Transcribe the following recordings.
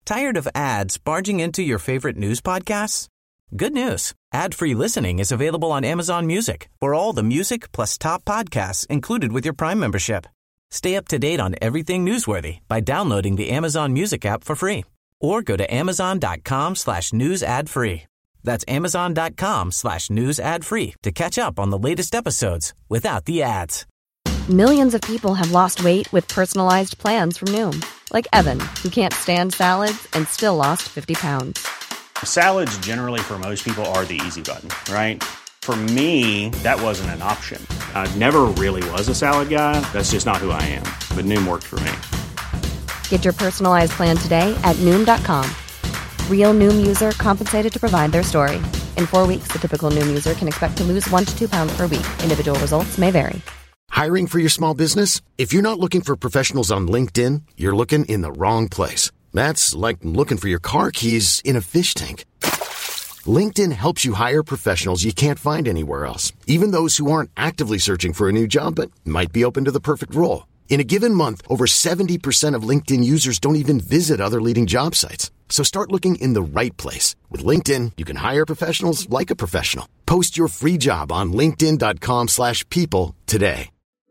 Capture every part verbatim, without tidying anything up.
Tired of ads barging into your favorite news podcasts? Good news. Ad-free listening is available on Amazon Music for all the music plus top podcasts included with your Prime membership. Stay up to date on everything newsworthy by downloading the Amazon Music app for free or go to amazon.com slash news ad free. That's amazon.com slash news ad free to catch up on the latest episodes without the ads. Millions of people have lost weight with personalized plans from Noom. Like Evan, who can't stand salads and still lost fifty pounds. Salads generally for most people are the easy button, right? For me, that wasn't an option. I never really was a salad guy. That's just not who I am. But Noom worked for me. Get your personalized plan today at Noom dot com. Real Noom user compensated to provide their story. In four weeks, the typical Noom user can expect to lose one to two pounds per week. Individual results may vary. Hiring for your small business? If you're not looking for professionals on LinkedIn, you're looking in the wrong place. That's like looking for your car keys in a fish tank. LinkedIn helps you hire professionals you can't find anywhere else, even those who aren't actively searching for a new job but might be open to the perfect role. In a given month, over seventy percent of LinkedIn users don't even visit other leading job sites. So start looking in the right place. With LinkedIn, you can hire professionals like a professional. Post your free job on linkedin.com slash people today.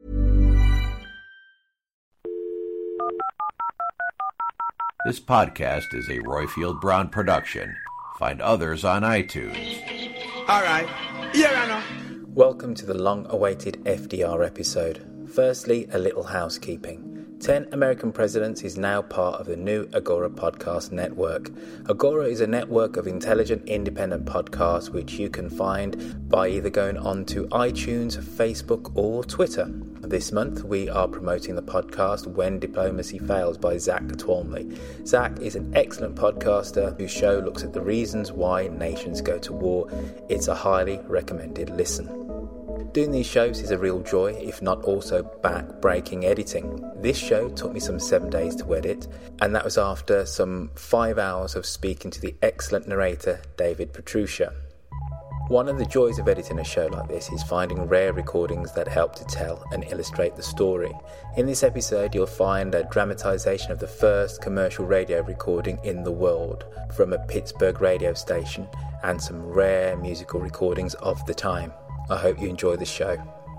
This podcast is a Royfield Brown production. Find others on iTunes. All right. Yeah, I know. Welcome to the long-awaited F D R episode. Firstly, a little housekeeping. ten American Presidents is now part of the new Agora Podcast Network. Agora is a network of intelligent, independent podcasts which you can find by either going on to iTunes, Facebook or Twitter. This month we are promoting the podcast When Diplomacy Fails by Zach Twalmley. Zach is an excellent podcaster whose show looks at the reasons why nations go to war. It's a highly recommended listen. Doing these shows is a real joy, if not also back-breaking editing. This show took me some seven days to edit, and that was after some five hours of speaking to the excellent narrator, David Petruccia. One of the joys of editing a show like this is finding rare recordings that help to tell and illustrate the story. In this episode, you'll find a dramatisation of the first commercial radio recording in the world from a Pittsburgh radio station and some rare musical recordings of the time. I hope you enjoy the show.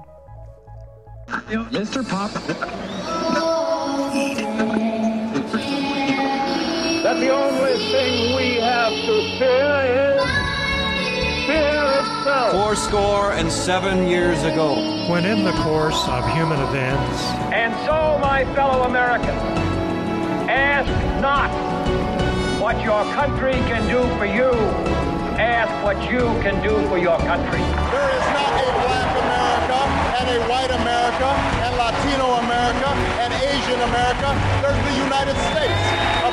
Mister Pop. That the only thing we have to fear is fear itself. Four score and seven years ago, when in the course of human events. And so, my fellow Americans, ask not what your country can do for you. Ask what you can do for your country. There is not a black America and a white America and Latino America and Asian America. There's the United States of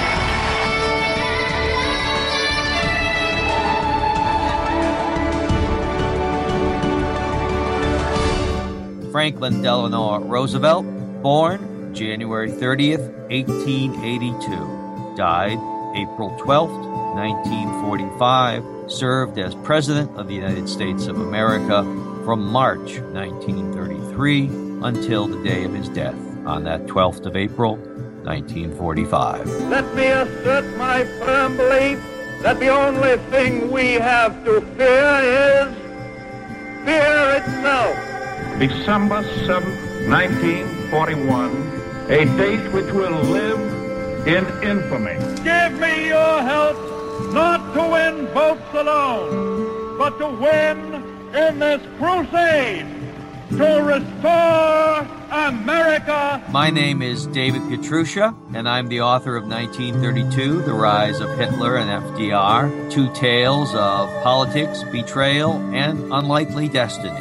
America. Franklin Delano Roosevelt, born January thirtieth, eighteen eighty-two, died April twelfth, nineteen forty-five, served as President of the United States of America from March nineteen thirty-three until the day of his death on that twelfth of April, nineteen forty-five. Let me assert my firm belief that the only thing we have to fear is fear itself. December seventh, nineteen forty-one, a date which will live in infamy. Give me your help not to win votes alone, but to win in this crusade to restore America. My name is David Petruccia, and I'm the author of nineteen thirty-two, The Rise of Hitler and F D R, two tales of politics, betrayal, and unlikely destiny.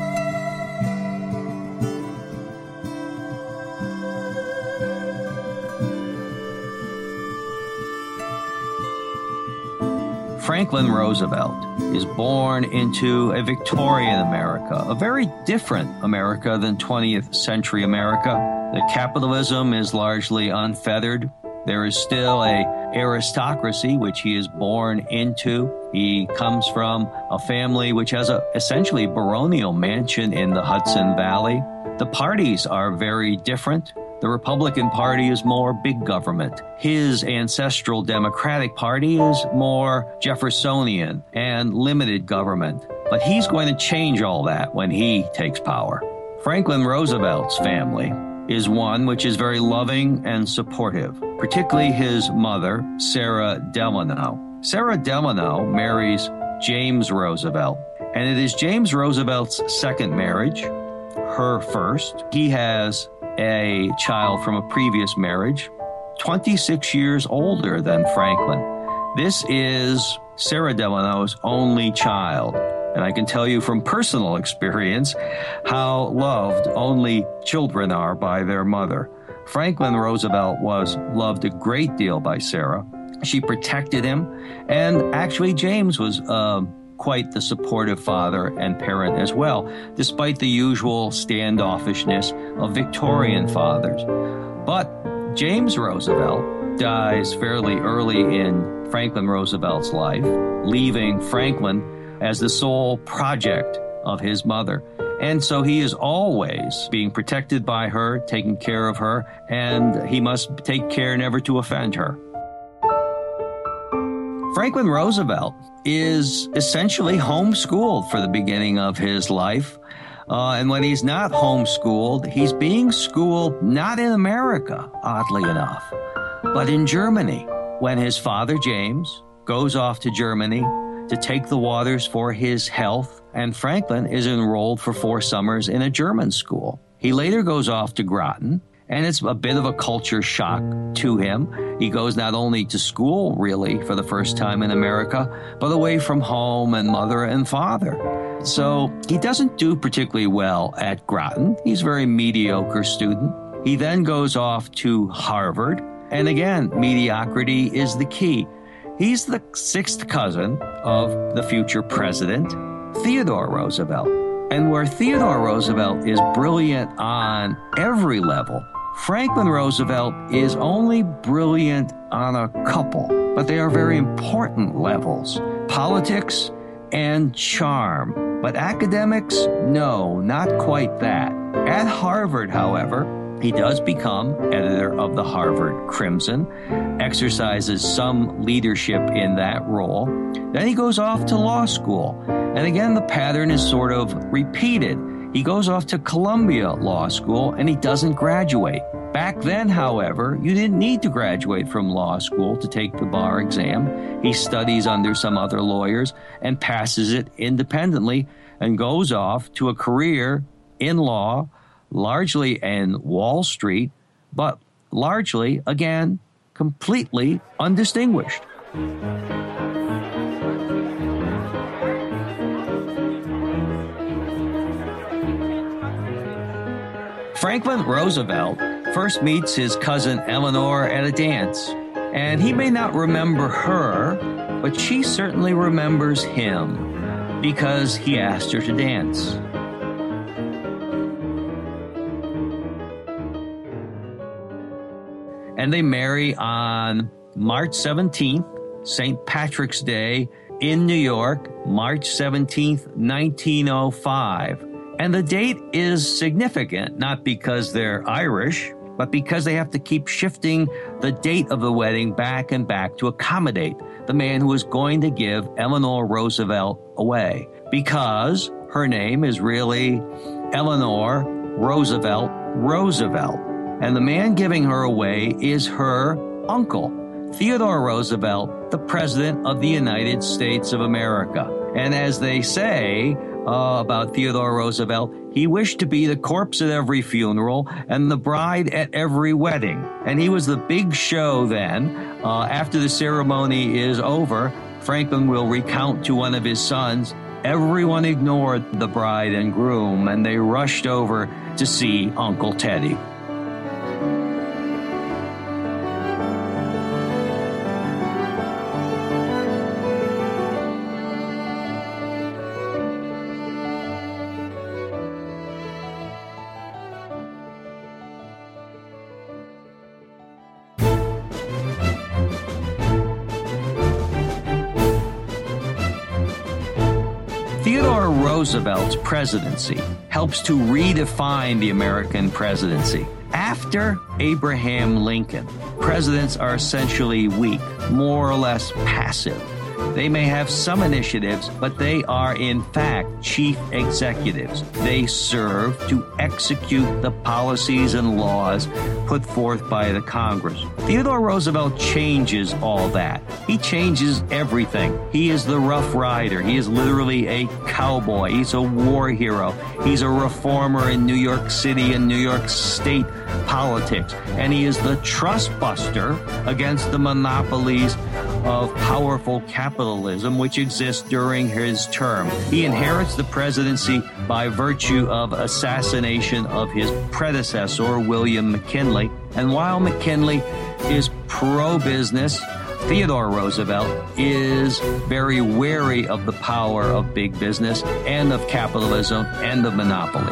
Franklin Roosevelt is born into a Victorian America, a very different America than twentieth century America. The capitalism is largely unfettered. There is still a aristocracy, which he is born into. He comes from a family which has a essentially baronial mansion in the Hudson Valley. The parties are very different. The Republican Party is more big government. His ancestral Democratic Party is more Jeffersonian and limited government. But he's going to change all that when he takes power. Franklin Roosevelt's family is one which is very loving and supportive, particularly his mother, Sarah Delano. Sarah Delano marries James Roosevelt, and it is James Roosevelt's second marriage, her first. He has a child from a previous marriage, twenty-six years older than Franklin. This is Sarah Delano's only child. And I can tell you from personal experience how loved only children are by their mother. Franklin Roosevelt was loved a great deal by Sarah. She protected him. And actually, James was uh, quite the supportive father and parent as well, despite the usual standoffishness of Victorian fathers. But James Roosevelt dies fairly early in Franklin Roosevelt's life, leaving Franklin as the sole project of his mother. And so he is always being protected by her, taking care of her, and he must take care never to offend her. Franklin Roosevelt is essentially homeschooled for the beginning of his life. Uh, and when he's not homeschooled, he's being schooled not in America, oddly enough, but in Germany. When his father, James, goes off to Germany to take the waters for his health, and Franklin is enrolled for four summers in a German school. He later goes off to Groton, and it's a bit of a culture shock to him. He goes not only to school, really, for the first time in America, but away from home and mother and father. So he doesn't do particularly well at Groton. He's a very mediocre student. He then goes off to Harvard, and again, mediocrity is the key. He's the sixth cousin of the future president, Theodore Roosevelt. And where Theodore Roosevelt is brilliant on every level, Franklin Roosevelt is only brilliant on a couple, but they are very important levels: politics and charm. But academics, no, not quite that. At Harvard, however, he does become editor of the Harvard Crimson, exercises some leadership in that role. Then he goes off to law school. And again, the pattern is sort of repeated. He goes off to Columbia Law School and he doesn't graduate. Back then, however, you didn't need to graduate from law school to take the bar exam. He studies under some other lawyers and passes it independently and goes off to a career in law, largely in Wall Street, but largely, again, completely undistinguished. Franklin Roosevelt first meets his cousin Eleanor at a dance, and he may not remember her, but she certainly remembers him because he asked her to dance. And they marry on March seventeenth, Saint Patrick's Day, in New York, March seventeenth, nineteen oh five. And the date is significant, not because they're Irish, but because they have to keep shifting the date of the wedding back and back to accommodate the man who is going to give Eleanor Roosevelt away, because her name is really Eleanor Roosevelt Roosevelt. And the man giving her away is her uncle, Theodore Roosevelt, the President of the United States of America. And as they say uh, about Theodore Roosevelt, he wished to be the corpse at every funeral and the bride at every wedding. And he was the big show then. Uh, after the ceremony is over, Franklin will recount to one of his sons, everyone ignored the bride and groom, and they rushed over to see Uncle Teddy. Theodore Roosevelt's presidency helped helps to redefine the American presidency. After Abraham Lincoln, presidents are essentially weak, more or less passive. They may have some initiatives, but they are in fact chief executives. They serve to execute the policies and laws put forth by the Congress. Theodore Roosevelt changes all that. He changes everything. He is the Rough Rider. He is literally a cowboy. He's a war hero. He's a reformer in New York City and New York State politics. And he is the trust buster against the monopolies of powerful capitalism which exists during his term. He inherits the presidency by virtue of assassination of his predecessor, William McKinley. And while McKinley is pro-business, Theodore Roosevelt is very wary of the power of big business and of capitalism and of monopoly.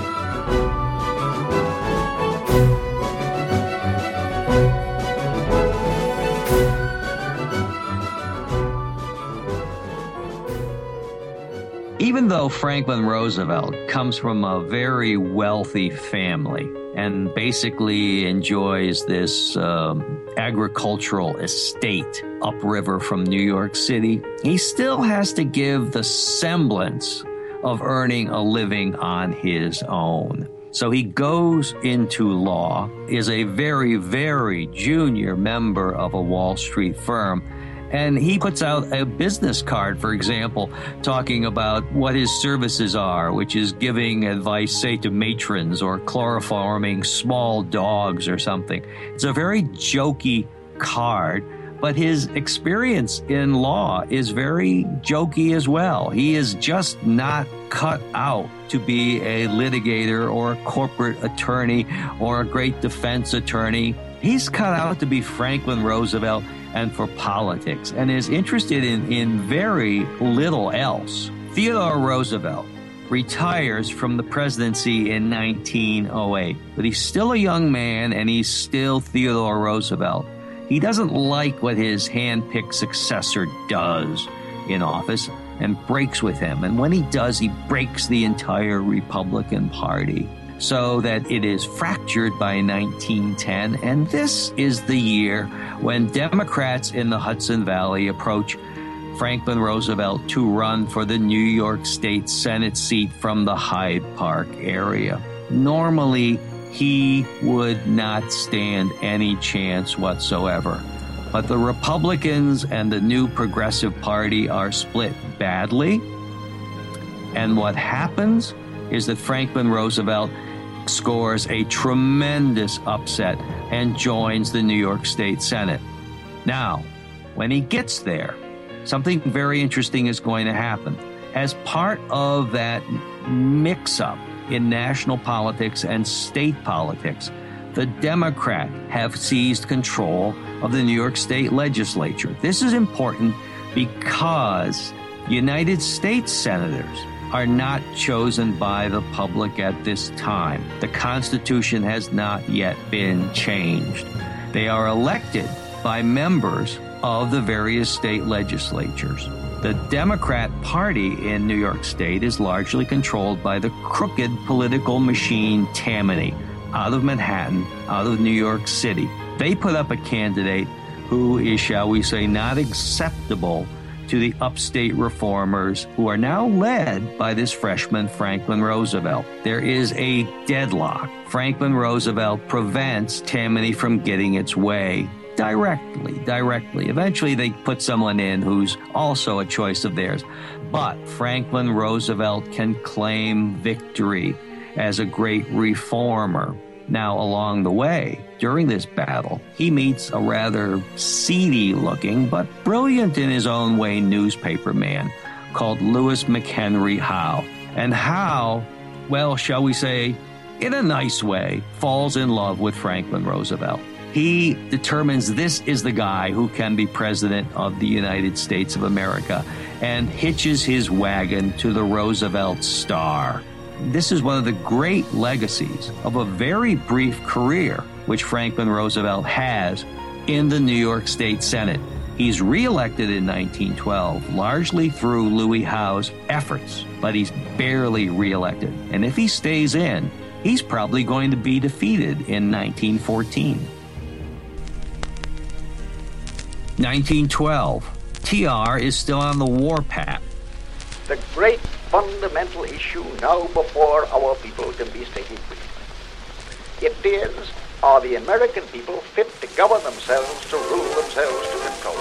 Even though Franklin Roosevelt comes from a very wealthy family and basically enjoys this um, agricultural estate upriver from New York City, he still has to give the semblance of earning a living on his own. So he goes into law, is a very, very junior member of a Wall Street firm, and he puts out a business card, for example, talking about what his services are, which is giving advice, say, to matrons or chloroforming small dogs or something. It's a very jokey card, but his experience in law is very jokey as well. He is just not cut out to be a litigator or a corporate attorney or a great defense attorney. He's cut out to be Franklin Roosevelt and for politics, and is interested in, in very little else. Theodore Roosevelt retires from the presidency in nineteen oh eight, but he's still a young man, and he's still Theodore Roosevelt. He doesn't like what his hand-picked successor does in office and breaks with him. And when he does, he breaks the entire Republican Party, so that it is fractured by nineteen ten. And this is the year when Democrats in the Hudson Valley approach Franklin Roosevelt to run for the New York State Senate seat from the Hyde Park area. Normally, he would not stand any chance whatsoever. But the Republicans and the new Progressive Party are split badly. And what happens is that Franklin Roosevelt scores a tremendous upset and joins the New York State Senate. Now, when he gets there, something very interesting is going to happen. As part of that mix-up in national politics and state politics, the Democrats have seized control of the New York State legislature. This is important because United States senators are not chosen by the public at this time. The Constitution has not yet been changed. They are elected by members of the various state legislatures. The Democrat Party in New York State is largely controlled by the crooked political machine Tammany, out of Manhattan, out of New York City. They put up a candidate who is, shall we say, not acceptable to the upstate reformers, who are now led by this freshman, Franklin Roosevelt. There is a deadlock. Franklin Roosevelt prevents Tammany from getting its way directly, directly. Eventually, they put someone in who's also a choice of theirs. But Franklin Roosevelt can claim victory as a great reformer. Now, along the way, during this battle, he meets a rather seedy-looking but brilliant in his own way newspaper man called Lewis McHenry Howe. And Howe, well, shall we say, in a nice way, falls in love with Franklin Roosevelt. He determines this is the guy who can be president of the United States of America and hitches his wagon to the Roosevelt star. This is one of the great legacies of a very brief career which Franklin Roosevelt has in the New York State Senate. He's reelected in nineteen twelve, largely through Louis Howe's efforts, but he's barely reelected. And if he stays in, he's probably going to be defeated in nineteen fourteen. nineteen twelve, T R is still on the warpath. The great fundamental issue now before our people can be stated briefly. It is, are the American people fit to govern themselves, to rule themselves, to control?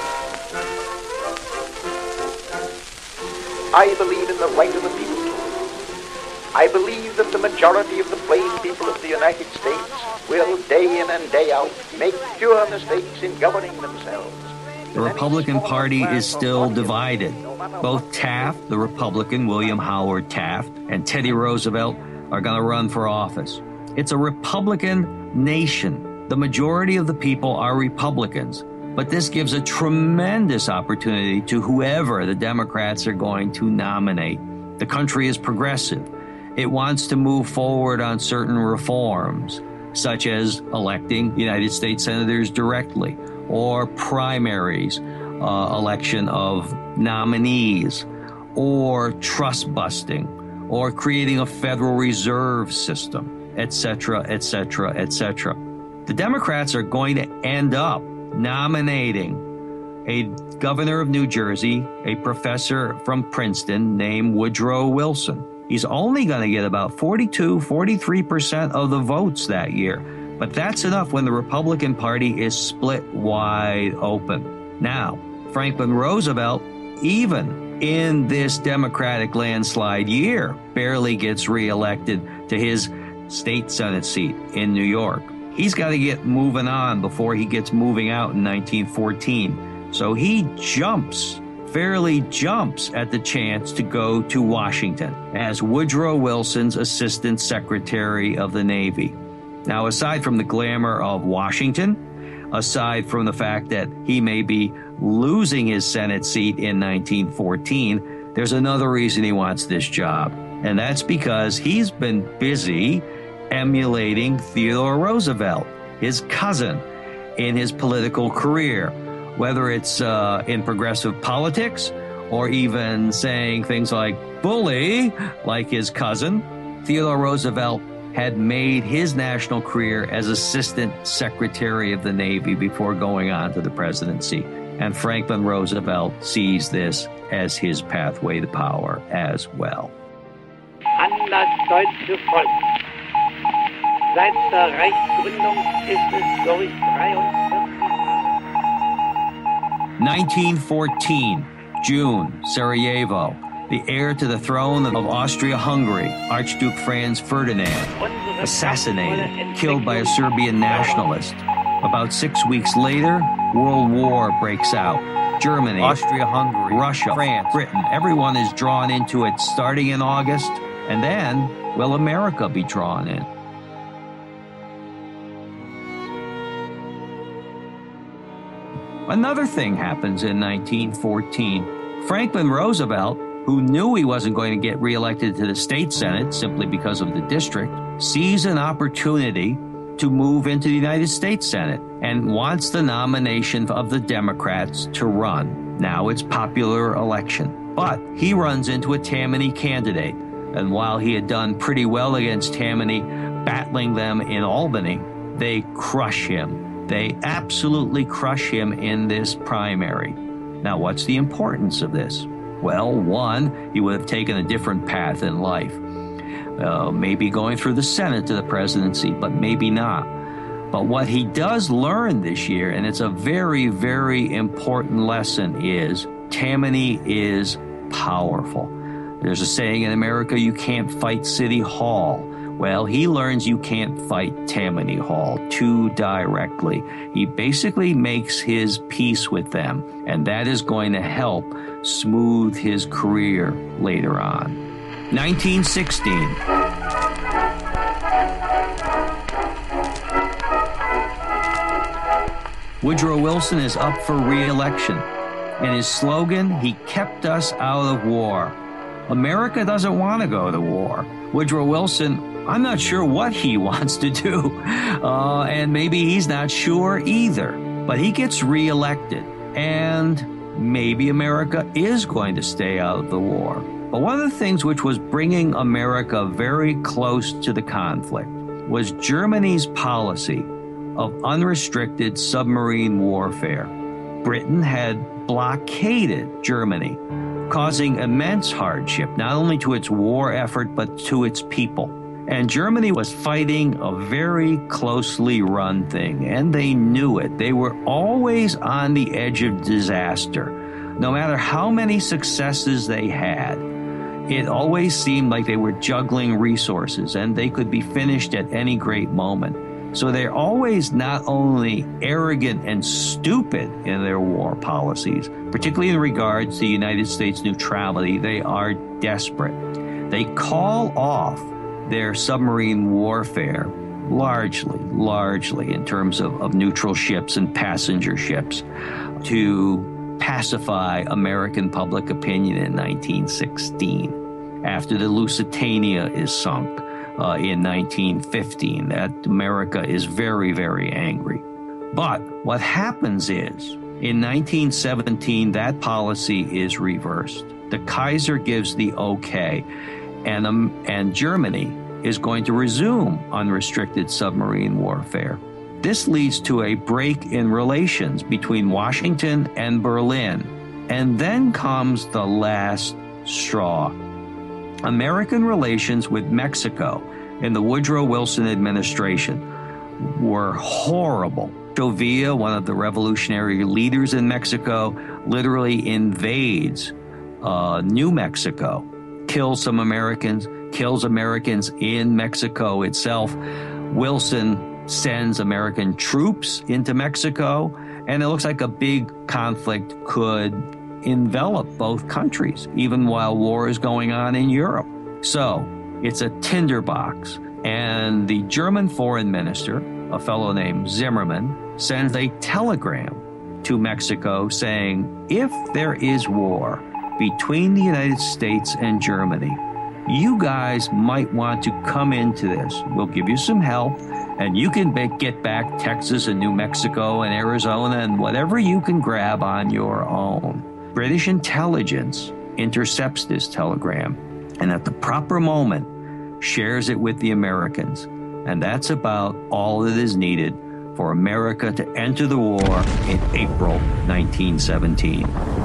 I believe in the right of the people to rule. I believe that the majority of the brave people of the United States will, day in and day out, make fewer mistakes in governing themselves. The Republican Party is still divided. Both Taft, the Republican William Howard Taft, and Teddy Roosevelt are going to run for office. It's a Republican nation. The majority of the people are Republicans. But this gives a tremendous opportunity to whoever the Democrats are going to nominate. The country is progressive. It wants to move forward on certain reforms, such as electing United States senators directly, or primaries, uh, election of nominees, or trust busting, or creating a Federal Reserve system, et cetera, et cetera, et cetera. The Democrats are going to end up nominating a governor of New Jersey, a professor from Princeton named Woodrow Wilson. He's only going to get about forty-two, forty-three percent of the votes that year. But that's enough when the Republican Party is split wide open. Now, Franklin Roosevelt, even in this Democratic landslide year, barely gets reelected to his state Senate seat in New York. He's got to get moving on before he gets moving out in nineteen fourteen. So he jumps, fairly jumps at the chance to go to Washington as Woodrow Wilson's Assistant Secretary of the Navy. Now, aside from the glamour of Washington, aside from the fact that he may be losing his Senate seat in nineteen fourteen, there's another reason he wants this job. And that's because he's been busy emulating Theodore Roosevelt, his cousin, in his political career, whether it's uh, in progressive politics or even saying things like bully, like his cousin. Theodore Roosevelt had made his national career as Assistant Secretary of the Navy before going on to the presidency. And Franklin Roosevelt sees this as his pathway to power as well. An das deutsche Volk. Seit der Reichsgründung ist es durch dreiundvierzig nineteen fourteen, June, Sarajevo. The heir to the throne of Austria-Hungary, Archduke Franz Ferdinand, assassinated, killed by a Serbian nationalist. About six weeks later, World War breaks out. Germany, Austria-Hungary, Russia, France, Britain, everyone is drawn into it starting in August, and then will America be drawn in? Another thing happens in nineteen fourteen. Franklin Roosevelt, who knew he wasn't going to get reelected to the state Senate simply because of the district, sees an opportunity to move into the United States Senate and wants the nomination of the Democrats to run. Now it's popular election. But he runs into a Tammany candidate. And while he had done pretty well against Tammany, battling them in Albany, they crush him. They absolutely crush him in this primary. Now, what's the importance of this? Well, one, he would have taken a different path in life. Uh, maybe going through the Senate to the presidency, but maybe not. But what he does learn this year, and it's a very, very important lesson, is Tammany is powerful. There's a saying in America, you can't fight City Hall. Well, he learns you can't fight Tammany Hall too directly. He basically makes his peace with them, and that is going to help smooth his career later on. nineteen sixteen. Woodrow Wilson is up for re-election, and his slogan, he kept us out of war. America doesn't want to go to war. Woodrow Wilson, I'm not sure what he wants to do, uh, and maybe he's not sure either. But he gets reelected, and maybe America is going to stay out of the war. But one of the things which was bringing America very close to the conflict was Germany's policy of unrestricted submarine warfare. Britain had blockaded Germany, causing immense hardship, not only to its war effort, but to its people. And Germany was fighting a very closely run thing, and they knew it. They were always on the edge of disaster. No matter how many successes they had, it always seemed like they were juggling resources, and they could be finished at any great moment. So they're always not only arrogant and stupid in their war policies, particularly in regards to United States neutrality, they are desperate. They call off their submarine warfare largely, largely in terms of, of neutral ships and passenger ships to pacify American public opinion in nineteen sixteen. After the Lusitania is sunk uh, in nineteen fifteen, that America is very, very angry. But what happens is, in nineteen seventeen, that policy is reversed. The Kaiser gives the okay, and, um, and Germany is going to resume unrestricted submarine warfare. This leads to a break in relations between Washington and Berlin. And then comes the last straw. American relations with Mexico in the Woodrow Wilson administration were horrible. Villa, one of the revolutionary leaders in Mexico, literally invades uh, New Mexico, kills some Americans, kills Americans in Mexico itself. Wilson sends American troops into Mexico, and it looks like a big conflict could envelop both countries, even while war is going on in Europe. So it's a tinderbox, and the German foreign minister, a fellow named Zimmermann, sends a telegram to Mexico saying, if there is war between the United States and Germany, you guys might want to come into this. We'll give you some help, and you can be- get back Texas and New Mexico and Arizona and whatever you can grab on your own. British intelligence intercepts this telegram, and at the proper moment shares it with the Americans. And that's about all that is needed for America to enter the war in April nineteen seventeen.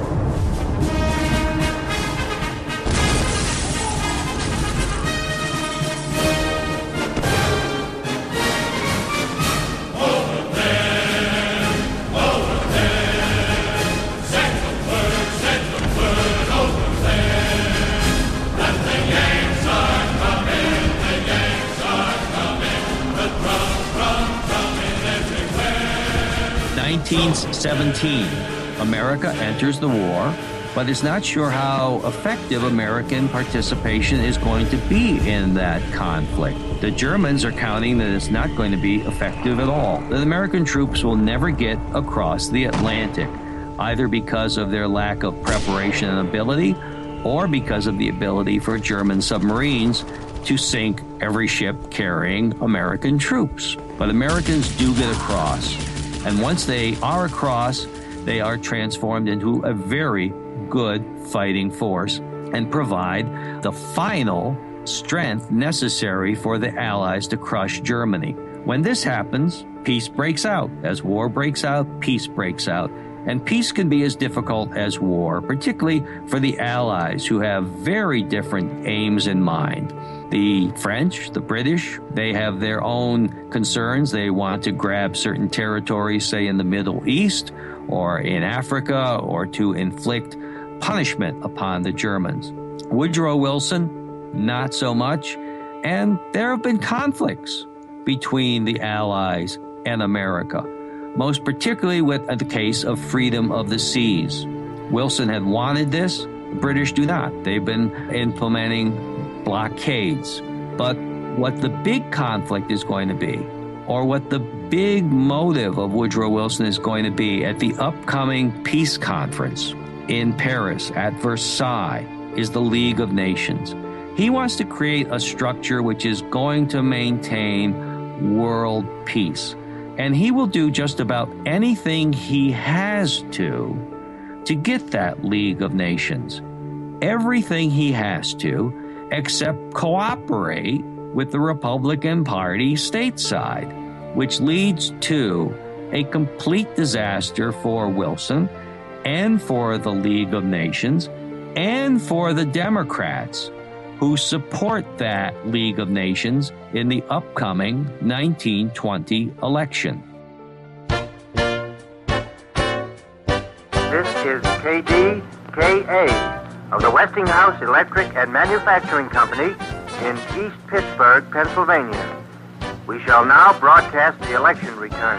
nineteen seventeen, America enters the war, but is not sure how effective American participation is going to be in that conflict. The Germans are counting that it's not going to be effective at all. The American troops will never get across the Atlantic, either because of their lack of preparation and ability, or because of the ability for German submarines to sink every ship carrying American troops. But Americans do get across. And once they are across, they are transformed into a very good fighting force and provide the final strength necessary for the Allies to crush Germany. When this happens, peace breaks out. As war breaks out, peace breaks out. And peace can be as difficult as war, particularly for the Allies who have very different aims in mind. The French, the British, they have their own concerns. They want to grab certain territories, say in the Middle East or in Africa, or to inflict punishment upon the Germans. Woodrow Wilson, not so much. And there have been conflicts between the Allies and America, most particularly with the case of freedom of the seas. Wilson had wanted this. The British do not. They've been implementing blockades. But what the big conflict is going to be, or what the big motive of Woodrow Wilson is going to be at the upcoming peace conference in Paris at Versailles, is the League of Nations. He wants to create a structure which is going to maintain world peace. And he will do just about anything he has to to get that League of Nations. Everything he has to, except cooperate with the Republican Party stateside, which leads to a complete disaster for Wilson and for the League of Nations and for the Democrats who support that League of Nations in the upcoming nineteen twenty election. This is K D K A of the Westinghouse Electric and Manufacturing Company in East Pittsburgh, Pennsylvania. We shall now broadcast the election returns.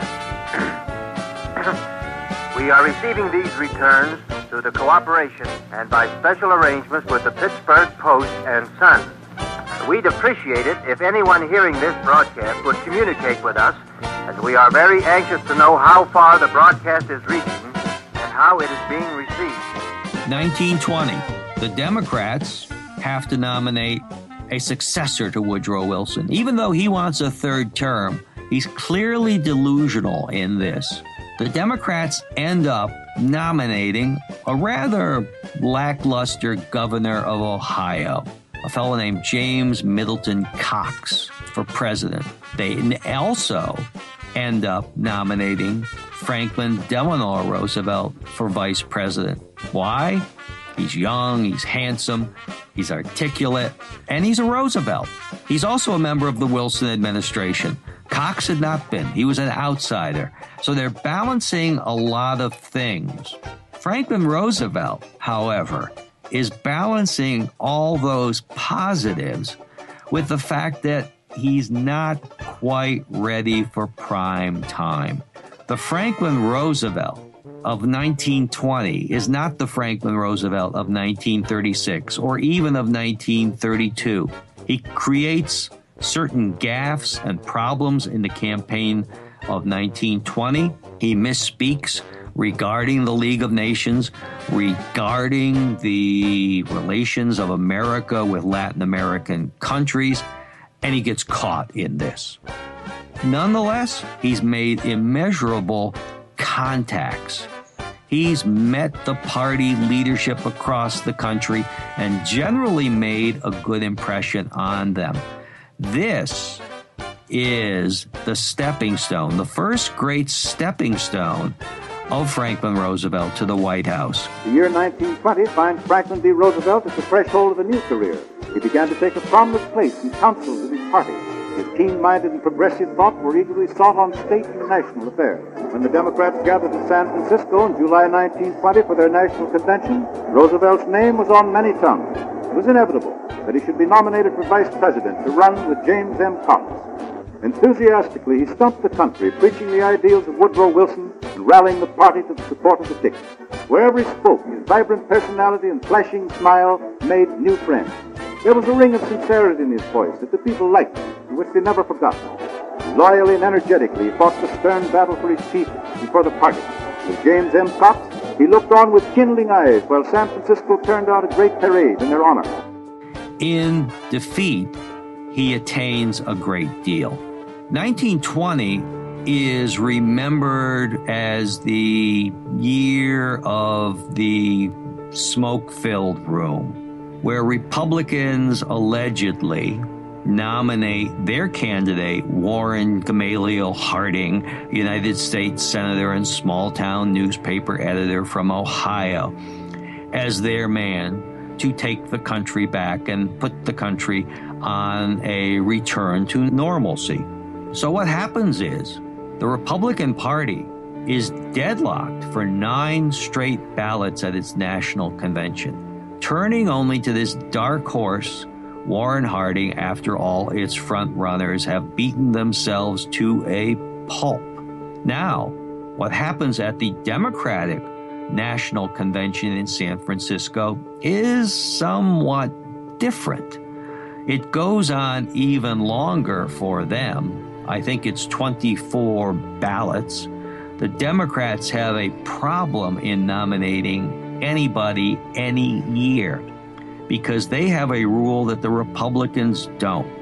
We are receiving these returns through the cooperation and by special arrangements with the Pittsburgh Post and Sun. We'd appreciate it if anyone hearing this broadcast would communicate with us, as we are very anxious to know how far the broadcast is reaching and how it is being received. nineteen twenty. The Democrats have to nominate a successor to Woodrow Wilson. Even though he wants a third term, he's clearly delusional in this. The Democrats end up nominating a rather lackluster governor of Ohio, a fellow named James Middleton Cox, for president. They also end up nominating Franklin Delano Roosevelt for vice president. Why? He's young, he's handsome, he's articulate, and he's a Roosevelt. He's also a member of the Wilson administration. Cox had not been. He was an outsider. So they're balancing a lot of things. Franklin Roosevelt, however, is balancing all those positives with the fact that he's not quite ready for prime time. The Franklin Roosevelt of nineteen twenty is not the Franklin Roosevelt of nineteen thirty-six or even of nineteen thirty-two. He creates certain gaffes and problems in the campaign of nineteen twenty. He misspeaks regarding the League of Nations, regarding the relations of America with Latin American countries, and he gets caught in this. Nonetheless, he's made immeasurable contacts. He's met the party leadership across the country and generally made a good impression on them. This is the stepping stone, the first great stepping stone of Franklin Roosevelt to the White House. The year nineteen twenty finds Franklin D. Roosevelt at the threshold of a new career. He began to take a prominent place in councils of his party. His keen-minded and progressive thoughts were eagerly sought on state and national affairs. When the Democrats gathered in San Francisco in July nineteen twenty for their national convention, Roosevelt's name was on many tongues. It was inevitable that he should be nominated for vice president to run with James M. Cox. Enthusiastically, he stumped the country, preaching the ideals of Woodrow Wilson and rallying the party to the support of the ticket. Wherever he spoke, his vibrant personality and flashing smile made new friends. There was a ring of sincerity in his voice that the people liked and which they never forgot. Loyally and energetically, he fought the stern battle for his people before the party. With James M. Cox, he looked on with kindling eyes while San Francisco turned out a great parade in their honor. In defeat, he attains a great deal. nineteen twenty is remembered as the year of the smoke-filled room, where Republicans allegedly nominate their candidate, Warren Gamaliel Harding, United States Senator and small-town newspaper editor from Ohio, as their man to take the country back and put the country on a return to normalcy. So what happens is the Republican Party is deadlocked for nine straight ballots at its national convention, turning only to this dark horse, Warren Harding, after all its front runners have beaten themselves to a pulp. Now, what happens at the Democratic National Convention in San Francisco is somewhat different. It goes on even longer for them. I think it's twenty-four ballots. The Democrats have a problem in nominating anybody any year because they have a rule that the Republicans don't.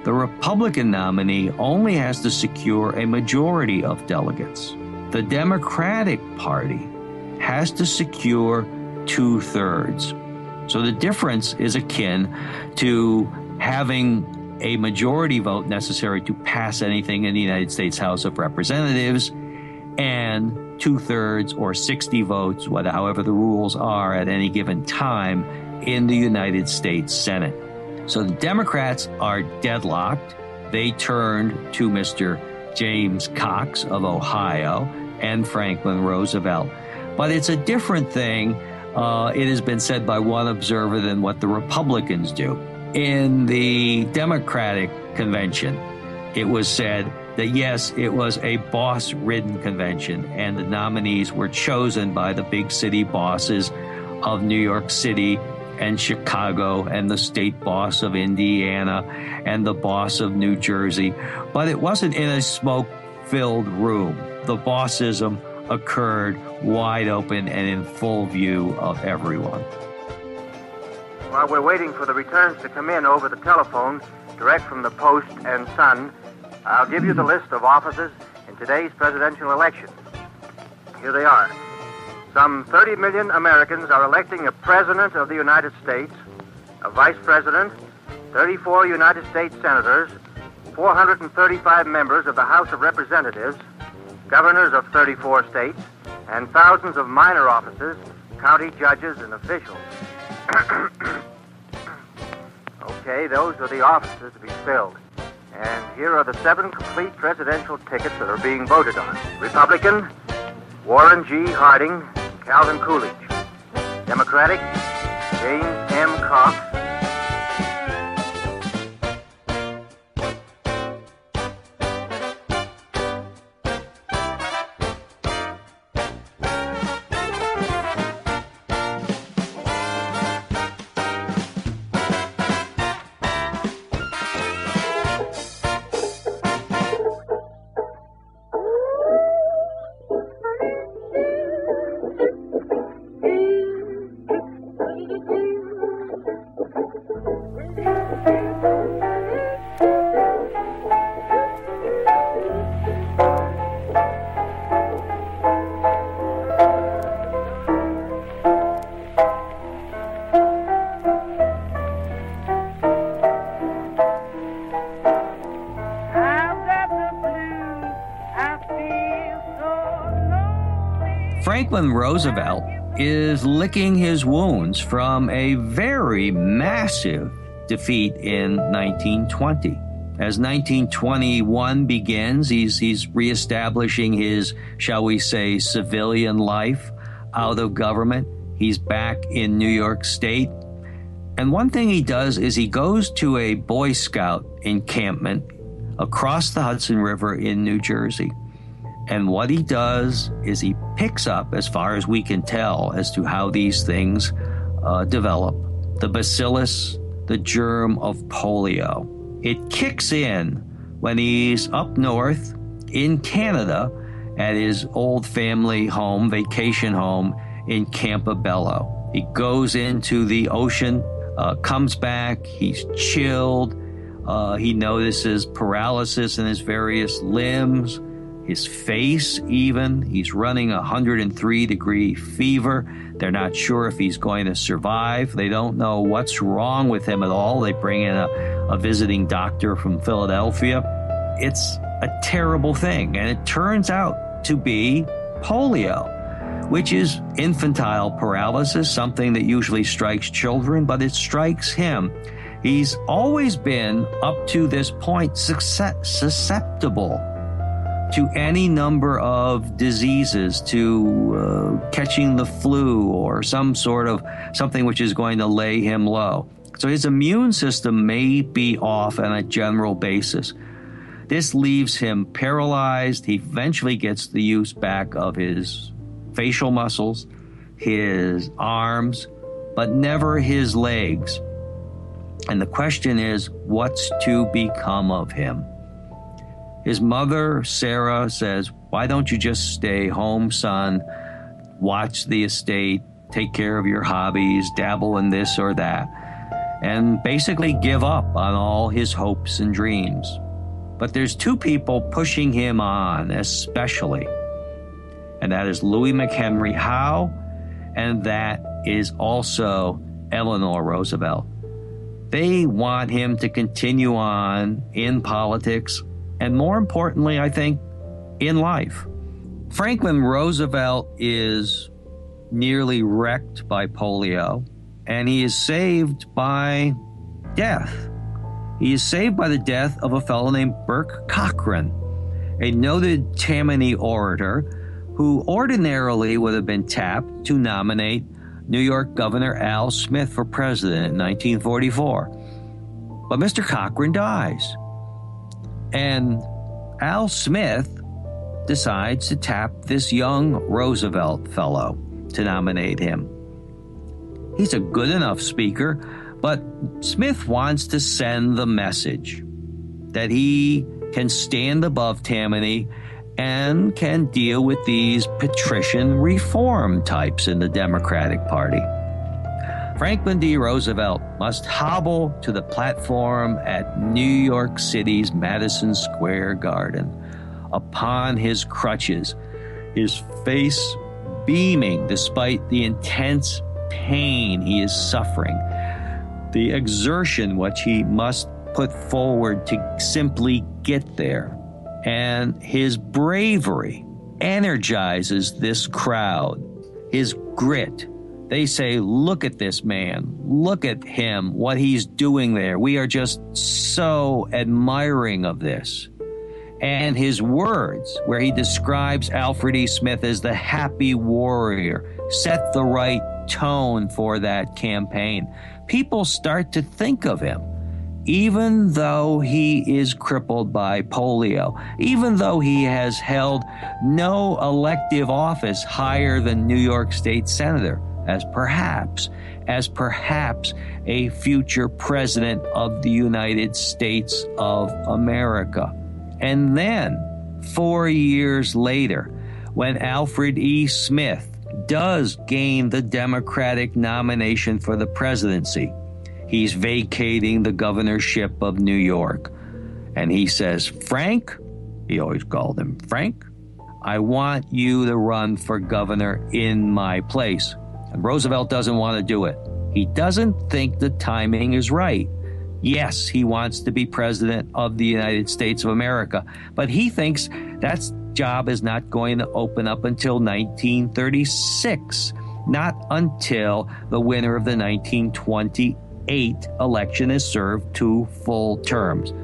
The Republican nominee only has to secure a majority of delegates. The Democratic Party has to secure two-thirds. So the difference is akin to having a majority vote necessary to pass anything in the United States House of Representatives and two-thirds or sixty votes, whatever, however the rules are at any given time, in the United States Senate. So the Democrats are deadlocked. They turned to Mister James Cox of Ohio and Franklin Roosevelt. But it's a different thing, uh, it has been said by one observer, than what the Republicans do. In the Democratic convention, it was said that, yes, it was a boss-ridden convention, and the nominees were chosen by the big city bosses of New York City and Chicago and the state boss of Indiana and the boss of New Jersey. But it wasn't in a smoke-filled room. The bossism occurred wide open and in full view of everyone. While we're waiting for the returns to come in over the telephone, direct from the Post and Sun, I'll give you the list of officers in today's presidential election. Here they are. Some thirty million Americans are electing a president of the United States, a vice president, thirty-four United States senators, four hundred thirty-five members of the House of Representatives, governors of thirty-four states, and thousands of minor officers, county judges, and officials. Okay, those are the offices to be filled. And here are the seven complete presidential tickets that are being voted on. Republican, Warren G. Harding, Calvin Coolidge. Democratic, James M. Cox. Franklin Roosevelt is licking his wounds from a very massive defeat in nineteen twenty. As nineteen twenty-one begins, he's, he's reestablishing his, shall we say, civilian life out of government. He's back in New York State. And one thing he does is he goes to a Boy Scout encampment across the Hudson River in New Jersey. And what he does is he picks up, as far as we can tell, as to how these things uh, develop, the bacillus, the germ of polio. It kicks in when he's up north in Canada at his old family home, vacation home in Campobello. He goes into the ocean, uh, comes back, he's chilled, uh, he notices paralysis in his various limbs, his face even. He's running a one hundred three degree fever. They're not sure if he's going to survive. They don't know what's wrong with him at all. They bring in a, a visiting doctor from Philadelphia. It's a terrible thing, and it turns out to be polio, which is infantile paralysis, something that usually strikes children, but it strikes him. He's always been, up to this point, susceptible to any number of diseases, to uh, catching the flu or some sort of something which is going to lay him low. So his immune system may be off on a general basis. This leaves him paralyzed. He eventually gets the use back of his facial muscles, his arms, but never his legs. And the question is, what's to become of him? His mother, Sarah, says, why don't you just stay home, son, watch the estate, take care of your hobbies, dabble in this or that. and basically give up on all his hopes and dreams. But there's two people pushing him on, especially, and that is Louis McHenry Howe, and that is also Eleanor Roosevelt. They want him to continue on in politics, and more importantly, I think, in life. Franklin Roosevelt is nearly wrecked by polio, and he is saved by death. He is saved by the death of a fellow named Burke Cochran, a noted Tammany orator who ordinarily would have been tapped to nominate New York Governor Al Smith for president in nineteen forty-four. But Mister Cochran dies, and Al Smith decides to tap this young Roosevelt fellow to nominate him. He's a good enough speaker, but Smith wants to send the message that he can stand above Tammany and can deal with these patrician reform types in the Democratic Party. Franklin D. Roosevelt must hobble to the platform at New York City's Madison Square Garden upon his crutches, his face beaming despite the intense pain he is suffering, the exertion which he must put forward to simply get there. And his bravery energizes this crowd, his grit. They say, look at this man, look at him, what he's doing there. We are just so admiring of this. And his words, where he describes Alfred E. Smith as the happy warrior, set the right tone for that campaign. People start to think of him, even though he is crippled by polio, even though he has held no elective office higher than New York State Senator, as perhaps, as perhaps a future president of the United States of America. And then, four years later, when Alfred E. Smith does gain the Democratic nomination for the presidency, he's vacating the governorship of New York. And he says, Frank, he always called him Frank, I want you to run for governor in my place. And Roosevelt doesn't want to do it. He doesn't think the timing is right. Yes, he wants to be president of the United States of America, but he thinks that job is not going to open up until nineteen thirty-six, not until the winner of the nineteen twenty-eight election is served two full terms.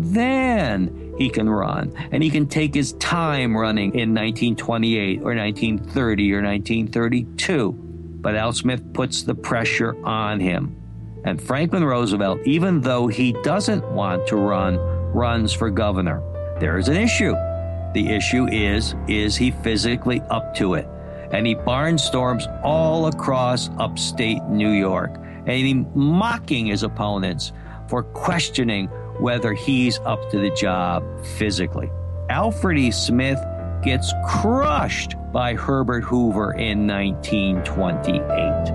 Then he can run, and he can take his time running in nineteen twenty-eight or nineteen thirty or nineteen thirty-two. But Al Smith puts the pressure on him. And Franklin Roosevelt, even though he doesn't want to run, runs for governor. There is an issue. The issue is, is he physically up to it? And he barnstorms all across upstate New York, and he mocking his opponents for questioning whether he's up to the job physically. Alfred E. Smith gets crushed by Herbert Hoover in nineteen twenty-eight.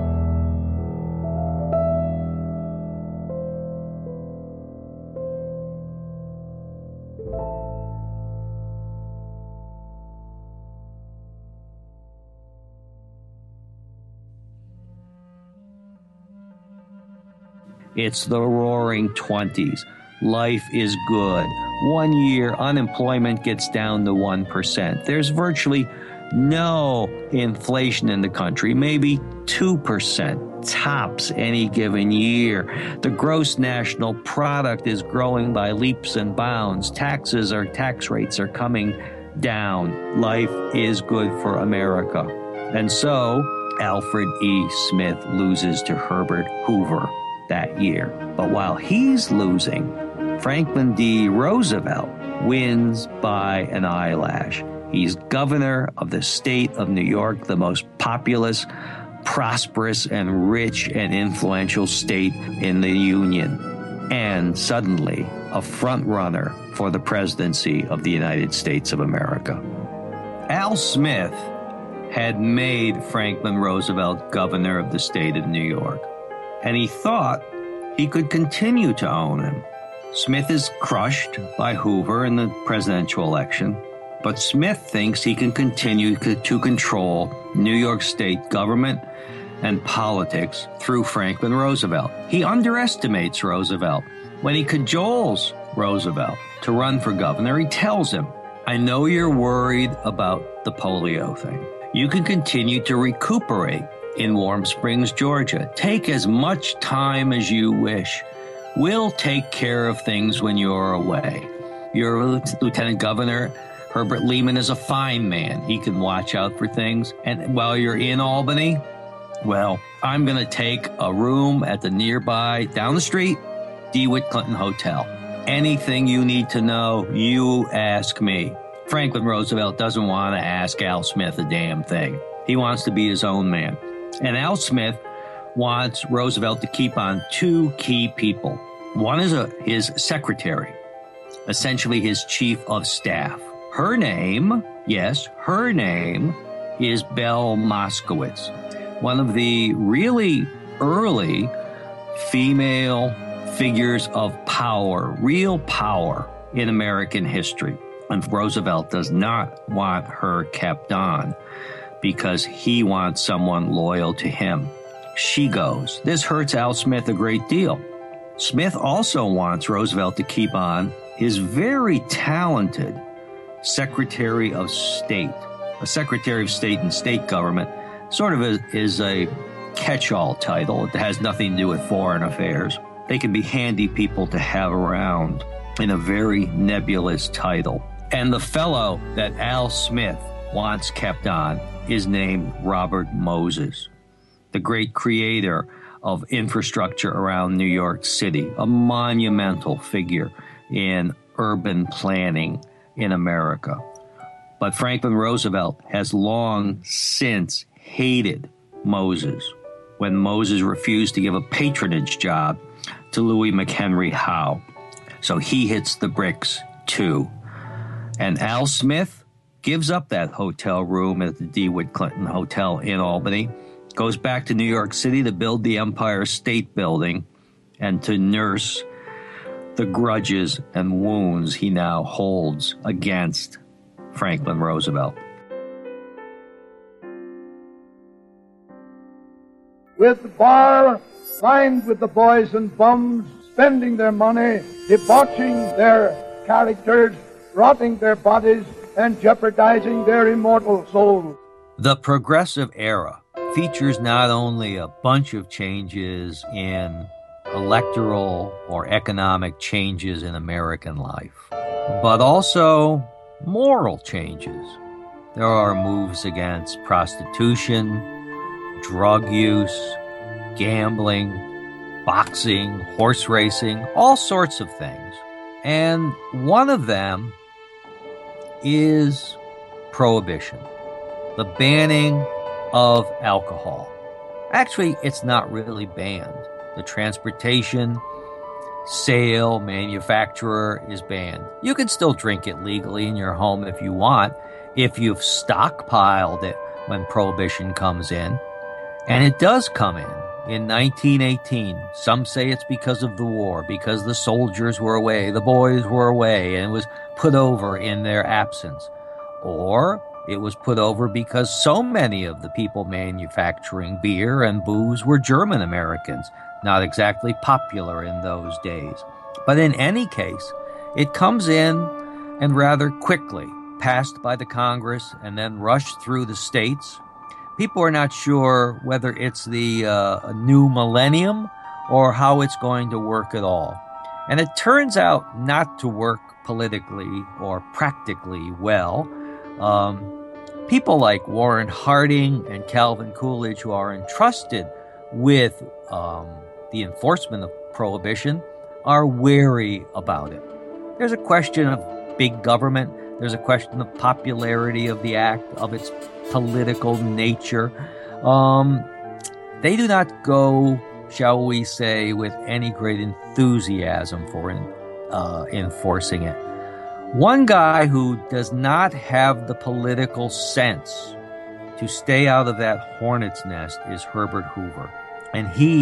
It's the roaring twenties. Life is good. One year, unemployment gets down to one percent. There's virtually no inflation in the country, maybe two percent tops any given year. The gross national product is growing by leaps and bounds. Taxes or tax rates are coming down. Life is good for America. And so, Alfred E. Smith loses to Herbert Hoover that year. But while he's losing, Franklin D. Roosevelt wins by an eyelash. He's governor of the state of New York, the most populous, prosperous, and rich and influential state in the Union, and suddenly a front runner for the presidency of the United States of America. Al Smith had made Franklin Roosevelt governor of the state of New York, and he thought he could continue to own him. Smith is crushed by Hoover in the presidential election, but Smith thinks he can continue to control New York State government and politics through Franklin Roosevelt. He underestimates Roosevelt. When he cajoles Roosevelt to run for governor, he tells him, I know you're worried about the polio thing. You can continue to recuperate in Warm Springs, Georgia. Take as much time as you wish. We'll take care of things when you're away. Your Lieutenant Governor, Herbert Lehman, is a fine man. He can watch out for things. And while you're in Albany, well, I'm going to take a room at the nearby, down the street, DeWitt Clinton Hotel. Anything you need to know, you ask me. Franklin Roosevelt doesn't want to ask Al Smith a damn thing. He wants to be his own man. And Al Smith wants Roosevelt to keep on two key people. One is a, his secretary, essentially his chief of staff. Her name, yes, her name is Belle Moskowitz, one of the really early female figures of power, real power in American history. And Roosevelt does not want her kept on because he wants someone loyal to him. She goes. This hurts Al Smith a great deal. Smith also wants Roosevelt to keep on his very talented Secretary of State. A Secretary of State in state government sort of is, is a catch-all title. It has nothing to do with foreign affairs. They can be handy people to have around in a very nebulous title. And the fellow that Al Smith wants kept on is named Robert Moses, the great creator of infrastructure around New York City, a monumental figure in urban planning in America. But Franklin Roosevelt has long since hated Moses when Moses refused to give a patronage job to Louis McHenry Howe. So he hits the bricks too. And Al Smith gives up that hotel room at the DeWitt Clinton Hotel in Albany, goes back to New York City to build the Empire State Building and to nurse the grudges and wounds he now holds against Franklin Roosevelt. With the bar lined with the boys and bums, spending their money, debauching their characters, rotting their bodies, and jeopardizing their immortal souls. The Progressive Era features not only a bunch of changes in electoral or economic changes in American life, but also moral changes. There are moves against prostitution, drug use, gambling, boxing, horse racing, all sorts of things. And one of them is prohibition, the banning of alcohol. Actually, it's not really banned. The transportation, sale, manufacturer is banned. You can still drink it legally in your home if you want, if you've stockpiled it when prohibition comes in. And it does come in. In nineteen eighteen, some say it's because of the war, because the soldiers were away, the boys were away, and it was put over in their absence. Or it was put over because so many of the people manufacturing beer and booze were German Americans, not exactly popular in those days. But in any case, it comes in and rather quickly, passed by the Congress and then rushed through the states. People are not sure whether it's the uh, new millennium or how it's going to work at all. And it turns out not to work politically or practically well. Um, people like Warren Harding and Calvin Coolidge, who are entrusted with um, the enforcement of prohibition, are wary about it. There's a question of big government. There's a question of popularity of the act, of its political nature. Um, they do not go, shall we say, with any great enthusiasm for in, uh, enforcing it. One guy who does not have the political sense to stay out of that hornet's nest is Herbert Hoover. And he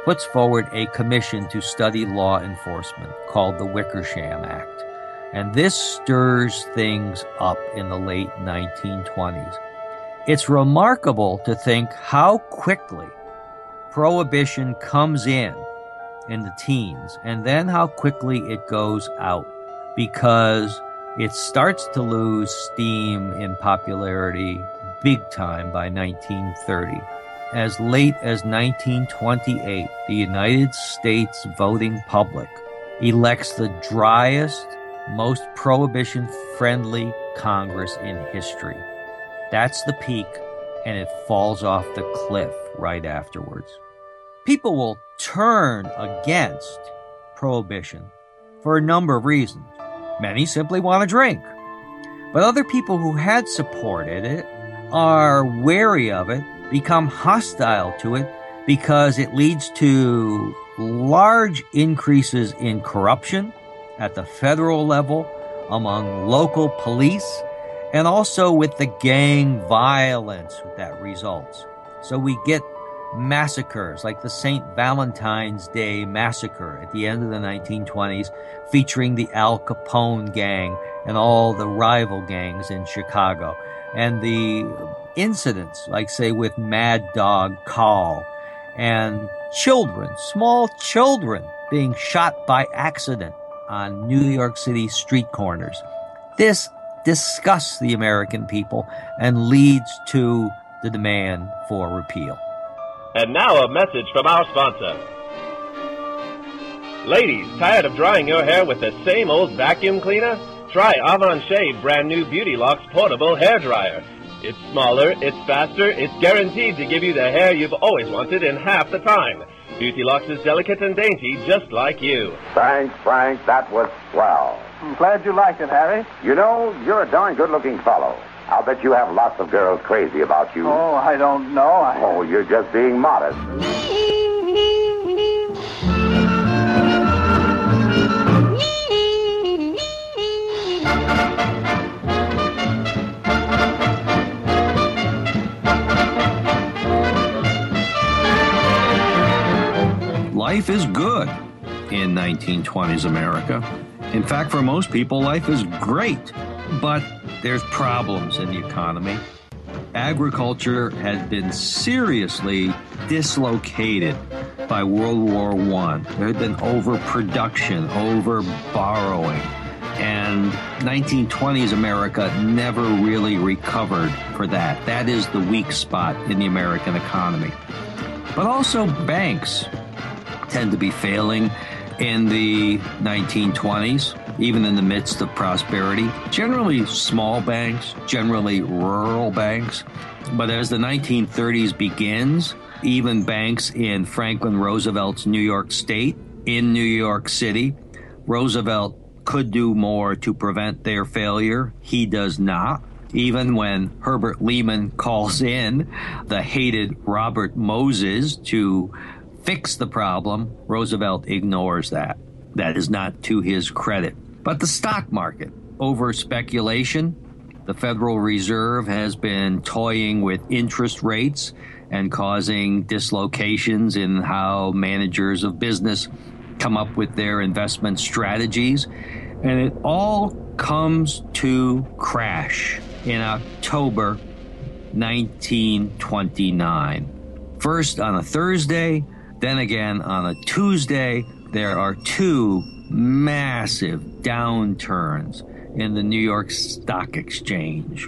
puts forward a commission to study law enforcement called the Wickersham Act. And this stirs things up in the late nineteen twenties. It's remarkable to think how quickly Prohibition comes in in the teens, and then how quickly it goes out, because it starts to lose steam in popularity big time by nineteen thirty. As late as nineteen twenty-eight, the United States voting public elects the driest, most prohibition-friendly Congress in history. That's the peak, and it falls off the cliff right afterwards. People will turn against prohibition for a number of reasons. Many simply want to drink. But other people who had supported it are wary of it, become hostile to it, because it leads to large increases in corruption at the federal level, among local police, and also with the gang violence that results. So we get massacres like the Saint Valentine's Day massacre at the end of the nineteen twenties, featuring the Al Capone gang and all the rival gangs in Chicago. And the incidents, like say with Mad Dog Carl, and children, small children being shot by accident on New York City street corners. This disgusts the American people and leads to the demand for repeal. And now a message from our sponsor. Ladies, tired of drying your hair with the same old vacuum cleaner? Try Avon Shave brand new Beauty Locks portable hair dryer. It's smaller, it's faster, it's guaranteed to give you the hair you've always wanted in half the time. Beauty Locks is delicate and dainty, just like you. Thanks, Frank. That was swell. I'm glad you liked it, Harry. You know, you're a darn good-looking fellow. I'll bet you have lots of girls crazy about you. Oh, I don't know. I... Oh, you're just being modest. Life is good in nineteen twenties America. In fact, for most people, life is great. But there's problems in the economy. Agriculture has been seriously dislocated by World War One. There had been overproduction, over-borrowing. And nineteen twenties America never really recovered for that. That is the weak spot in the American economy. But also banks tend to be failing in the nineteen twenties, even in the midst of prosperity. Generally small banks, generally rural banks. But as the nineteen thirties begins, even banks in Franklin Roosevelt's New York State, in New York City, Roosevelt could do more to prevent their failure. He does not. Even when Herbert Lehman calls in the hated Robert Moses to fix the problem, Roosevelt ignores that. That is not to his credit. But the stock market, over speculation, the Federal Reserve has been toying with interest rates and causing dislocations in how managers of business come up with their investment strategies. And it all comes to crash in October nineteen twenty-nine. First on a Thursday, then again on a Tuesday, there are two massive downturns in the New York Stock Exchange,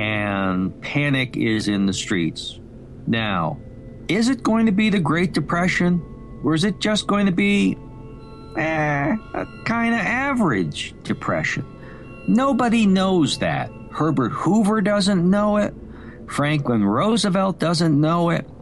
and panic is in the streets. Now, is it going to be the Great Depression, or is it just going to be eh, a kind of average depression? Nobody knows that. Herbert Hoover doesn't know it. Franklin Roosevelt doesn't know it.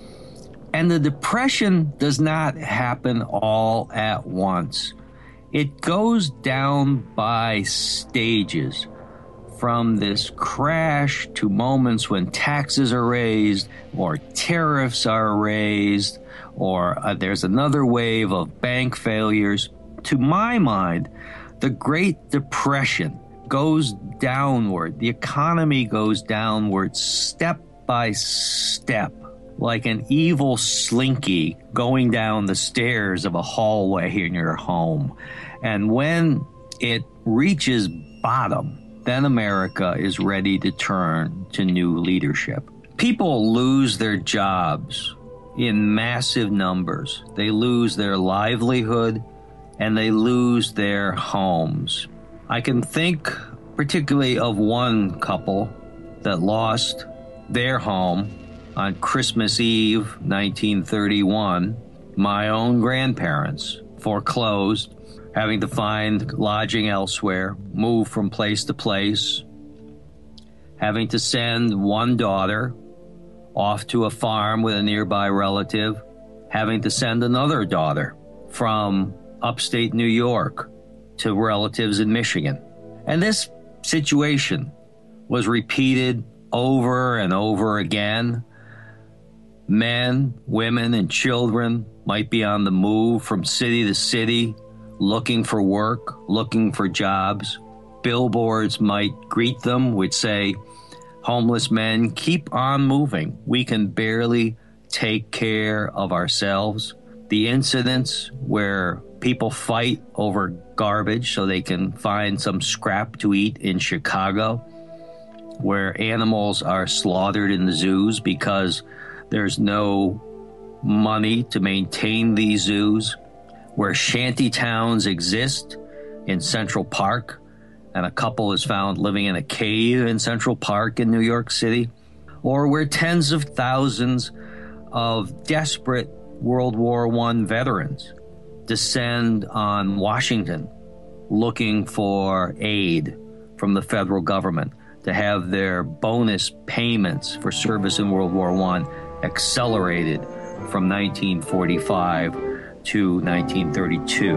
And the depression does not happen all at once. It goes down by stages, from this crash to moments when taxes are raised or tariffs are raised, or uh, there's another wave of bank failures. To my mind, the Great Depression goes downward. The economy goes downward step by step like an evil slinky going down the stairs of a hallway in your home. And when it reaches bottom, then America is ready to turn to new leadership. People lose their jobs in massive numbers. They lose their livelihood and they lose their homes. I can think particularly of one couple that lost their home on Christmas Eve, nineteen thirty-one. My own grandparents foreclosed, having to find lodging elsewhere, move from place to place, having to send one daughter off to a farm with a nearby relative, having to send another daughter from upstate New York to relatives in Michigan. And this situation was repeated over and over again. Men, women, and children might be on the move from city to city, looking for work, looking for jobs. Billboards might greet them, which say, "Homeless men, keep on moving. We can barely take care of ourselves." The incidents where people fight over garbage so they can find some scrap to eat in Chicago, where animals are slaughtered in the zoos because there's no money to maintain these zoos, where shanty towns exist in Central Park, and a couple is found living in a cave in Central Park in New York City, or where tens of thousands of desperate World War One veterans descend on Washington looking for aid from the federal government to have their bonus payments for service in World War One accelerated from nineteen forty-five to nineteen thirty-two.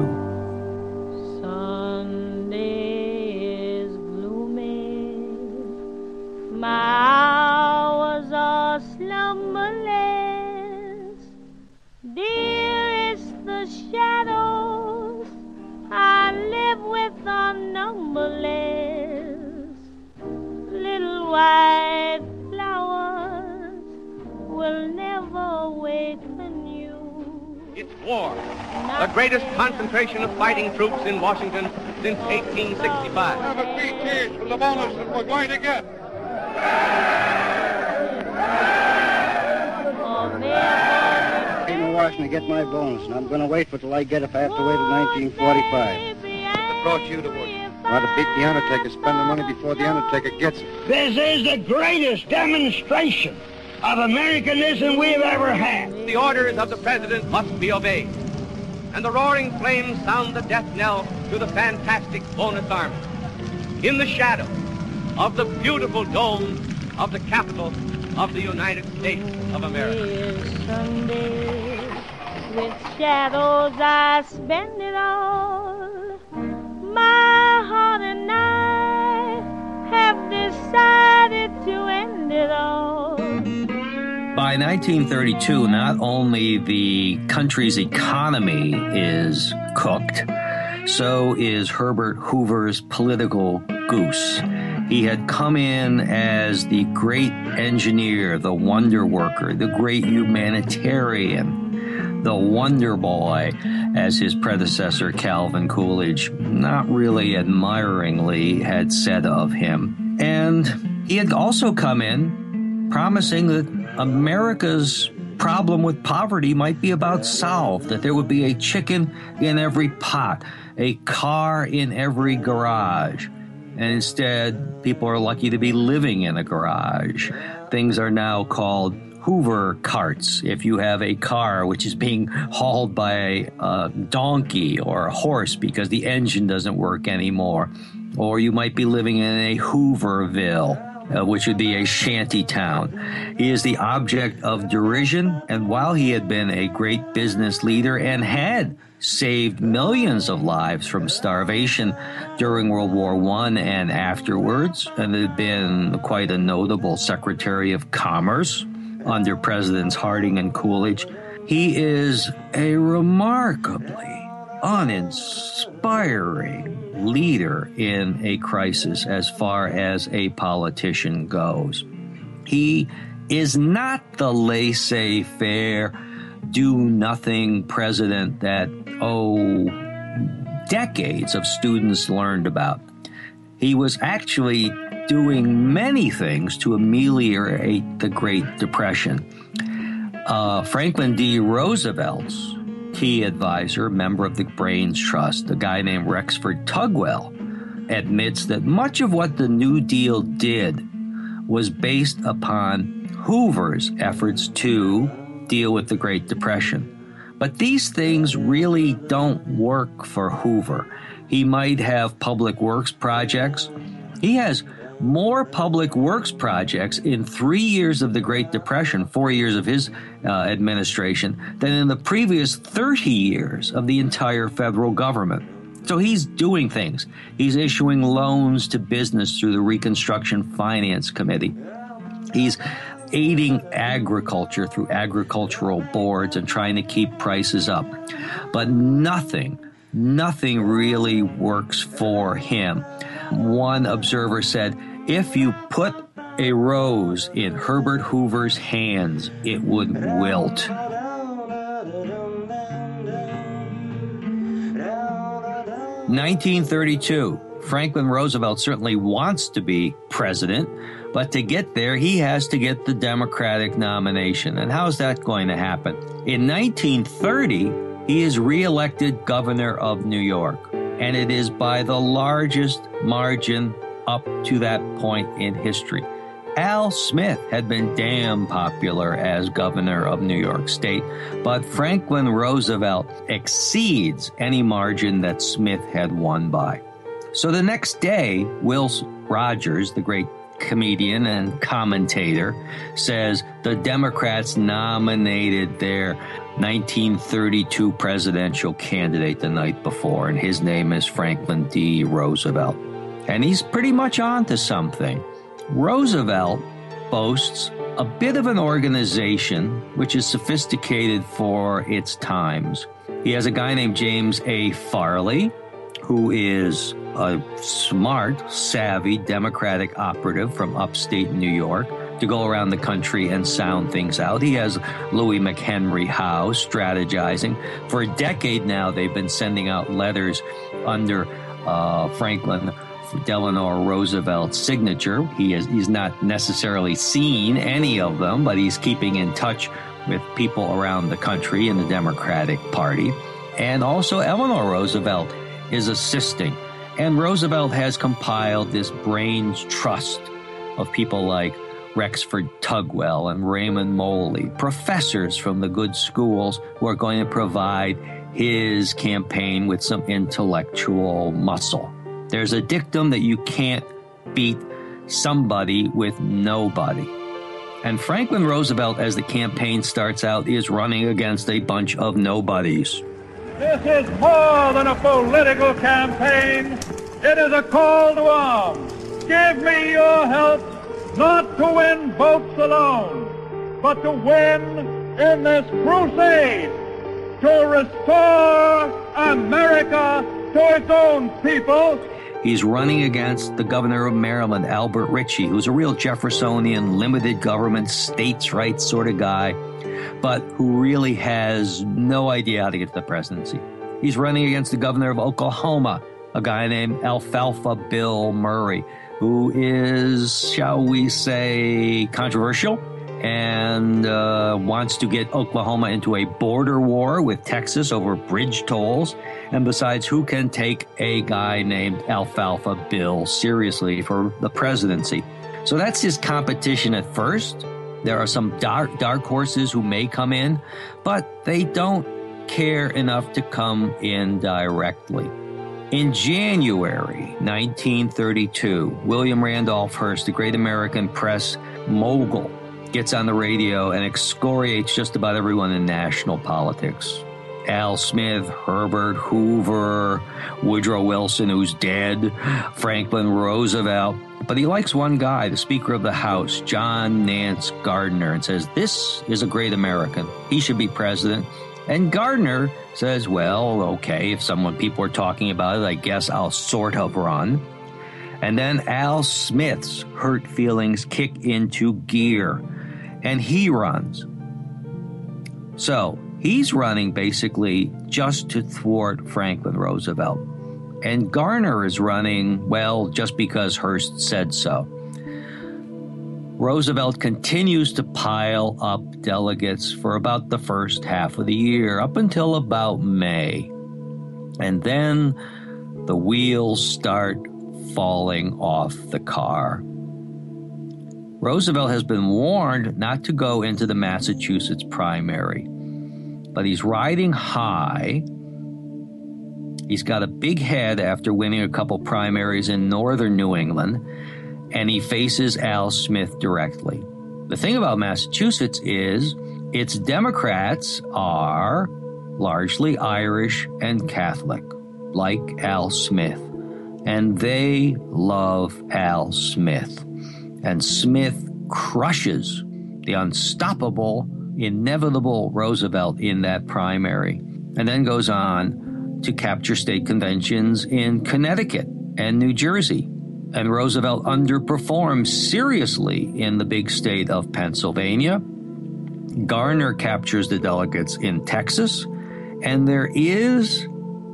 Sunday is gloomy, my hours are slumberless, dearest the shadows I live with are numberless, little white flowers will never awaken you. It's war, the greatest concentration of fighting troops in Washington since eighteen sixty-five. Have a three cheers for the bonus that we're going to get. I'm in Washington to get my bonus, and I'm going to wait for till I get it if I have to wait till nineteen forty-five. What brought you to work? Want to beat the Undertaker, spend the money before the Undertaker gets it. This is the greatest demonstration of Americanism we've ever had. The orders of the president must be obeyed. And the roaring flames sound the death knell to the fantastic bonus army. In the shadow of the beautiful dome of the Capitol of the United States of America. Sunday, with shadows I spend it all. My heart and I have decided to end it all. By nineteen thirty-two, not only the country's economy is cooked, so is Herbert Hoover's political goose. He had come in as the great engineer, the wonder worker, the great humanitarian, the wonder boy, as his predecessor Calvin Coolidge not really admiringly had said of him. And he had also come in promising that America's problem with poverty might be about solved, that there would be a chicken in every pot, a car in every garage. And instead, people are lucky to be living in a garage. Things are now called Hoover carts if you have a car which is being hauled by a donkey or a horse because the engine doesn't work anymore. Or you might be living in a Hooverville, uh, which would be a shanty town. He is the object of derision, and while he had been a great business leader and had saved millions of lives from starvation during World War One and afterwards, and had been quite a notable Secretary of Commerce under Presidents Harding and Coolidge, he is a remarkably uninspiring leader in a crisis as far as a politician goes. He is not the laissez-faire, do-nothing president that, oh, decades of students learned about. He was actually doing many things to ameliorate the Great Depression. Uh, Franklin D. Roosevelt's key advisor, member of the Brains Trust, a guy named Rexford Tugwell, admits that much of what the New Deal did was based upon Hoover's efforts to deal with the Great Depression. But these things really don't work for Hoover. He might have public works projects. He has more public works projects in three years of the Great Depression, four years of his uh, administration, than in the previous thirty years of the entire federal government. So he's doing things. He's issuing loans to business through the Reconstruction Finance Committee. He's aiding agriculture through agricultural boards and trying to keep prices up. But nothing, nothing really works for him. One observer said, if you put a rose in Herbert Hoover's hands, it would wilt. nineteen thirty-two, Franklin Roosevelt certainly wants to be president, but to get there, he has to get the Democratic nomination. And how's that going to happen? In nineteen thirty, he is reelected governor of New York, and it is by the largest margin up to that point in history. Al Smith had been damn popular as governor of New York State, but Franklin Roosevelt exceeds any margin that Smith had won by. So the next day, Will Rogers, the great comedian and commentator, says the Democrats nominated their nineteen thirty-two presidential candidate the night before, and his name is Franklin D. Roosevelt. And he's pretty much on to something. Roosevelt boasts a bit of an organization which is sophisticated for its times. He has a guy named James A. Farley, who is a smart, savvy Democratic operative from upstate New York, to go around the country and sound things out. He has Louis McHenry Howe strategizing. For a decade now, they've been sending out letters under uh, Franklin Delano Roosevelt's signature. He is, he's not necessarily seen any of them, but he's keeping in touch with people around the country in the Democratic Party. And also Eleanor Roosevelt is assisting. And Roosevelt has compiled this brains trust of people like Rexford Tugwell and Raymond Moley, professors from the good schools who are going to provide his campaign with some intellectual muscle. There's a dictum that you can't beat somebody with nobody. And Franklin Roosevelt, as the campaign starts out, is running against a bunch of nobodies. This is more than a political campaign. It is a call to arms. Give me your help, not to win votes alone, but to win in this crusade to restore America to its own people. He's running against the governor of Maryland, Albert Ritchie, who's a real Jeffersonian, limited government, states' rights sort of guy, but who really has no idea how to get to the presidency. He's running against the governor of Oklahoma, a guy named Alfalfa Bill Murray, who is, shall we say, controversial and uh, wants to get Oklahoma into a border war with Texas over bridge tolls, and besides, who can take a guy named Alfalfa Bill seriously for the presidency? So that's his competition at first. There are some dark, dark horses who may come in, but they don't care enough to come in directly. In January nineteen thirty-two, William Randolph Hearst, the great American press mogul, gets on the radio and excoriates just about everyone in national politics. Al Smith, Herbert Hoover, Woodrow Wilson, who's dead, Franklin Roosevelt. But he likes one guy, the Speaker of the House, John Nance Gardner, and says, this is a great American. He should be president. And Gardner says, well, okay, if someone people are talking about it, I guess I'll sort of run. And then Al Smith's hurt feelings kick into gear. and he runs. So he's running basically just to thwart Franklin Roosevelt. And Garner is running, well, just because Hearst said so. Roosevelt continues to pile up delegates for about the first half of the year, up until about May. And then the wheels start falling off the car. Roosevelt has been warned not to go into the Massachusetts primary, but he's riding high. He's got a big head after winning a couple primaries in northern New England, and he faces Al Smith directly. The thing about Massachusetts is its Democrats are largely Irish and Catholic, like Al Smith, and they love Al Smith. And Smith crushes the unstoppable, inevitable Roosevelt in that primary, and then goes on to capture state conventions in Connecticut and New Jersey. And Roosevelt underperforms seriously in the big state of Pennsylvania. Garner captures the delegates in Texas, and there is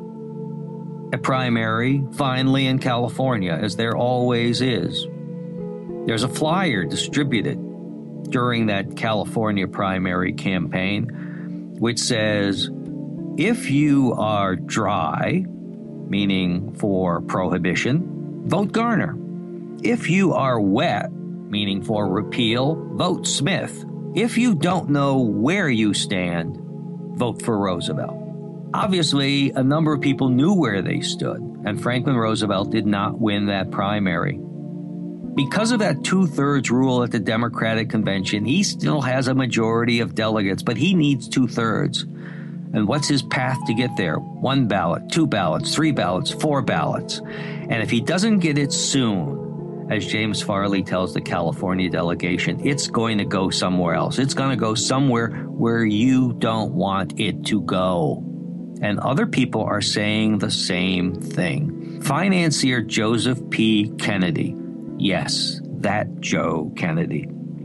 a primary finally in California, as there always is. There's a flyer distributed during that California primary campaign which says, if you are dry, meaning for prohibition, vote Garner. If you are wet, meaning for repeal, vote Smith. If you don't know where you stand, vote for Roosevelt. Obviously, a number of people knew where they stood, and Franklin Roosevelt did not win that primary. Because of that two-thirds rule at the Democratic Convention, he still has a majority of delegates, but he needs two-thirds. And what's his path to get there? One ballot, two ballots, three ballots, four ballots. And if he doesn't get it soon, as James Farley tells the California delegation, it's going to go somewhere else. It's going to go somewhere where you don't want it to go. And other people are saying the same thing. Financier Joseph P. Kennedy, yes, that Joe Kennedy,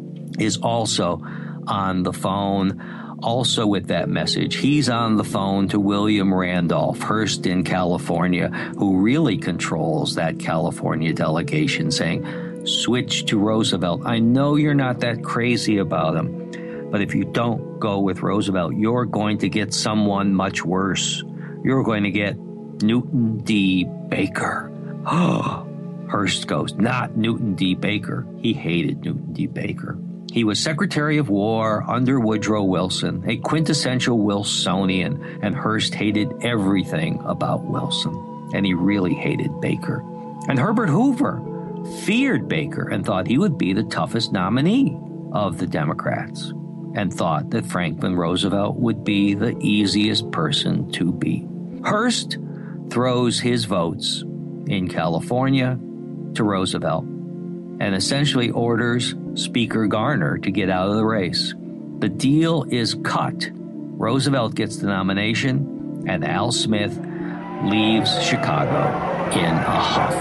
is also on the phone, also with that message. He's on the phone to William Randolph, Hearst in California, who really controls that California delegation, saying, switch to Roosevelt. I know you're not that crazy about him, but if you don't go with Roosevelt, you're going to get someone much worse. You're going to get Newton D. Baker. Oh. Hearst goes, not Newton D. Baker. He hated Newton D. Baker. He was Secretary of War under Woodrow Wilson, a quintessential Wilsonian, and Hearst hated everything about Wilson, and he really hated Baker. And Herbert Hoover feared Baker and thought he would be the toughest nominee of the Democrats, and thought that Franklin Roosevelt would be the easiest person to beat. Hearst throws his votes in California to Roosevelt and essentially orders Speaker Garner to get out of the race. The deal is cut. Roosevelt gets the nomination, and Al Smith leaves Chicago in a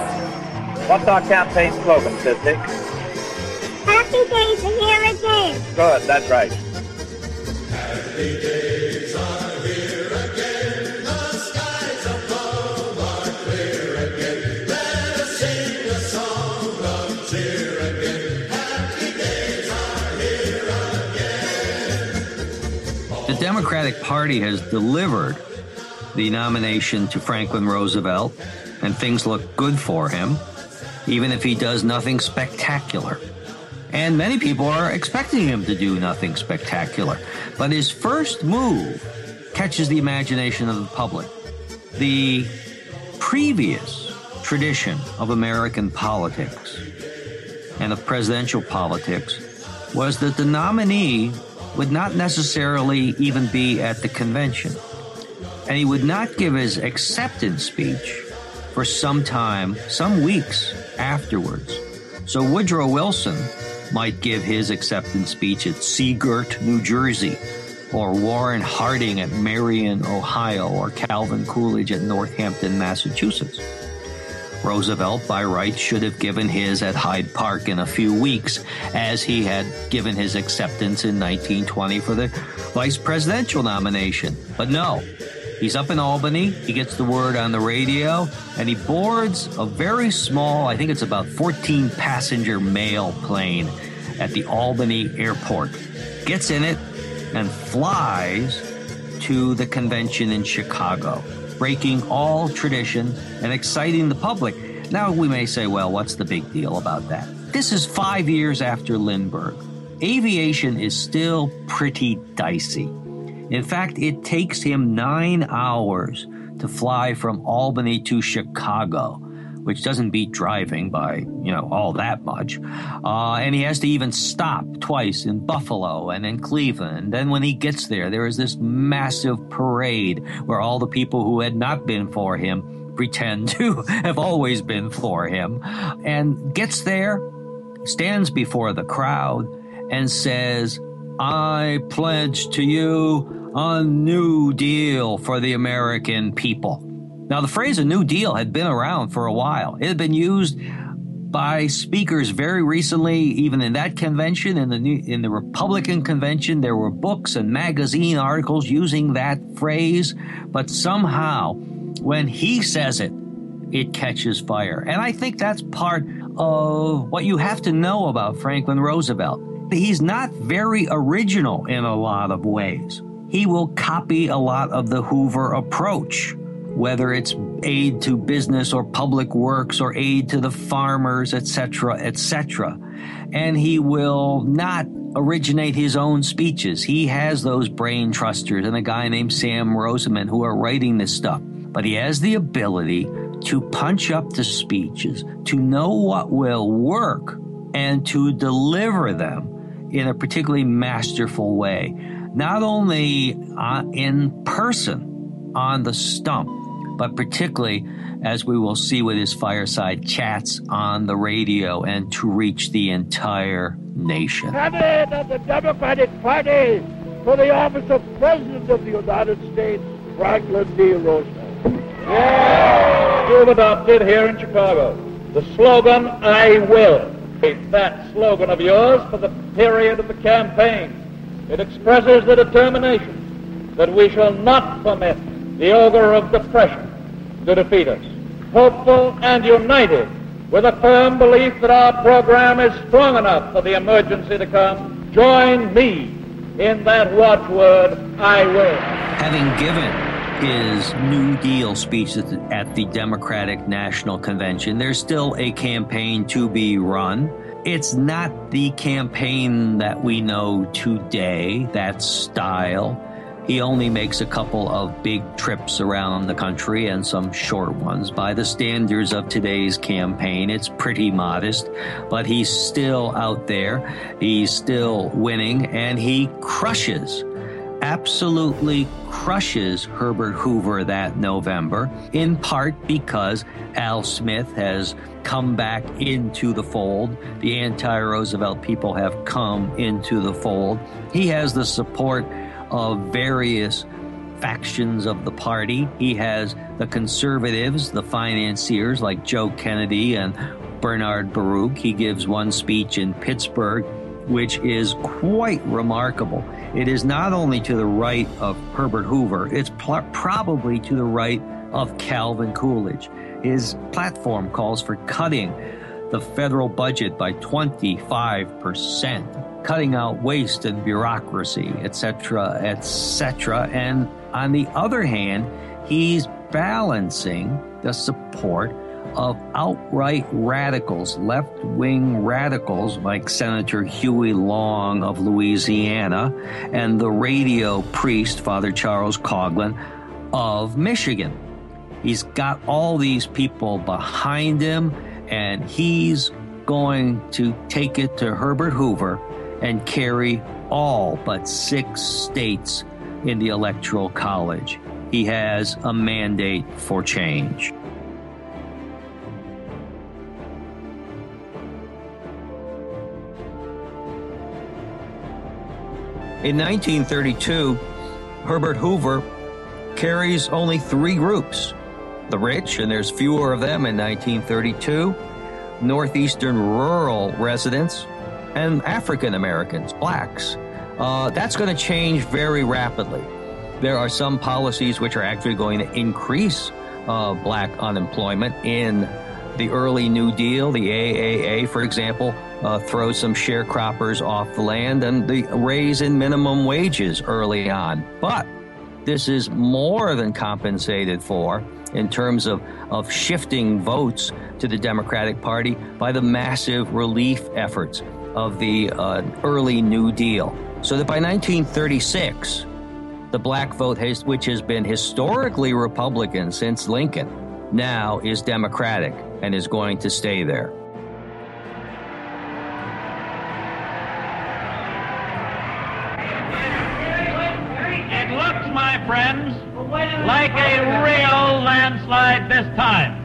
huff. What's our campaign slogan, Sissy? Happy days are here again. Good, that's right. Happy days are here again. The skies above are clear again. Let us sing a song of cheer again. Happy days are here again. The Democratic Party has delivered the nomination to Franklin Roosevelt, and things look good for him, even if he does nothing spectacular. And many people are expecting him to do nothing spectacular. But his first move catches the imagination of the public. The previous tradition of American politics and of presidential politics was that the nominee would not necessarily even be at the convention. And he would not give his acceptance speech for some time, some weeks afterwards. So Woodrow Wilson might give his acceptance speech at Seagirt, New Jersey, or Warren Harding at Marion, Ohio, or Calvin Coolidge at Northampton, Massachusetts. Roosevelt, by rights, should have given his at Hyde Park in a few weeks, as he had given his acceptance in nineteen twenty for the vice presidential nomination. But no, he's up in Albany, he gets the word on the radio, and he boards a very small, I think it's about fourteen passenger mail plane at the Albany airport, gets in it, and flies to the convention in Chicago, breaking all tradition and exciting the public. Now we may say, well, what's the big deal about that? This is five years after Lindbergh. Aviation is still pretty dicey. In fact, it takes him nine hours to fly from Albany to Chicago, which doesn't beat driving by, you know, all that much. Uh, and he has to even stop twice in Buffalo and in Cleveland. Then when he gets there, there is this massive parade where all the people who had not been for him pretend to have always been for him. And gets there, stands before the crowd, and says, "I pledge to you a new deal for the American people." Now, the phrase "a New Deal" had been around for a while. It had been used by speakers very recently, even in that convention, in the new, in the Republican convention. There were books and magazine articles using that phrase, but somehow, when he says it, it catches fire. And I think that's part of what you have to know about Franklin Roosevelt. He's not very original in a lot of ways. He will copy a lot of the Hoover approach, whether it's aid to business or public works or aid to the farmers, et cetera, et cetera. And he will not originate his own speeches. He has those brain trusters and a guy named Sam Roseman who are writing this stuff. But he has the ability to punch up the speeches, to know what will work, and to deliver them in a particularly masterful way. Not only uh, in person on the stump, but particularly, as we will see with his fireside chats on the radio and to reach the entire nation. Candidate of the Democratic Party for the office of President of the United States, Franklin D. Roosevelt. Yeah. You've adopted here in Chicago the slogan, "I will." That slogan of yours for the period of the campaign. It expresses the determination that we shall not permit the ogre of depression to defeat us. Hopeful and united with a firm belief that our program is strong enough for the emergency to come, join me in that watchword, "I will." Having given his New Deal speech at the, at the Democratic National Convention, there's still a campaign to be run. It's not the campaign that we know today, that style. He only makes a couple of big trips around the country and some short ones. By the standards of today's campaign, it's pretty modest, but he's still out there. He's still winning, and he crushes, absolutely crushes Herbert Hoover that November, in part because Al Smith has come back into the fold. The anti-Roosevelt people have come into the fold. He has the support of various factions of the party. He has the conservatives, the financiers like Joe Kennedy and Bernard Baruch. He gives one speech in Pittsburgh, which is quite remarkable. It is not only to the right of Herbert Hoover, it's pl- probably to the right of Calvin Coolidge. His platform calls for cutting the federal budget by twenty-five percent, cutting out waste and bureaucracy, et cetera, et cetera. And on the other hand, he's balancing the support of outright radicals, left-wing radicals like Senator Huey Long of Louisiana and the radio priest, Father Charles Coughlin of Michigan. He's got all these people behind him, and he's going to take it to Herbert Hoover and carry all but six states in the Electoral College. He has a mandate for change. In nineteen thirty-two, Herbert Hoover carries only three groups. the rich, and there's fewer of them in nineteen thirty-two, Northeastern rural residents, and African Americans, blacks. Uh, that's going to change very rapidly. There are some policies which are actually going to increase uh, black unemployment in the early New Deal. The A A A, for example, uh, throws some sharecroppers off the land, and the raise in minimum wages early on. But this is more than compensated for in terms of, of shifting votes to the Democratic Party by the massive relief efforts of the uh, early New Deal. So that by nineteen thirty-six, the black vote, has, which has been historically Republican since Lincoln, now is Democratic and is going to stay there. It looks, my friends, like a real landslide this time.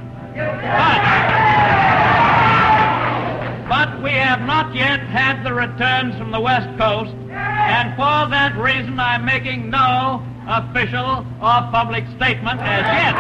But, but we have not yet had the returns from the West Coast, and for that reason I'm making no official or public statement as yet.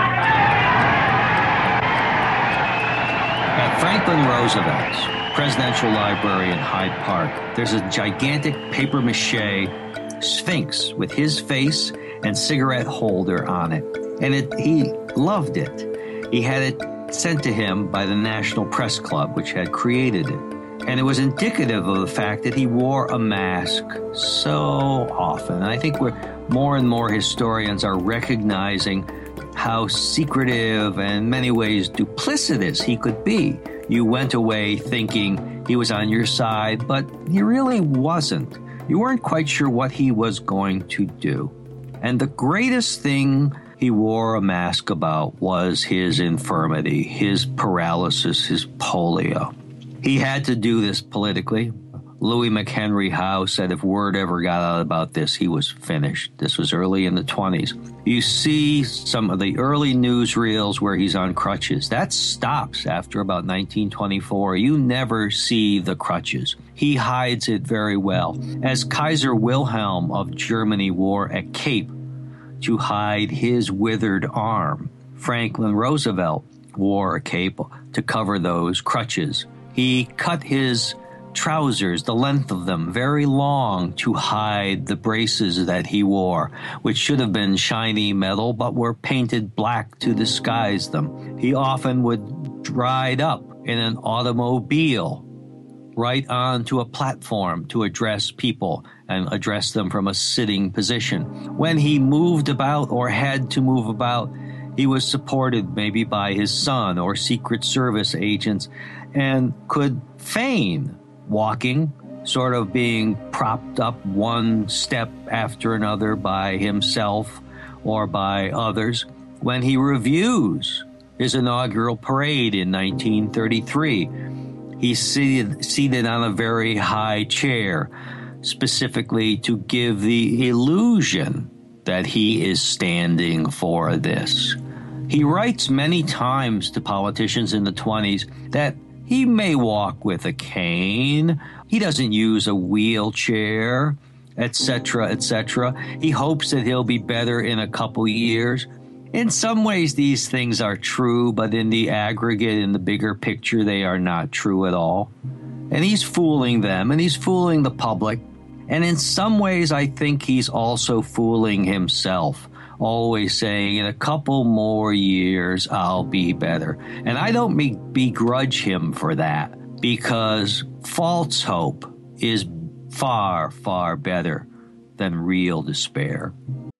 At Franklin Roosevelt's Presidential Library in Hyde Park, there's a gigantic papier-mâché Sphinx with his face and cigarette holder on it. And it, he loved it. He had it sent to him by the National Press Club, which had created it. And it was indicative of the fact that he wore a mask so often. And I think we're more and more historians are recognizing how secretive and in many ways duplicitous he could be. You went away thinking he was on your side, but he really wasn't. You weren't quite sure what he was going to do. And the greatest thing he wore a mask about was his infirmity, his paralysis, his polio. He had to do this politically. Louis McHenry Howe said if word ever got out about this, he was finished. This was early in the twenties. You see some of the early newsreels where he's on crutches. That stops after about nineteen twenty-four. You never see the crutches. He hides it very well. As Kaiser Wilhelm of Germany wore a cape to hide his withered arm, Franklin Roosevelt wore a cape to cover those crutches. He cut his trousers, the length of them, very long to hide the braces that he wore, which should have been shiny metal but were painted black to disguise them. He often would ride up in an automobile right onto a platform to address people and address them from a sitting position. When he moved about or had to move about, he was supported maybe by his son or Secret Service agents and could feign walking, sort of being propped up one step after another by himself or by others. When he reviews his inaugural parade in nineteen thirty-three, he's seated, seated on a very high chair, specifically to give the illusion that he is standing for this. He writes many times to politicians in the twenties that he may walk with a cane. He doesn't use a wheelchair, et cetera, et cetera. He hopes that he'll be better in a couple years. In some ways, these things are true, but in the aggregate, in the bigger picture, they are not true at all. And he's fooling them, and he's fooling the public. And in some ways, I think he's also fooling himself, always saying, in a couple more years, I'll be better. And I don't be- begrudge him for that, because false hope is far, far better than real despair.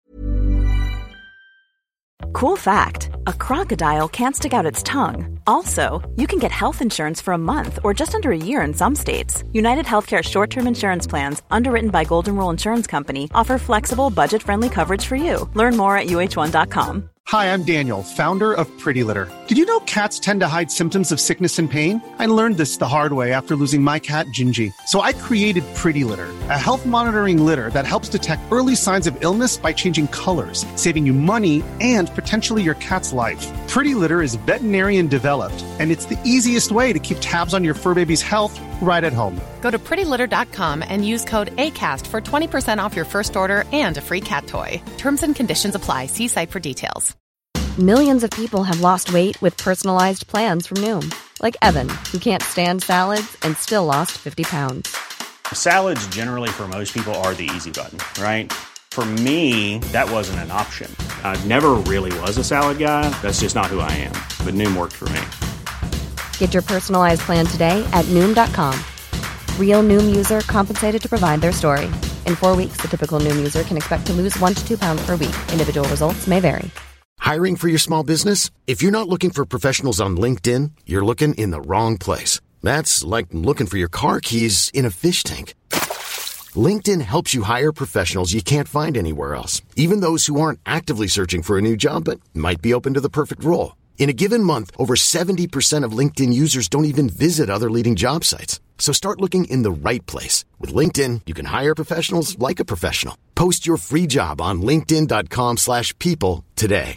Cool fact, a crocodile can't stick out its tongue. Also, you can get health insurance for a month or just under a year in some states. United Healthcare short-term insurance plans, underwritten by Golden Rule Insurance Company, offer flexible, budget-friendly coverage for you. Learn more at U H one dot com. Hi, I'm Daniel, founder of Pretty Litter. Did you know cats tend to hide symptoms of sickness and pain? I learned this the hard way after losing my cat, Gingy. So I created Pretty Litter, a health monitoring litter that helps detect early signs of illness by changing colors, saving you money and potentially your cat's life. Pretty Litter is veterinarian developed, and it's the easiest way to keep tabs on your fur baby's health right at home. Go to pretty litter dot com and use code ACAST for twenty percent off your first order and a free cat toy. Terms and conditions apply. See site for details. Millions of people have lost weight with personalized plans from Noom. Like Evan, who can't stand salads and still lost fifty pounds. Salads generally for most people are the easy button, right? For me, that wasn't an option. I never really was a salad guy. That's just not who I am. But Noom worked for me. Get your personalized plan today at Noom dot com. Real Noom user compensated to provide their story. In four weeks, the typical Noom user can expect to lose one to two pounds per week. Individual results may vary. Hiring for your small business? If you're not looking for professionals on LinkedIn, you're looking in the wrong place. That's like looking for your car keys in a fish tank. LinkedIn helps you hire professionals you can't find anywhere else, even those who aren't actively searching for a new job but might be open to the perfect role. In a given month, over seventy percent of LinkedIn users don't even visit other leading job sites. So start looking in the right place. With LinkedIn, you can hire professionals like a professional. Post your free job on linkedin dot com slash people today.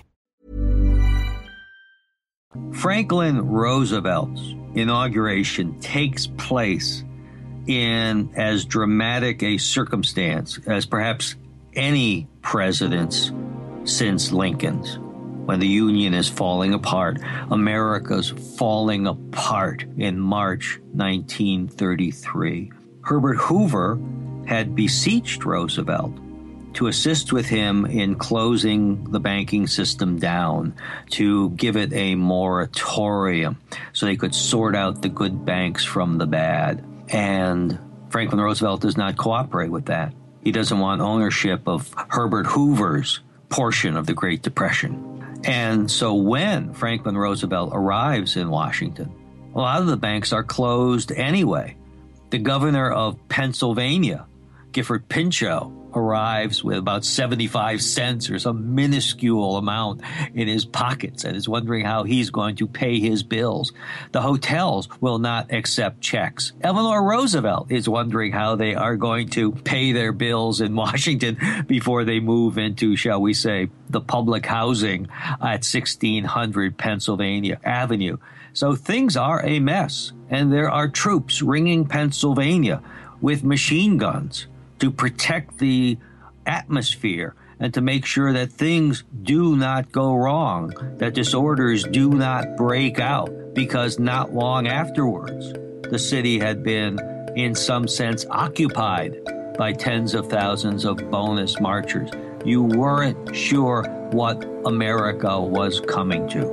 Franklin Roosevelt's inauguration takes place in as dramatic a circumstance as perhaps any president's since Lincoln's, when the Union is falling apart. America's falling apart in March nineteen thirty-three. Herbert Hoover had beseeched Roosevelt to assist with him in closing the banking system down, to give it a moratorium so they could sort out the good banks from the bad. And Franklin Roosevelt does not cooperate with that. He doesn't want ownership of Herbert Hoover's portion of the Great Depression. And so when Franklin Roosevelt arrives in Washington, a lot of the banks are closed anyway. The governor of Pennsylvania, Gifford Pinchot, arrives with about seventy-five cents or some minuscule amount in his pockets and is wondering how he's going to pay his bills. The hotels will not accept checks. Eleanor Roosevelt is wondering how they are going to pay their bills in Washington before they move into, shall we say, the public housing at sixteen hundred Pennsylvania Avenue. So things are a mess, and there are troops ringing Pennsylvania with machine guns to protect the atmosphere and to make sure that things do not go wrong, that disorders do not break out, because not long afterwards, the city had been, in some sense, occupied by tens of thousands of bonus marchers. You weren't sure what America was coming to.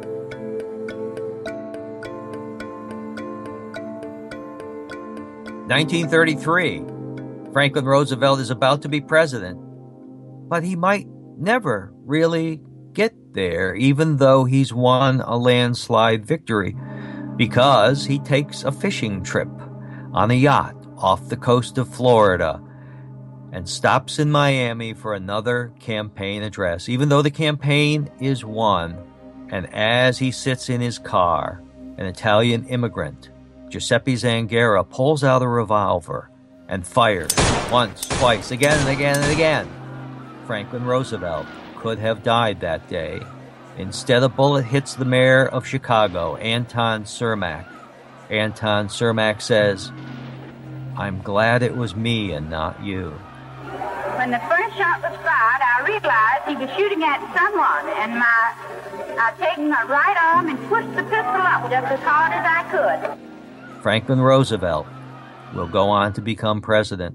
nineteen thirty-three. Franklin Roosevelt is about to be president, but he might never really get there, even though he's won a landslide victory, because he takes a fishing trip on a yacht off the coast of Florida and stops in Miami for another campaign address, even though the campaign is won. And as he sits in his car, an Italian immigrant, Giuseppe Zangara, pulls out a revolver and fires once, twice, again and again and again. Franklin Roosevelt could have died that day. Instead, a bullet hits the mayor of Chicago, Anton Cermak. Anton Cermak says, "I'm glad it was me and not you." When the first shot was fired, I realized he was shooting at someone, and my, I taken my right arm and pushed the pistol up just as hard as I could. Franklin Roosevelt will go on to become president.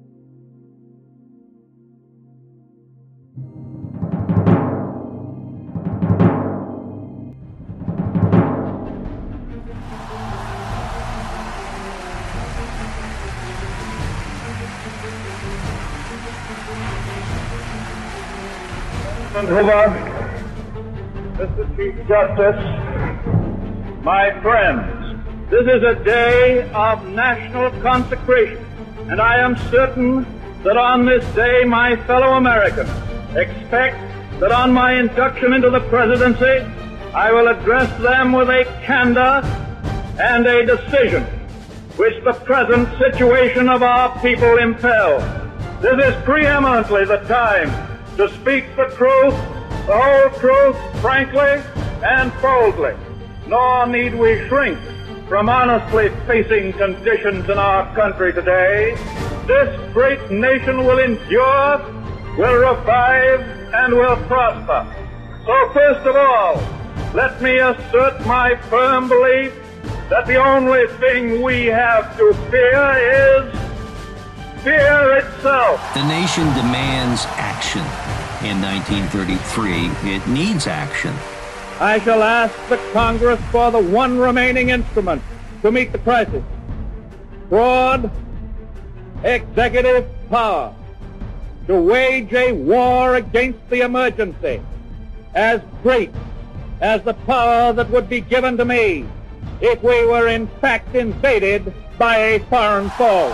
Hoover, Mister Chief Justice, my friends, this is a day of national consecration, and I am certain that on this day my fellow Americans expect that on my induction into the presidency, I will address them with a candor and a decision which the present situation of our people impels. This is preeminently the time to speak the truth, the whole truth, frankly and boldly. Nor need we shrink from honestly facing conditions in our country today. This great nation will endure, will revive, and will prosper. So first of all, let me assert my firm belief that the only thing we have to fear is fear itself. The nation demands action. In nineteen thirty-three, it needs action. I shall ask the Congress for the one remaining instrument to meet the crisis. Broad executive power to wage a war against the emergency as great as the power that would be given to me if we were in fact invaded by a foreign foe.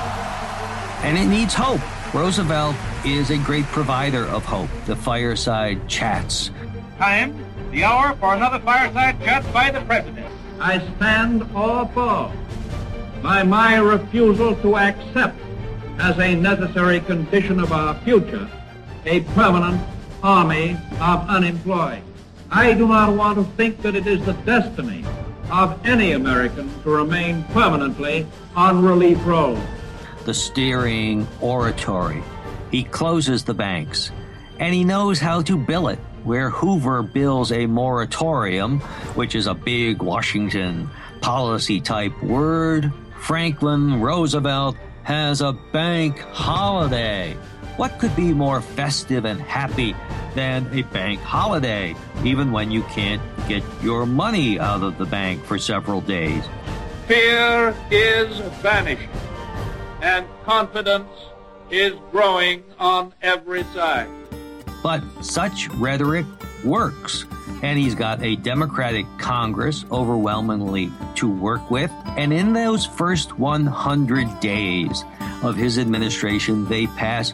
And it needs hope. Roosevelt is a great provider of hope. The fireside chats. Time, the hour for another fireside chat by the President. I stand all for by my refusal to accept as a necessary condition of our future a permanent army of unemployed. I do not want to think that it is the destiny of any American to remain permanently on relief road. The steering oratory. He closes the banks, and he knows how to bill it. Where Hoover bills a moratorium, which is a big Washington policy type word, Franklin Roosevelt has a bank holiday. What could be more festive and happy than a bank holiday, even when you can't get your money out of the bank for several days? Fear is vanishing, and confidence is growing on every side. But such rhetoric works, and he's got a Democratic Congress overwhelmingly to work with. And in those first one hundred days of his administration, they pass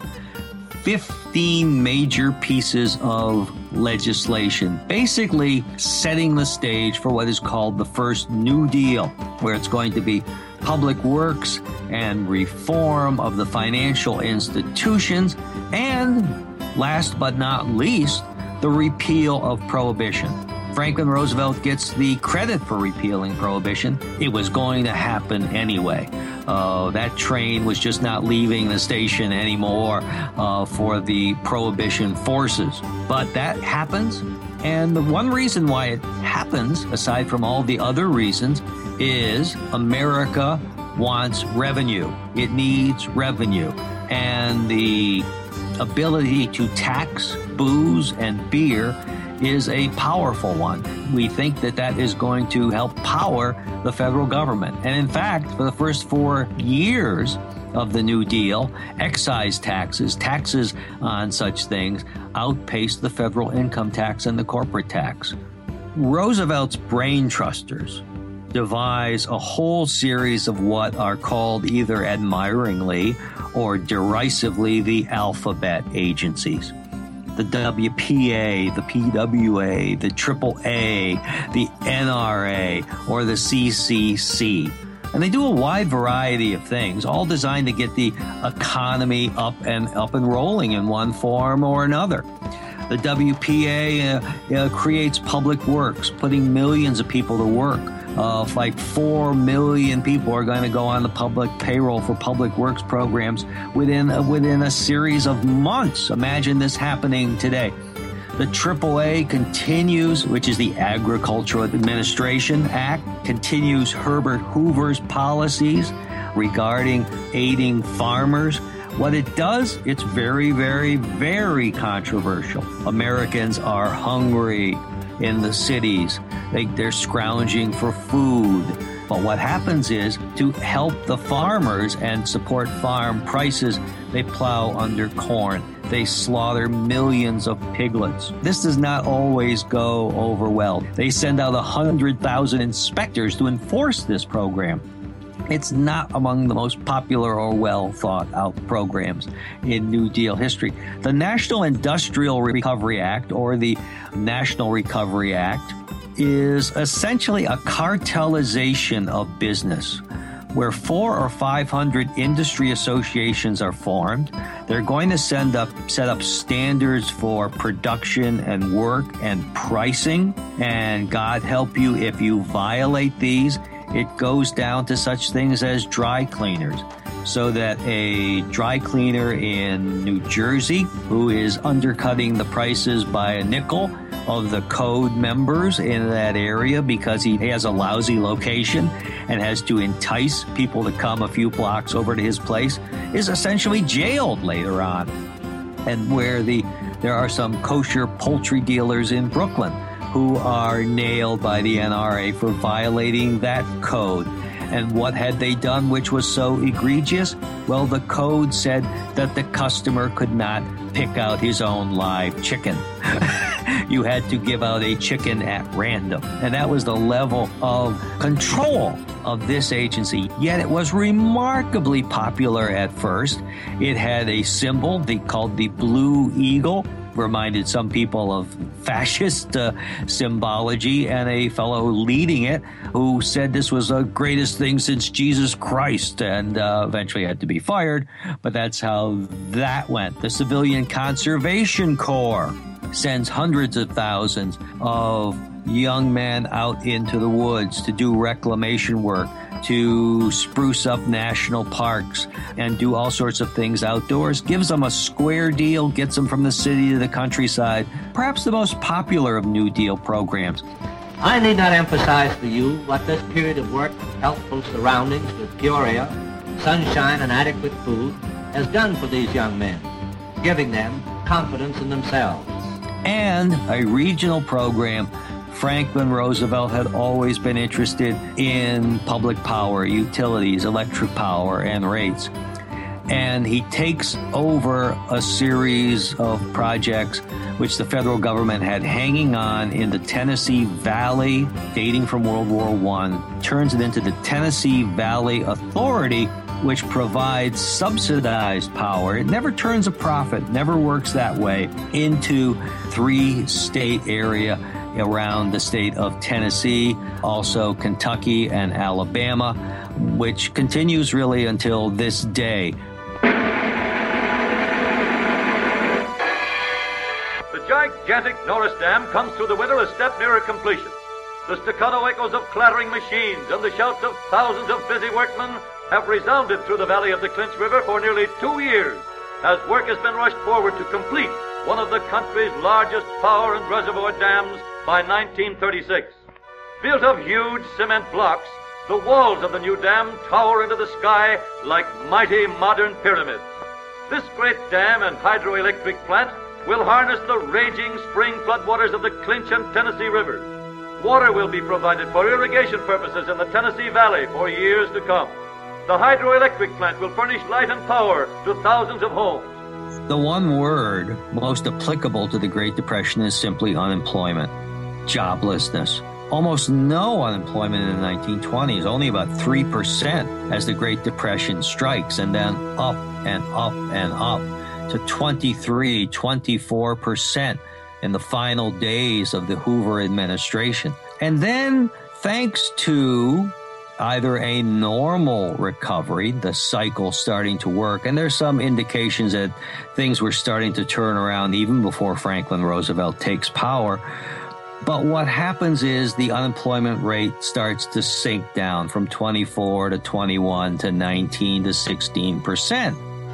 fifteen major pieces of legislation, basically setting the stage for what is called the first New Deal, where it's going to be public works and reform of the financial institutions, and last but not least, the repeal of Prohibition. Franklin Roosevelt gets the credit for repealing Prohibition. It was going to happen anyway. Uh, that train was just not leaving the station anymore uh, for the Prohibition forces. But that happens, and the one reason why it happens, aside from all the other reasons, is America wants revenue. It needs revenue. And the ability to tax booze and beer is a powerful one. We think that that is going to help power the federal government. And in fact, for the first four years of the New Deal, excise taxes, taxes on such things, outpaced the federal income tax and the corporate tax. Roosevelt's brain trusters devise a whole series of what are called either admiringly or derisively the alphabet agencies. The W P A, the P W A, the triple A, the N R A, or the C C C. And they do a wide variety of things, all designed to get the economy up and up and rolling in one form or another. The W P A uh, uh, creates public works, putting millions of people to work. Uh, like four million people are going to go on the public payroll for public works programs within uh, within a series of months. Imagine this happening today. The triple A continues, which is the Agricultural Administration Act, continues Herbert Hoover's policies regarding aiding farmers. What it does, it's very, very, very controversial. Americans are hungry in the cities. They, they're scrounging for food. But what happens is, to help the farmers and support farm prices, they plow under corn. They slaughter millions of piglets. This does not always go over well. They send out one hundred thousand inspectors to enforce this program. It's not among the most popular or well thought out programs in New Deal history. The National Industrial Recovery Act, or the National Recovery Act, is essentially a cartelization of business, where four or five hundred industry associations are formed. They're going to send up, set up standards for production and work and pricing. And God help you if you violate these. It goes down to such things as dry cleaners, so that a dry cleaner in New Jersey who is undercutting the prices by a nickel of the code members in that area because he has a lousy location and has to entice people to come a few blocks over to his place, is essentially jailed later on. And where the there are some kosher poultry dealers in Brooklyn who are nailed by the N R A for violating that code. And what had they done which was so egregious? Well, the code said that the customer could not pick out his own live chicken. You had to give out a chicken at random. And that was the level of control of this agency. Yet it was remarkably popular at first. It had a symbol they called the Blue Eagle, reminded some people of fascist uh, symbology, and a fellow leading it who said this was the greatest thing since Jesus Christ, and uh, eventually had to be fired. But that's how that went. The Civilian Conservation Corps sends hundreds of thousands of young men out into the woods to do reclamation work, to spruce up national parks and do all sorts of things outdoors, gives them a square deal, gets them from the city to the countryside, perhaps the most popular of New Deal programs. I need not emphasize for you what this period of work with healthful surroundings, with pure air, sunshine, and adequate food has done for these young men, giving them confidence in themselves. And a regional program. Franklin Roosevelt had always been interested in public power, utilities, electric power, and rates. And he takes over a series of projects which the federal government had hanging on in the Tennessee Valley, dating from World War One, turns it into the Tennessee Valley Authority, which provides subsidized power. It never turns a profit, never works that way, into three-state area around the state of Tennessee, also Kentucky and Alabama, which continues really until this day. The gigantic Norris Dam comes through the winter a step nearer completion. The staccato echoes of clattering machines and the shouts of thousands of busy workmen have resounded through the valley of the Clinch River for nearly two years as work has been rushed forward to complete one of the country's largest power and reservoir dams by nineteen thirty-six. Built of huge cement blocks, the walls of the new dam tower into the sky like mighty modern pyramids. This great dam and hydroelectric plant will harness the raging spring floodwaters of the Clinch and Tennessee rivers. Water will be provided for irrigation purposes in the Tennessee Valley for years to come. The hydroelectric plant will furnish light and power to thousands of homes. The one word most applicable to the Great Depression is simply unemployment, joblessness. Almost no unemployment in the nineteen twenties, only about three percent as the Great Depression strikes, and then up and up and up to twenty-three, twenty-four percent in the final days of the Hoover administration. And then, thanks to either a normal recovery, the cycle starting to work, and there's some indications that things were starting to turn around even before Franklin Roosevelt takes power. But what happens is the unemployment rate starts to sink down from twenty-four to twenty-one to nineteen to sixteen percent.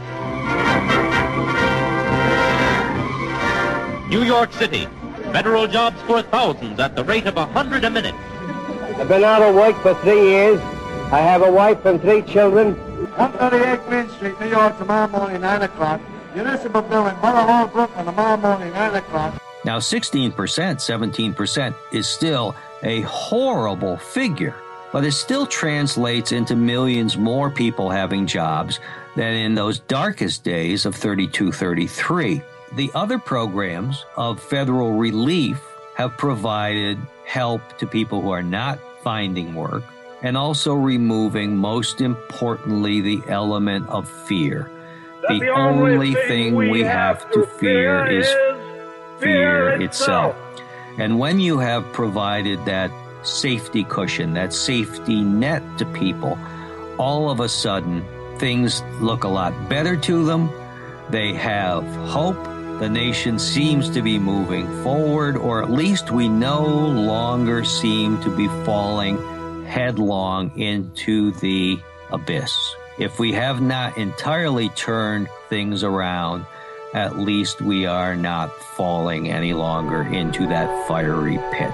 New York City, federal jobs for thousands at the rate of a hundred a minute. I've been out of work for three years. I have a wife and three children. one thirty-eight Main Street, New York, tomorrow morning, nine o'clock. Municipal Building, Borough Hall, Brooklyn, tomorrow morning, nine o'clock. Now, sixteen percent, seventeen percent is still a horrible figure, but it still translates into millions more people having jobs than in those darkest days of thirty-two, thirty-three. The other programs of federal relief have provided help to people who are not finding work, and also removing, most importantly, the element of fear. The, the only, only thing, thing we have, have to fear, fear is fear itself. itself. And when you have provided that safety cushion, that safety net to people, all of a sudden things look a lot better to them. They have hope. The nation seems to be moving forward, or at least we no longer seem to be falling headlong into the abyss. If we have not entirely turned things around, at least we are not falling any longer into that fiery pit.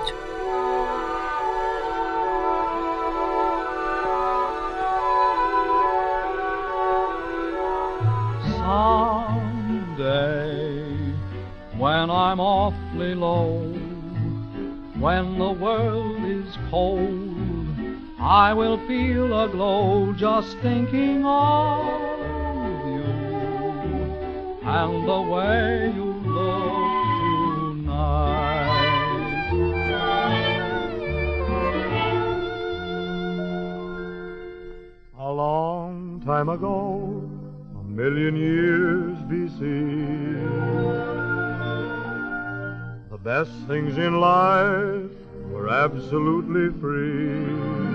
Someday, when I'm awfully low, when the world is cold, I will feel a glow just thinking of you and the way you look tonight. A long time ago, a million years B C, the best things in life were absolutely free.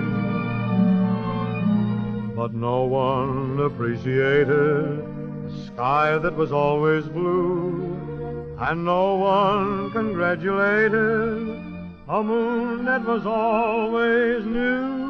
But no one appreciated the sky that was always blue, and no one congratulated a moon that was always new.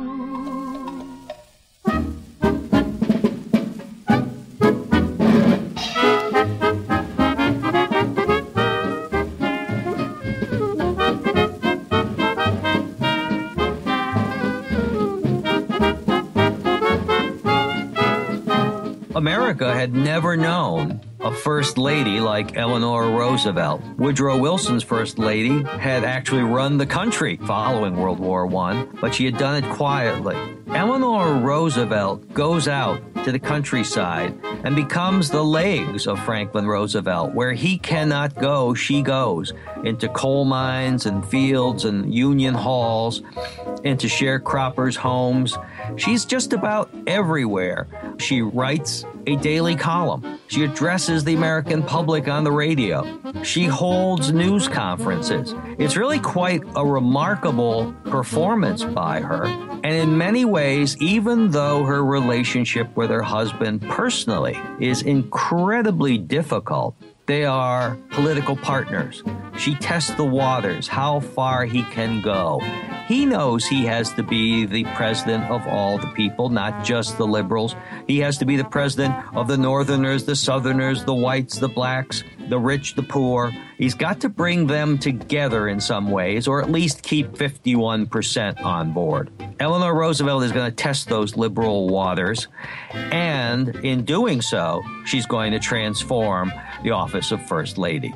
America had never known a first lady like Eleanor Roosevelt. Woodrow Wilson's first lady had actually run the country following World War One, but she had done it quietly. Eleanor Roosevelt goes out to the countryside and becomes the legs of Franklin Roosevelt. Where he cannot go, she goes into coal mines and fields and union halls, into sharecroppers' homes. She's just about everywhere. She writes a daily column. She addresses the American public on the radio. She holds news conferences. It's really quite a remarkable performance by her. And in many ways, even though her relationship with her husband personally is incredibly difficult, they are political partners. She tests the waters, how far he can go. He knows he has to be the president of all the people, not just the liberals. He has to be the president of the Northerners, the Southerners, the whites, the blacks, the rich, the poor. He's got to bring them together in some ways, or at least keep fifty-one percent on board. Eleanor Roosevelt is going to test those liberal waters, and in doing so, she's going to transform the office of First Lady.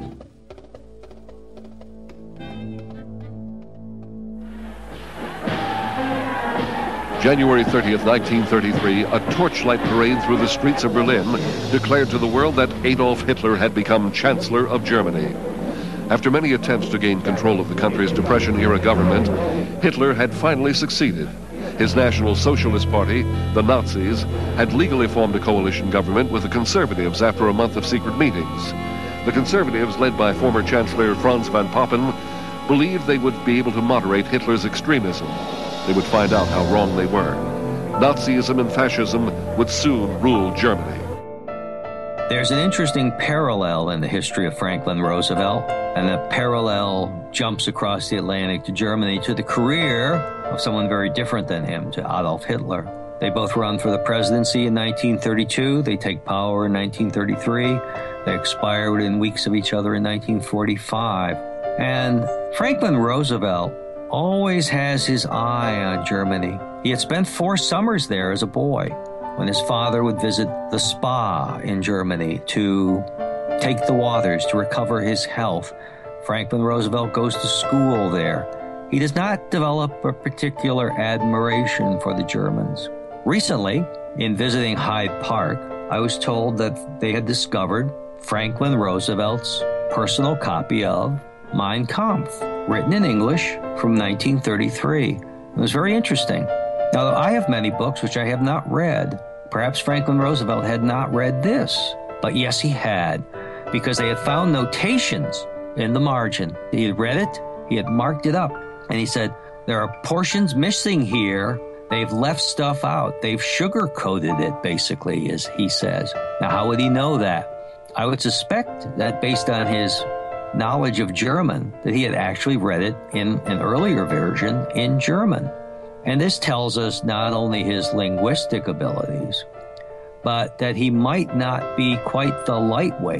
January thirtieth, nineteen thirty-three, a torchlight parade through the streets of Berlin declared to the world that Adolf Hitler had become Chancellor of Germany. After many attempts to gain control of the country's Depression-era government, Hitler had finally succeeded. His National Socialist Party, the Nazis, had legally formed a coalition government with the Conservatives after a month of secret meetings. The Conservatives, led by former Chancellor Franz von Papen, believed they would be able to moderate Hitler's extremism. They would find out how wrong they were. Nazism and fascism would soon rule Germany. There's an interesting parallel in the history of Franklin Roosevelt, and the parallel jumps across the Atlantic to Germany to the career of someone very different than him, to Adolf Hitler. They both run for the presidency in nineteen thirty-two. They take power in nineteen thirty-three. They expire within weeks of each other in nineteen forty-five. And Franklin Roosevelt always has his eye on Germany. He had spent four summers there as a boy when his father would visit the spa in Germany to take the waters, to recover his health. Franklin Roosevelt goes to school there. He does not develop a particular admiration for the Germans. Recently, in visiting Hyde Park, I was told that they had discovered Franklin Roosevelt's personal copy of Mein Kampf, written in English from nineteen thirty-three. It was very interesting. Now, I have many books which I have not read. Perhaps Franklin Roosevelt had not read this, but yes, he had, because they had found notations in the margin. He had read it, he had marked it up, and he said, there are portions missing here. They've left stuff out. They've sugar-coated it, basically, as he says. Now, how would he know that? I would suspect that based on his knowledge of German, that he had actually read it in an earlier version in German. And this tells us not only his linguistic abilities, but that he might not be quite the lightweight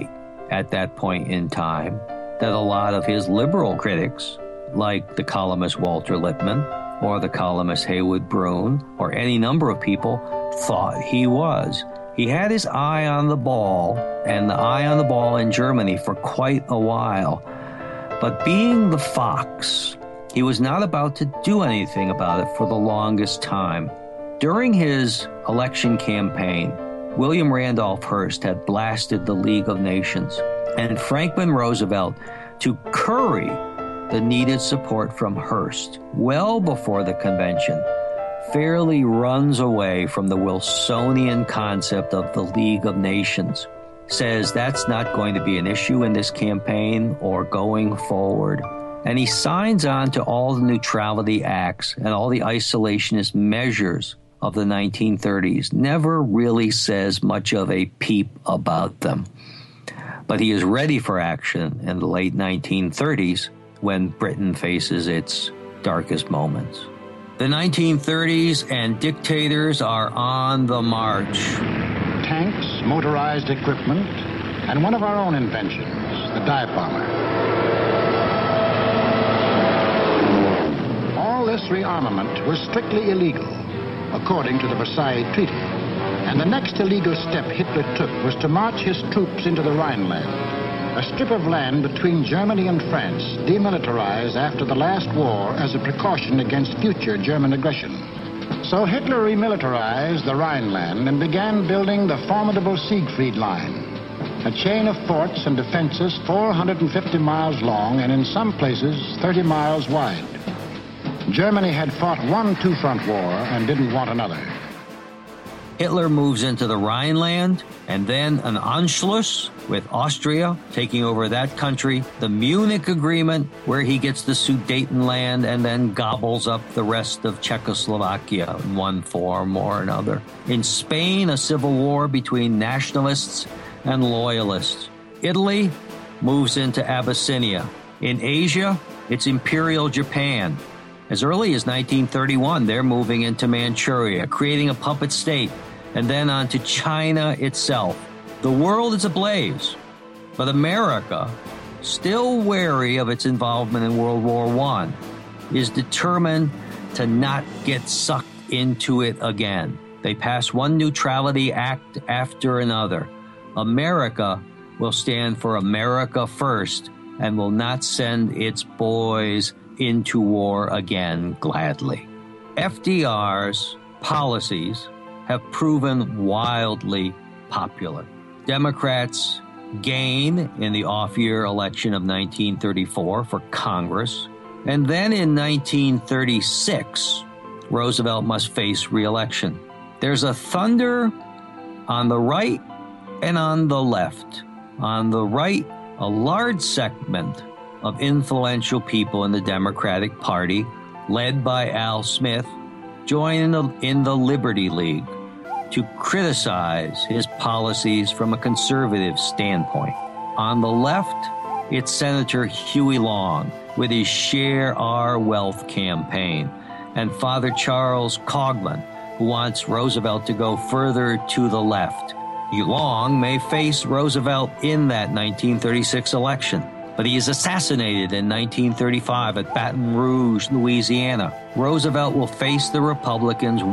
at that point in time that a lot of his liberal critics, like the columnist Walter Lippmann or the columnist Haywood Broun or any number of people, thought he was. He had his eye on the ball, and the eye on the ball in Germany for quite a while. But being the fox, he was not about to do anything about it for the longest time. During his election campaign, William Randolph Hearst had blasted the League of Nations, and Franklin Roosevelt, to curry the needed support from Hearst well before the convention, fairly runs away from the Wilsonian concept of the League of Nations, says that's not going to be an issue in this campaign or going forward. And he signs on to all the neutrality acts and all the isolationist measures of the nineteen thirties, never really says much of a peep about them. But he is ready for action in the late nineteen thirties when Britain faces its darkest moments. The nineteen thirties and dictators are on the march. Tanks, motorized equipment, and one of our own inventions, the dive bomber. All this rearmament was strictly illegal, according to the Versailles Treaty. And the next illegal step Hitler took was to march his troops into the Rhineland, a strip of land between Germany and France, demilitarized after the last war as a precaution against future German aggression. So Hitler remilitarized the Rhineland and began building the formidable Siegfried Line, a chain of forts and defenses four hundred fifty miles long and in some places thirty miles wide. Germany had fought one two-front war and didn't want another. Hitler moves into the Rhineland, and then an Anschluss with Austria, taking over that country, the Munich Agreement, where he gets the Sudetenland and then gobbles up the rest of Czechoslovakia in one form or another. In Spain, a civil war between nationalists and loyalists. Italy moves into Abyssinia. In Asia, it's Imperial Japan. As early as nineteen thirty-one, they're moving into Manchuria, creating a puppet state, and then on to China itself. The world is ablaze, but America, still wary of its involvement in World War One, is determined to not get sucked into it again. They pass one neutrality act after another. America will stand for America first and will not send its boys into war again gladly. F D R's policies have proven wildly popular. Democrats gain in the off-year election of nineteen thirty-four for Congress, and then in nineteen thirty-six, Roosevelt must face re-election. There's a thunder on the right and on the left. On the right, a large segment of influential people in the Democratic Party, led by Al Smith, join in the, in the Liberty League to criticize his policies from a conservative standpoint. On the left, it's Senator Huey Long with his Share Our Wealth campaign, and Father Charles Coughlin, who wants Roosevelt to go further to the left. Long may face Roosevelt in that nineteen thirty-six election, but he is assassinated in nineteen thirty-five at Baton Rouge, Louisiana. Roosevelt will face the Republicans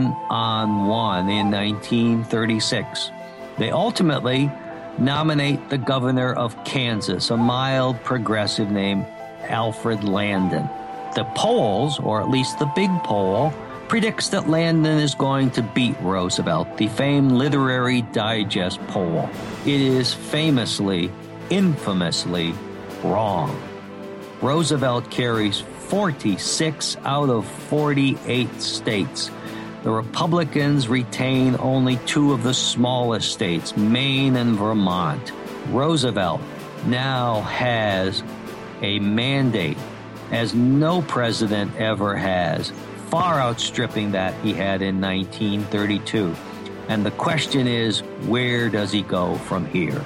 one-on-one in nineteen thirty-six. They ultimately nominate the governor of Kansas, a mild progressive named Alfred Landon. The polls, or at least the big poll, predicts that Landon is going to beat Roosevelt, the famed Literary Digest poll. It is famously, infamously wrong. Roosevelt carries forty-six out of forty-eight states. The Republicans retain only two of the smallest states, Maine and Vermont. Roosevelt now has a mandate, as no president ever has, far outstripping that he had in nineteen thirty-two. And the question is, where does he go from here?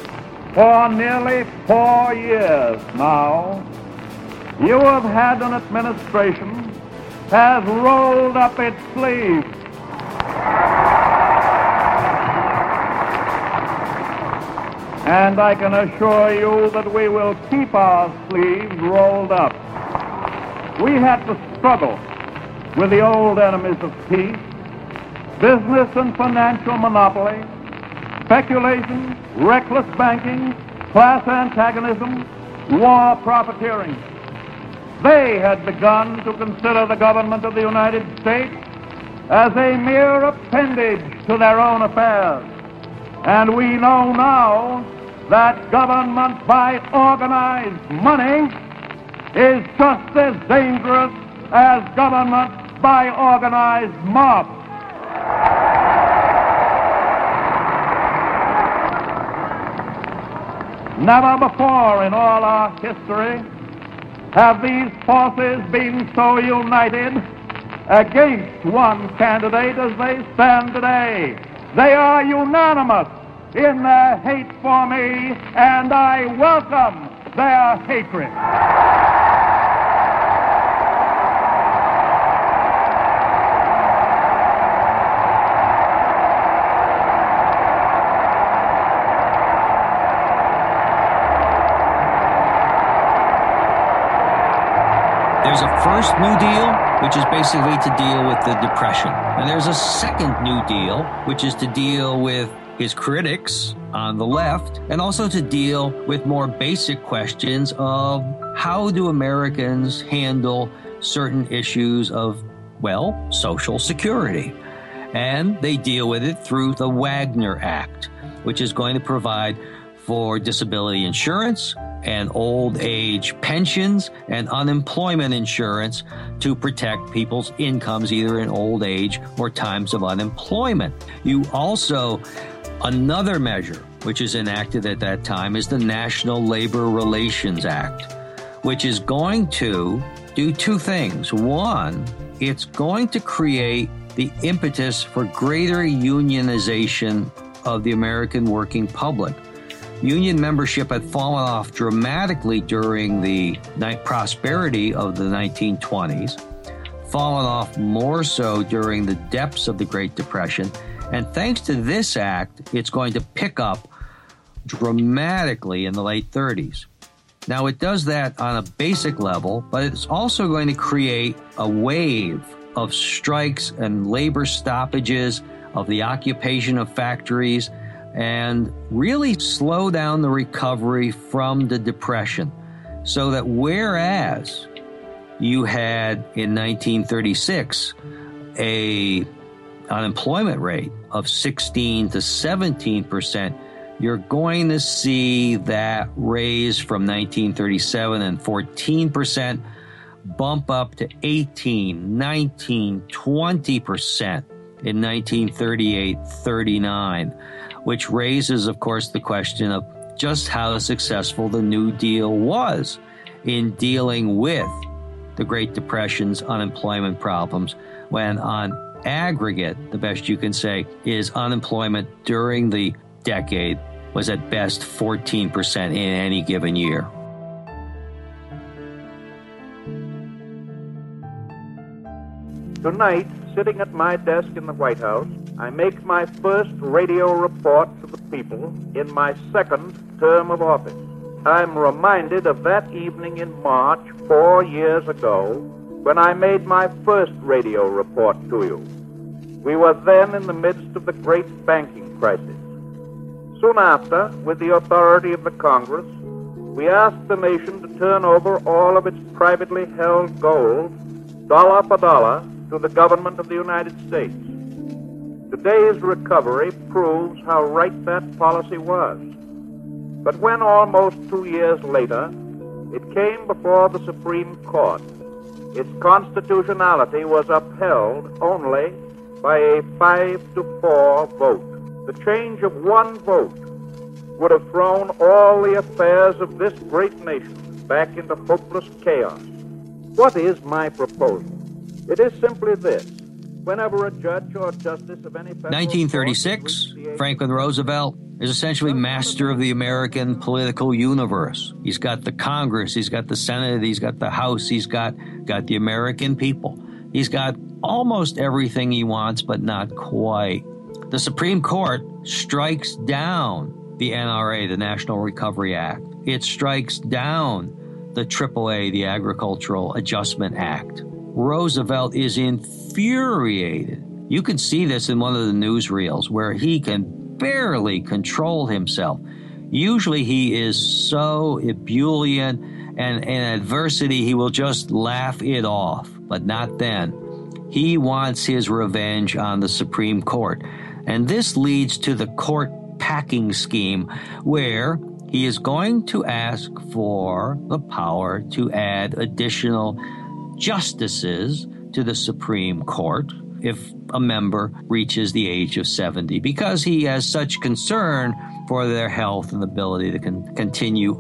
For nearly four years now, you have had an administration that has rolled up its sleeves And I can assure you that we will keep our sleeves rolled up. We had to struggle with the old enemies of peace, business and financial monopoly, speculation, reckless banking, class antagonism, war profiteering. They had begun to consider the government of the United States as a mere appendage to their own affairs. And we know now that government by organized money is just as dangerous as government by organized mob. Never before in all our history have these forces been so united against one candidate as they stand today. They are unanimous in their hate for me, and I welcome their hatred. There's a first New Deal, which is basically to deal with the Depression. And there's a second New Deal, which is to deal with his critics on the left, and also to deal with more basic questions of how do Americans handle certain issues of, well, social security. And they deal with it through the Wagner Act, which is going to provide for disability insurance and old age pensions and unemployment insurance to protect people's incomes either in old age or times of unemployment. You also, another measure which is enacted at that time is the National Labor Relations Act, which is going to do two things. One, it's going to create the impetus for greater unionization of the American working public. Union membership had fallen off dramatically during the prosperity of the nineteen twenties, fallen off more so during the depths of the Great Depression. And thanks to this act, it's going to pick up dramatically in the late thirties. Now, it does that on a basic level, but it's also going to create a wave of strikes and labor stoppages of the occupation of factories and really slow down the recovery from the Depression. So that whereas you had in nineteen thirty-six a unemployment rate of sixteen to seventeen percent, you're going to see that raise from nineteen thirty-seven and fourteen percent bump up to eighteen, nineteen, twenty percent in nineteen thirty-eight, thirty-nine, which raises, of course, the question of just how successful the New Deal was in dealing with the Great Depression's unemployment problems, when on aggregate, the best you can say is unemployment during the decade was at best fourteen percent in any given year. Tonight, sitting at my desk in the White House, I make my first radio report to the people in my second term of office. I'm reminded of that evening in March four years ago when I made my first radio report to you. We were then in the midst of the great banking crisis. Soon after, with the authority of the Congress, we asked the nation to turn over all of its privately held gold, dollar for dollar, to the government of the United States. Today's recovery proves how right that policy was. But when almost two years later, it came before the Supreme Court, its constitutionality was upheld only by a five to four vote. The change of one vote would have thrown all the affairs of this great nation back into hopeless chaos. What is my proposal? It is simply this. Whenever a judge or justice of any federal nineteen thirty-six, Franklin Roosevelt is essentially master of the American political universe. He's got the Congress, he's got the Senate, he's got the House, he's got, got the American people. He's got almost everything he wants, but not quite. The Supreme Court strikes down the N R A, the National Recovery Act. It strikes down the triple A, the Agricultural Adjustment Act. Roosevelt is infuriated. You can see this in one of the newsreels where he can barely control himself. Usually he is so ebullient, and in adversity he will just laugh it off, but not then. He wants his revenge on the Supreme Court. And this leads to the court packing scheme, where he is going to ask for the power to add additional justices to the Supreme Court if a member reaches the age of seventy, because he has such concern for their health and ability to con- continue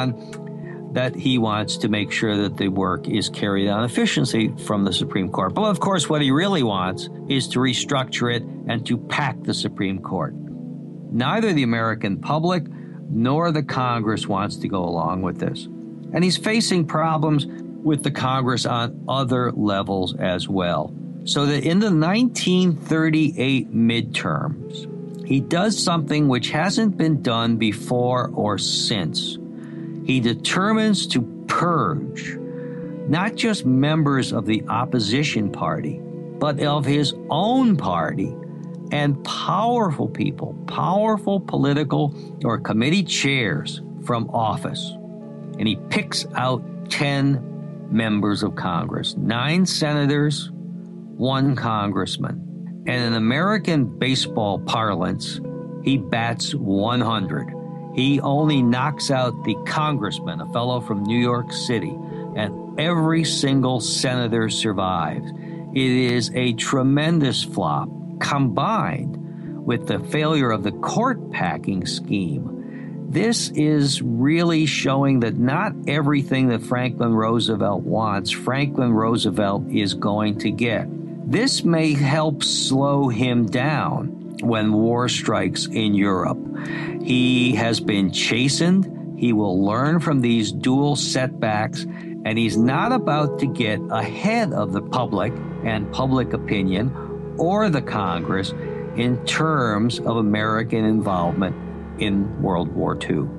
on, that he wants to make sure that the work is carried on efficiently from the Supreme Court. But of course, what he really wants is to restructure it and to pack the Supreme Court. Neither the American public nor the Congress wants to go along with this. And he's facing problems with the Congress on other levels as well. So that in the nineteen thirty-eight midterms, he does something which hasn't been done before or since. He determines to purge not just members of the opposition party, but of his own party and powerful people, powerful political or committee chairs from office. And he picks out ten members of Congress, nine senators, one congressman. And in American baseball parlance, he bats one hundred. He only knocks out the congressman, a fellow from New York City, and every single senator survives. It is a tremendous flop, combined with the failure of the court packing scheme. This is really showing that not everything that Franklin Roosevelt wants, Franklin Roosevelt is going to get. This may help slow him down when war strikes in Europe. He has been chastened. He will learn from these dual setbacks, and he's not about to get ahead of the public and public opinion or the Congress in terms of American involvement in World War Two.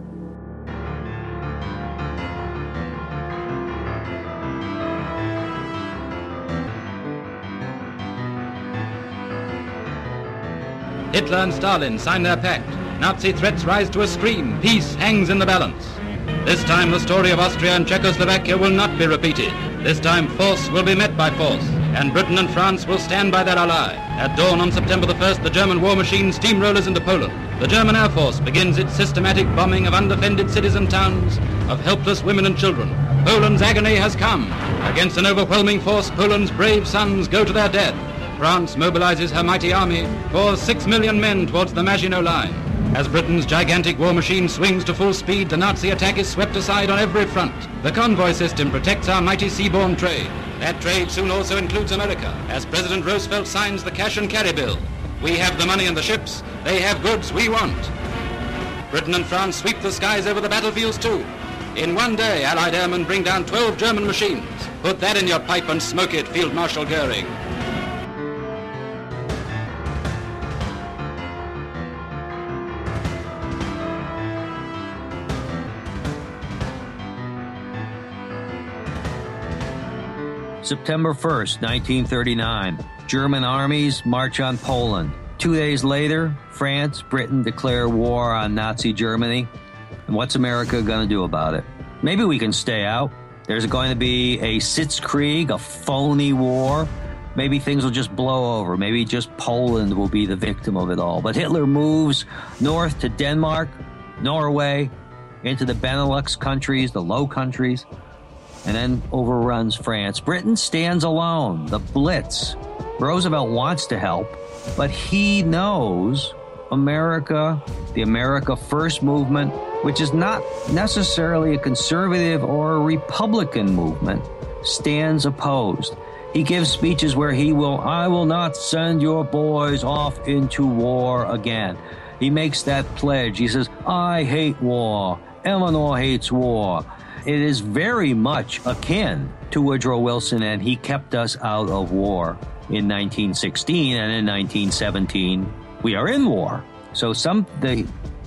Hitler and Stalin sign their pact. Nazi threats rise to a scream. Peace hangs in the balance. This time the story of Austria and Czechoslovakia will not be repeated. This time force will be met by force, and Britain and France will stand by their ally. At dawn on September the first, the German war machine steamrollers into Poland. The German Air Force begins its systematic bombing of undefended cities and towns, of helpless women and children. Poland's agony has come. Against an overwhelming force, Poland's brave sons go to their death. France mobilizes her mighty army, pours six million men towards the Maginot Line. As Britain's gigantic war machine swings to full speed, the Nazi attack is swept aside on every front. The convoy system protects our mighty seaborne trade. That trade soon also includes America, as President Roosevelt signs the cash and carry bill. We have the money and the ships. They have goods we want. Britain and France sweep the skies over the battlefields too. In one day, Allied airmen bring down twelve German machines. Put that in your pipe and smoke it, Field Marshal Goering. September first, nineteen thirty-nine, German armies march on Poland. Two days later, France, Britain declare war on Nazi Germany. And what's America going to do about it? Maybe we can stay out. There's going to be a Sitzkrieg, a phony war. Maybe things will just blow over. Maybe just Poland will be the victim of it all. But Hitler moves north to Denmark, Norway, into the Benelux countries, the Low Countries, and then overruns France. Britain stands alone. The Blitz. Roosevelt wants to help, but he knows America, the America First movement, which is not necessarily a conservative or a Republican movement, stands opposed. He gives speeches where he will, I will not send your boys off into war again. He makes that pledge. He says, I hate war. Eleanor hates war. It is very much akin to Woodrow Wilson, and he kept us out of war in nineteen sixteen, and in nineteen seventeen, we are in war. So some the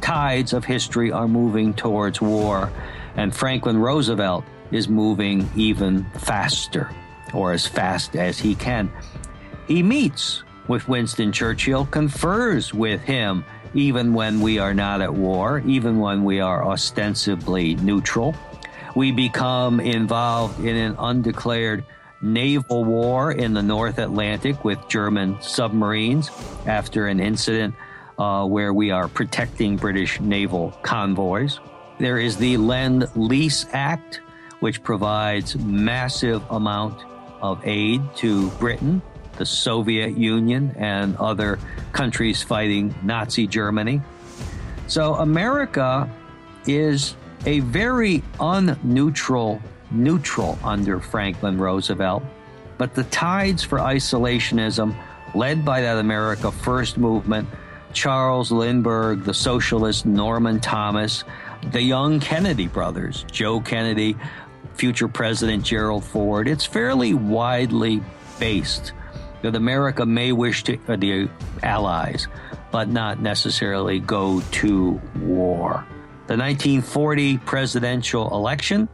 tides of history are moving towards war, and Franklin Roosevelt is moving even faster, or as fast as he can. He meets with Winston Churchill, confers with him, even when we are not at war, even when we are ostensibly neutral. We become involved in an undeclared naval war in the North Atlantic with German submarines after an incident uh, where we are protecting British naval convoys. There is the Lend-Lease Act, which provides massive amount of aid to Britain, the Soviet Union, and other countries fighting Nazi Germany. So America is a very unneutral neutral under Franklin Roosevelt, but the tides for isolationism, led by that America First movement, Charles Lindbergh, the socialist Norman Thomas, the young Kennedy brothers, Joe Kennedy, future President Gerald Ford, it's fairly widely based that America may wish to, uh, the Allies, but not necessarily go to war. The nineteen forty presidential election.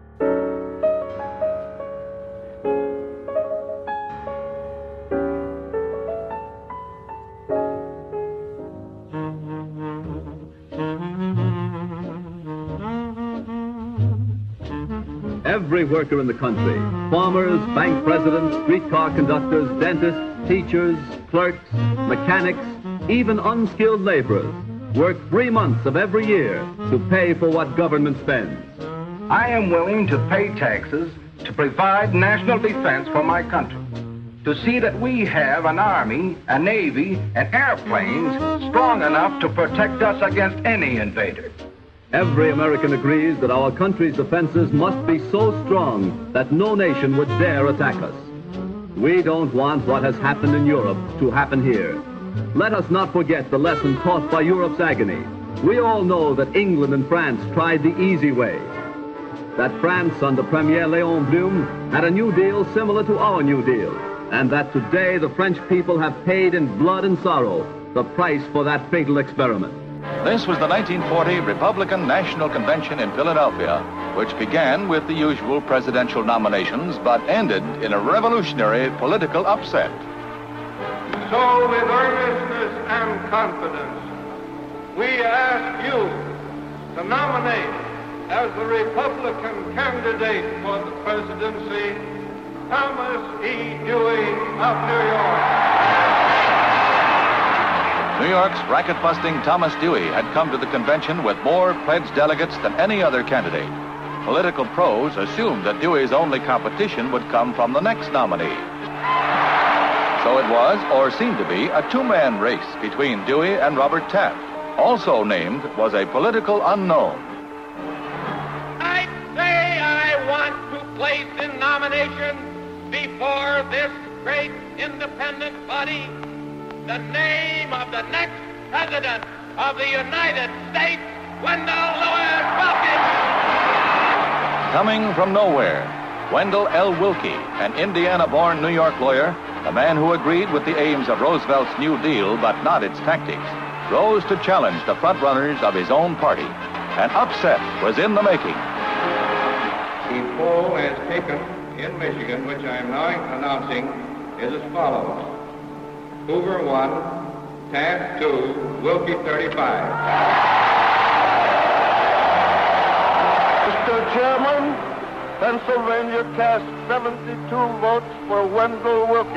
Every worker in the country, farmers, bank presidents, streetcar conductors, dentists, teachers, clerks, mechanics, even unskilled laborers, work three months of every year to pay for what government spends. I am willing to pay taxes to provide national defense for my country, to see that we have an army, a navy, and airplanes strong enough to protect us against any invader. Every American agrees that our country's defenses must be so strong that no nation would dare attack us. We don't want what has happened in Europe to happen here. Let us not forget the lesson taught by Europe's agony. We all know that England and France tried the easy way, that France under Premier Léon Blum had a New Deal similar to our New Deal, and that today the French people have paid in blood and sorrow the price for that fatal experiment. This was the nineteen forty Republican National Convention in Philadelphia, which began with the usual presidential nominations, but ended in a revolutionary political upset. So with earnestness and confidence, we ask you to nominate as the Republican candidate for the presidency, Thomas E. Dewey of New York. New York's racket-busting Thomas Dewey had come to the convention with more pledged delegates than any other candidate. Political pros assumed that Dewey's only competition would come from the next nominee. So it was, or seemed to be, a two-man race between Dewey and Robert Taft. Also named was a political unknown. I say I want to place in nomination before this great independent body the name of the next president of the United States, Wendell Lewis Wilkins. Coming from nowhere, Wendell L. Wilkie, an Indiana-born New York lawyer, a man who agreed with the aims of Roosevelt's New Deal but not its tactics, rose to challenge the frontrunners of his own party. An upset was in the making. The poll as taken in Michigan, which I am now announcing, is as follows. Hoover one, Taft two, Wilkie thirty-five. Mister Chairman, Pennsylvania cast seventy-two votes for Wendell Wilkie.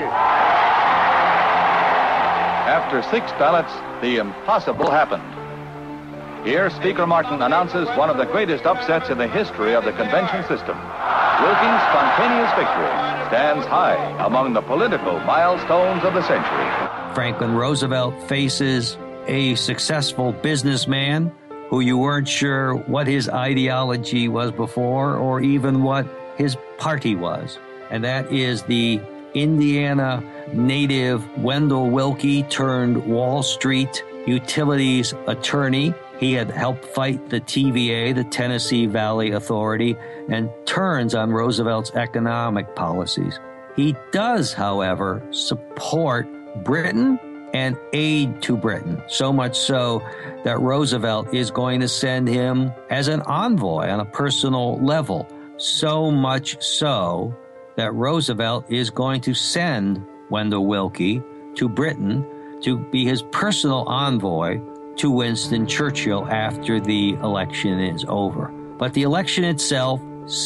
After six ballots, the impossible happened. Here, Speaker Martin announces one of the greatest upsets in the history of the convention system. Wilkie's spontaneous victory stands high among the political milestones of the century. Franklin Roosevelt faces a successful businessman who you weren't sure what his ideology was before or even what his party was. And that is the Indiana native Wendell Wilkie turned Wall Street utilities attorney. He had helped fight the T V A, the Tennessee Valley Authority, and turns on Roosevelt's economic policies. He does, however, support Britain and aid to Britain, so much so that Roosevelt is going to send him as an envoy on a personal level. So much so that Roosevelt is going to send Wendell Willkie to Britain to be his personal envoy to Winston Churchill after the election is over. But the election itself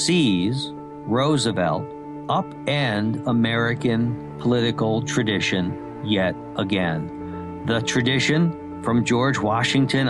sees Roosevelt upend American political tradition yet again. The tradition from George Washington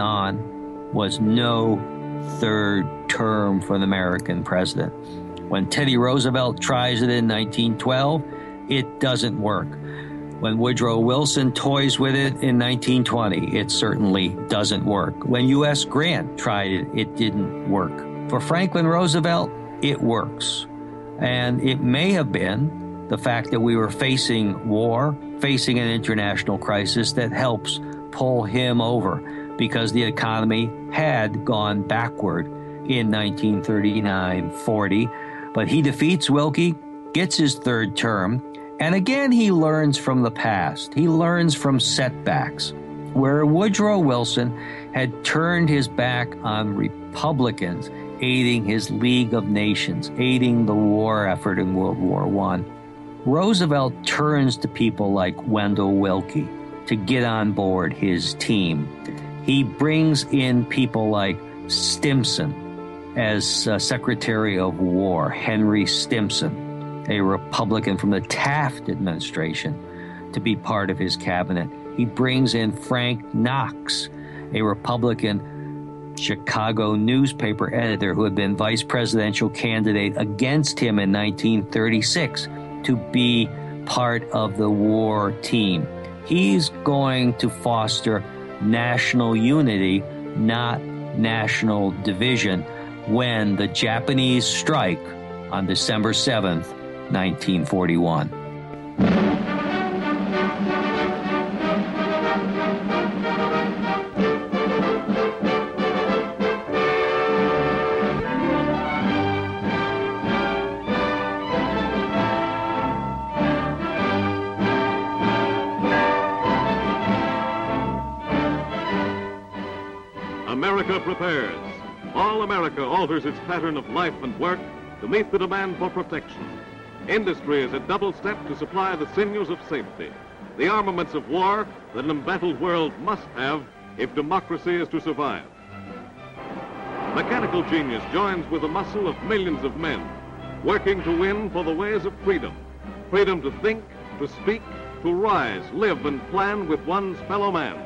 on was no third term for an American president. When Teddy Roosevelt tries it in nineteen twelve, it doesn't work. When Woodrow Wilson toys with it in nineteen twenty, it certainly doesn't work. When U S Grant tried it, it didn't work. For Franklin Roosevelt, it works. And it may have been the fact that we were facing war, facing an international crisis that helps pull him over, because the economy had gone backward in nineteen thirty-nine forty. But he defeats Willkie, gets his third term, and again he learns from the past. He learns from setbacks. Where Woodrow Wilson had turned his back on Republicans aiding his League of Nations, aiding the war effort in World War One, Roosevelt turns to people like Wendell Willkie to get on board his team. He brings in people like Stimson as uh, Secretary of War, Henry Stimson, a Republican from the Taft administration, to be part of his cabinet. He brings in Frank Knox, a Republican Chicago newspaper editor who had been vice presidential candidate against him in nineteen thirty-six, to be part of the war team. He's going to foster national unity, not national division, when the Japanese strike on December seventh, nineteen forty-one. America prepares. All America alters its pattern of life and work to meet the demand for protection. Industry is a double step to supply the sinews of safety, the armaments of war that an embattled world must have if democracy is to survive. Mechanical genius joins with the muscle of millions of men, working to win for the ways of freedom. Freedom to think, to speak, to rise, live, and plan with one's fellow man.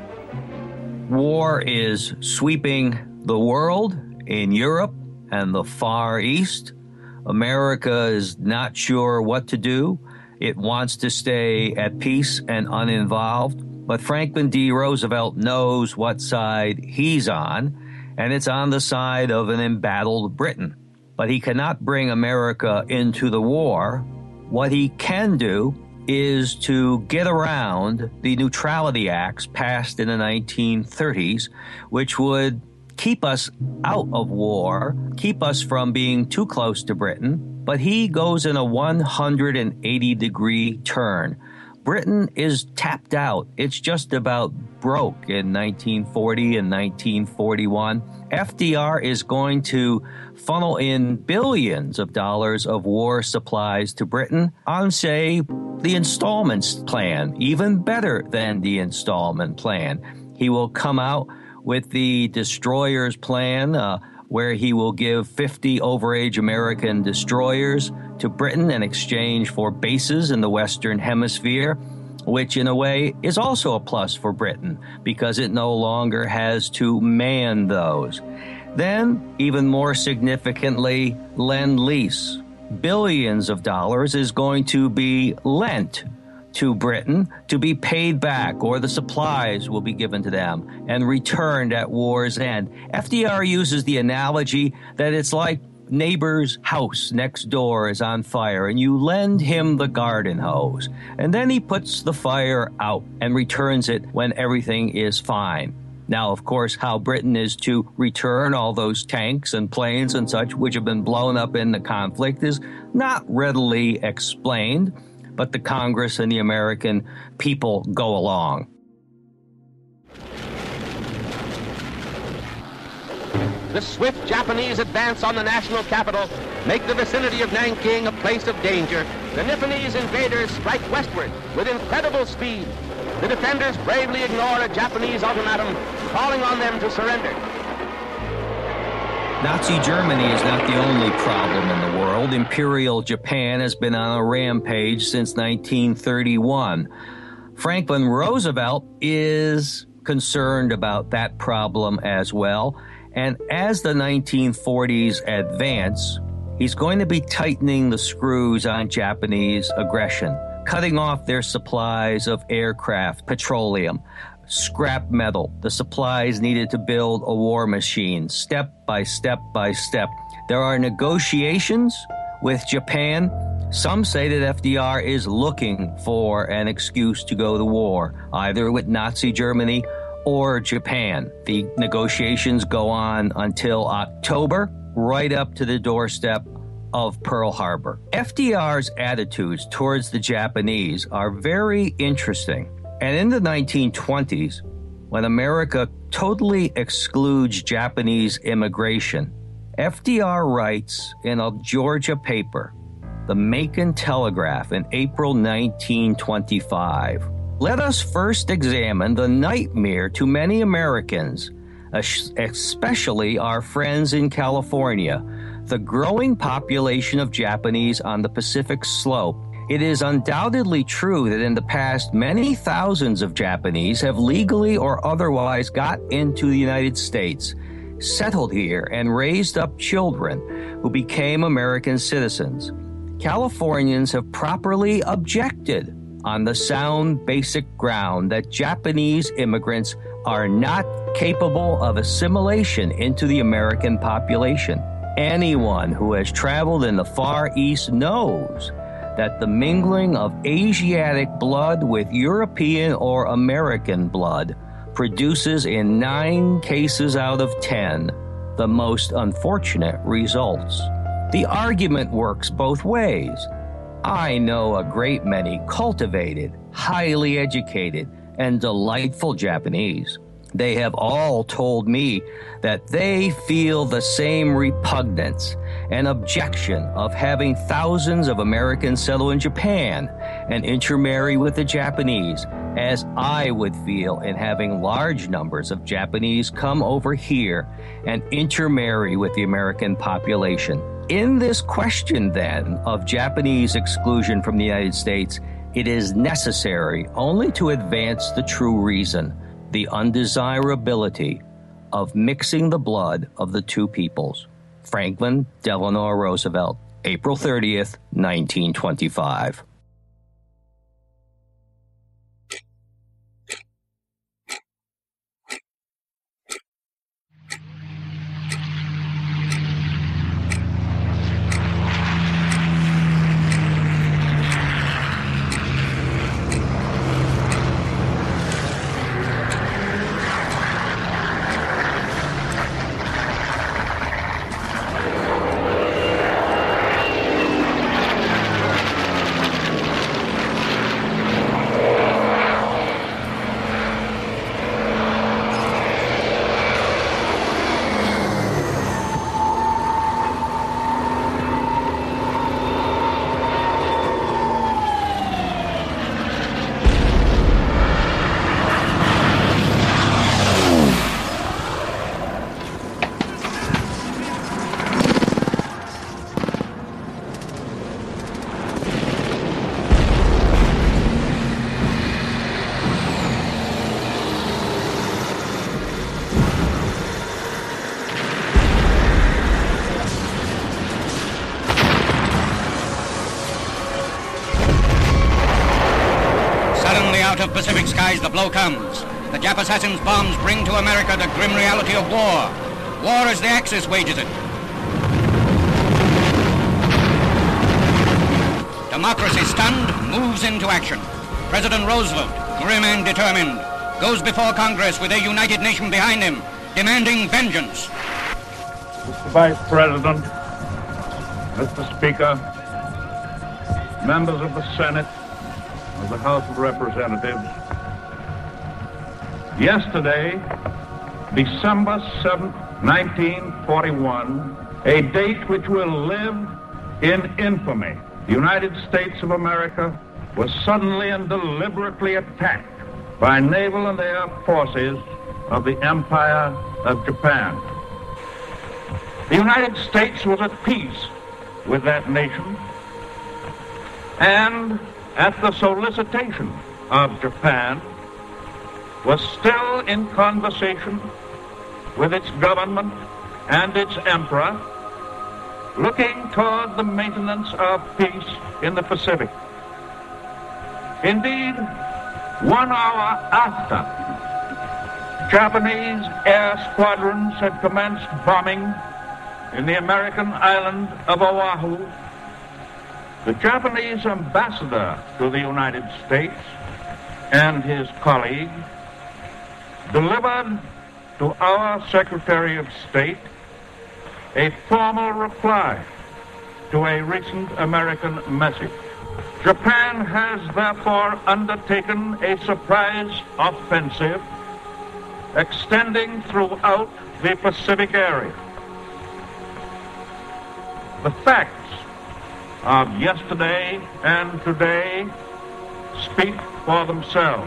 War is sweeping the world in Europe and the Far East. America is not sure what to do. It wants to stay at peace and uninvolved. But Franklin D. Roosevelt knows what side he's on, and it's on the side of an embattled Britain. But he cannot bring America into the war. What he can do is to get around the Neutrality Acts passed in the nineteen thirties, which would keep us out of war, keep us from being too close to Britain. But he goes in a one hundred eighty degree turn. Britain is tapped out. It's just about broke in nineteen forty and nineteen forty-one. F D R is going to funnel in billions of dollars of war supplies to Britain on, say, the installments plan, even better than the installment plan. He will come out with the destroyers plan, uh, where he will give fifty overage American destroyers to Britain in exchange for bases in the Western Hemisphere, which in a way is also a plus for Britain because it no longer has to man those. Then, even more significantly, Lend-Lease. Billions of dollars is going to be lent to Britain to be paid back, or the supplies will be given to them and returned at war's end. F D R uses the analogy that it's like neighbor's house next door is on fire and you lend him the garden hose, and then he puts the fire out and returns it when everything is fine. Now, of course, how Britain is to return all those tanks and planes and such which have been blown up in the conflict is not readily explained, but the Congress and the American people go along. the swift Japanese advance on the national capital make the vicinity of Nanking a place of danger, the Nipponese invaders strike westward with incredible speed. The defenders bravely ignore a Japanese ultimatum calling on them to surrender. Nazi Germany is not the only problem in the world. Imperial Japan has been on a rampage since nineteen thirty-one. Franklin Roosevelt is concerned about that problem as well. And as the nineteen forties advance, he's going to be tightening the screws on Japanese aggression, cutting off their supplies of aircraft, petroleum, scrap metal, the supplies needed to build a war machine, step by step by step. There are negotiations with Japan. Some say that F D R is looking for an excuse to go to war, either with Nazi Germany or Japan. The negotiations go on until October, right up to the doorstep of Pearl Harbor. F D R's attitudes towards the Japanese are very interesting. And in the nineteen twenties, when America totally excludes Japanese immigration, F D R writes in a Georgia paper, the Macon Telegraph, in April nineteen twenty-five, "Let us first examine the nightmare to many Americans, especially our friends in California, the growing population of Japanese on the Pacific slope. It is undoubtedly true that in the past, many thousands of Japanese have legally or otherwise got into the United States, settled here, and raised up children who became American citizens. Californians have properly objected on the sound basic ground that Japanese immigrants are not capable of assimilation into the American population. Anyone who has traveled in the Far East knows that the mingling of Asiatic blood with European or American blood produces in nine cases out of ten the most unfortunate results. The argument works both ways. I know a great many cultivated, highly educated, and delightful Japanese. They have all told me that they feel the same repugnance and objection of having thousands of Americans settle in Japan and intermarry with the Japanese as I would feel in having large numbers of Japanese come over here and intermarry with the American population. In this question, then, of Japanese exclusion from the United States, it is necessary only to advance the true reason, the undesirability of mixing the blood of the two peoples." Franklin Delano Roosevelt, April thirtieth, nineteen twenty-five. Out of Pacific skies, the blow comes. The Jap assassins' bombs bring to America the grim reality of war. War as the Axis wages it. Democracy, stunned, moves into action. President Roosevelt, grim and determined, goes before Congress with a united nation behind him, demanding vengeance. Mister Vice President, Mister Speaker, members of the Senate, of the House of Representatives. Yesterday, December seventh, nineteen forty-one, a date which will live in infamy. The United States of America was suddenly and deliberately attacked by naval and air forces of the Empire of Japan. The United States was at peace with that nation, and at the solicitation of Japan, was still in conversation with its government and its emperor, looking toward the maintenance of peace in the Pacific. Indeed, one hour after Japanese air squadrons had commenced bombing in the American island of Oahu, the Japanese ambassador to the United States and his colleague delivered to our Secretary of State a formal reply to a recent American message. Japan has therefore undertaken a surprise offensive extending throughout the Pacific area. The facts of yesterday and today speak for themselves.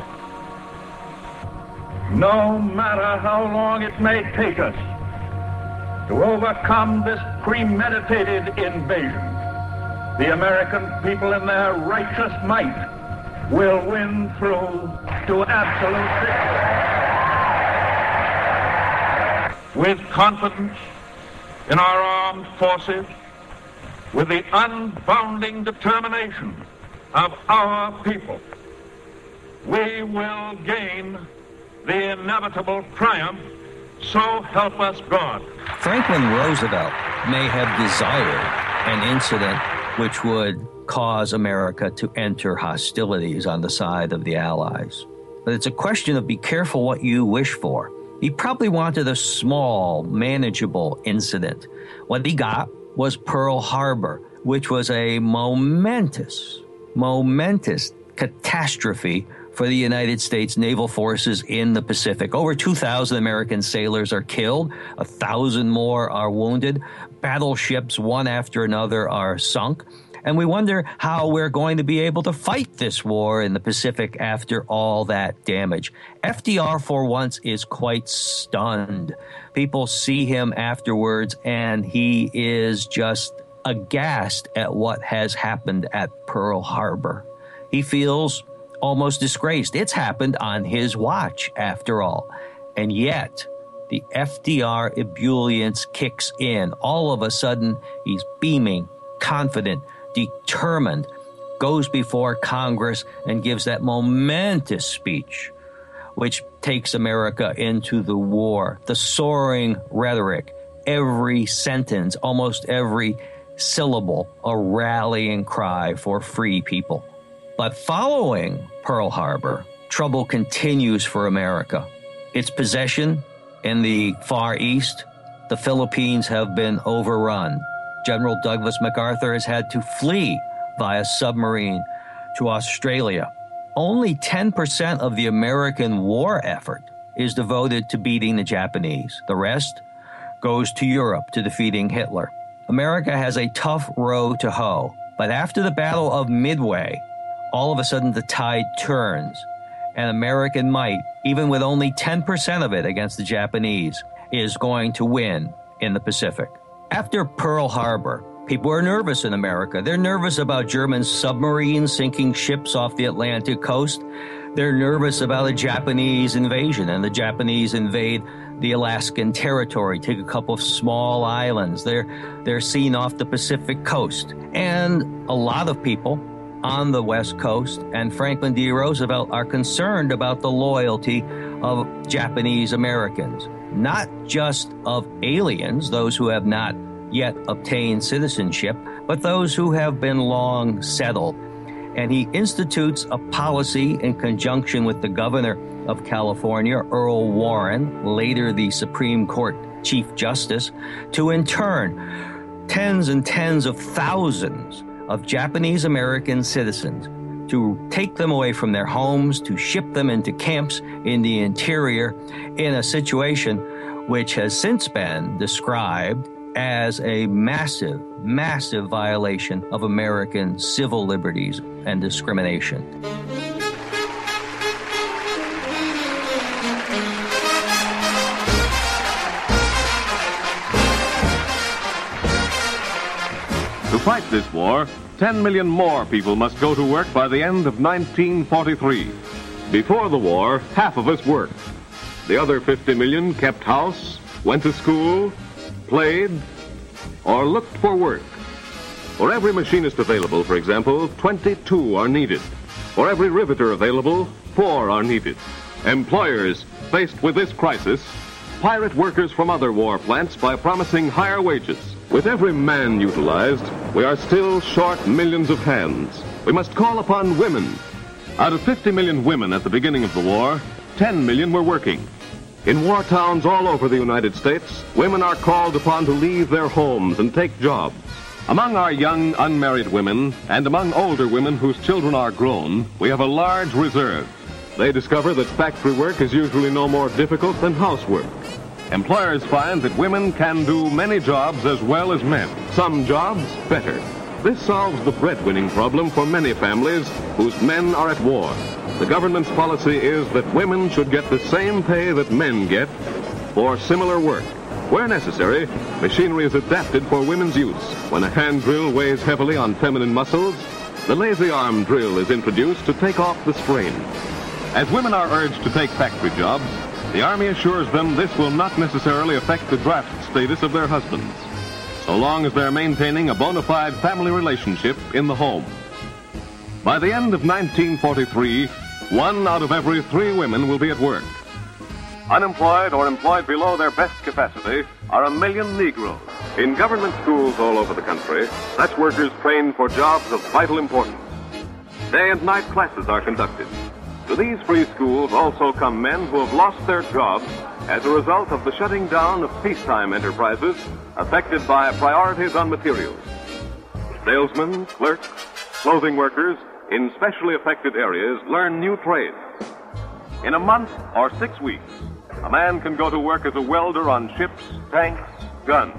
No matter how long it may take us to overcome this premeditated invasion, the American people in their righteous might will win through to absolute victory. With confidence in our armed forces, with the unbounding determination of our people, we will gain the inevitable triumph, so help us God. Franklin Roosevelt may have desired an incident which would cause America to enter hostilities on the side of the Allies. But it's a question of be careful what you wish for. He probably wanted a small, manageable incident. What he got was Pearl Harbor, which was a momentous, momentous catastrophe for the United States naval forces in the Pacific. Over two thousand American sailors are killed. A thousand more are wounded. Battleships, one after another, are sunk. And we wonder how we're going to be able to fight this war in the Pacific after all that damage. F D R, for once, is quite stunned. People see him afterwards, and he is just aghast at what has happened at Pearl Harbor. He feels almost disgraced. It's happened on his watch, after all. And yet, the F D R ebullience kicks in. All of a sudden, he's beaming, confident, determined, goes before Congress and gives that momentous speech, which takes America into the war. The soaring rhetoric, every sentence, almost every syllable, a rallying cry for free people. But following Pearl Harbor, trouble continues for America. Its possession in the Far East, the Philippines, have been overrun. General Douglas MacArthur has had to flee via submarine to Australia. Only ten percent of the American war effort is devoted to beating the Japanese. The rest goes to Europe to defeating Hitler. America has a tough row to hoe, but after the Battle of Midway, all of a sudden the tide turns, and American might, even with only ten percent of it against the Japanese, is going to win in the Pacific. After Pearl Harbor, people are nervous in America. They're nervous about German submarines sinking ships off the Atlantic coast. They're nervous about a Japanese invasion, and the Japanese invade the Alaskan territory, take a couple of small islands. They're, they're seen off the Pacific coast. And a lot of people on the West Coast and Franklin D. Roosevelt are concerned about the loyalty of Japanese Americans, not just of aliens, those who have not yet obtained citizenship, but those who have been long settled. And he institutes a policy in conjunction with the governor of California, Earl Warren, later the Supreme Court Chief Justice, to intern tens and tens of thousands of Japanese American citizens, to take them away from their homes, to ship them into camps in the interior in a situation which has since been described as a massive, massive violation of American civil liberties and discrimination. To fight this war, ten million more people must go to work by the end of nineteen forty-three. Before the war, half of us worked. The other fifty million kept house, went to school, played, or looked for work. For every machinist available, for example, twenty-two are needed. For every riveter available, four are needed. Employers faced with this crisis pirate workers from other war plants by promising higher wages. With every man utilized, we are still short millions of hands. We must call upon women. Out of fifty million women at the beginning of the war, ten million were working. In war towns all over the United States, women are called upon to leave their homes and take jobs. Among our young unmarried women and among older women whose children are grown, we have a large reserve. They discover that factory work is usually no more difficult than housework. Employers find that women can do many jobs as well as men, some jobs better. This solves the breadwinning problem for many families whose men are at war. The government's policy is that women should get the same pay that men get for similar work. Where necessary, machinery is adapted for women's use. When a hand drill weighs heavily on feminine muscles, the lazy arm drill is introduced to take off the strain. As women are urged to take factory jobs, the Army assures them this will not necessarily affect the draft status of their husbands, so long as they're maintaining a bona fide family relationship in the home. By the end of nineteen forty-three, one out of every three women will be at work. Unemployed or employed below their best capacity are a million Negroes. In government schools all over the country, such workers train for jobs of vital importance. Day and night classes are conducted. To these free schools also come men who have lost their jobs as a result of the shutting down of peacetime enterprises affected by priorities on materials. Salesmen, clerks, clothing workers in specially affected areas learn new trades. In a month or six weeks, a man can go to work as a welder on ships, tanks, guns.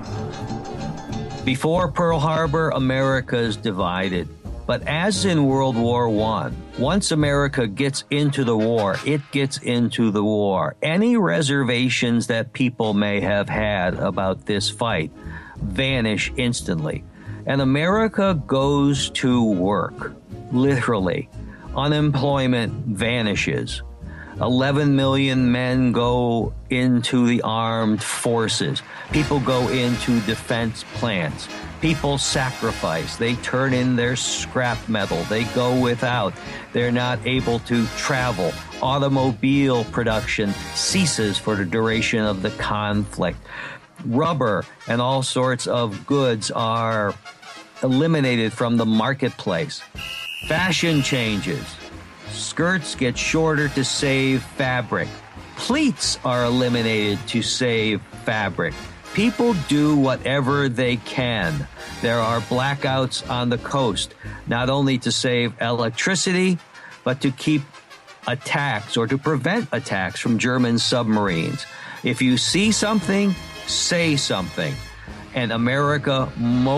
Before Pearl Harbor, America's divided. But as in World War One, once America gets into the war, it gets into the war. Any reservations that people may have had about this fight vanish instantly. And America goes to work, literally. Unemployment vanishes. eleven million men go into the armed forces. People go into defense plants. People sacrifice. They turn in their scrap metal. They go without. They're not able to travel. Automobile production ceases for the duration of the conflict. Rubber and all sorts of goods are eliminated from the marketplace. Fashion changes. Skirts get shorter to save fabric. Pleats are eliminated to save fabric. People do whatever they can. There are blackouts on the coast, not only to save electricity, but to keep attacks or to prevent attacks from German submarines. If you see something, say something. And America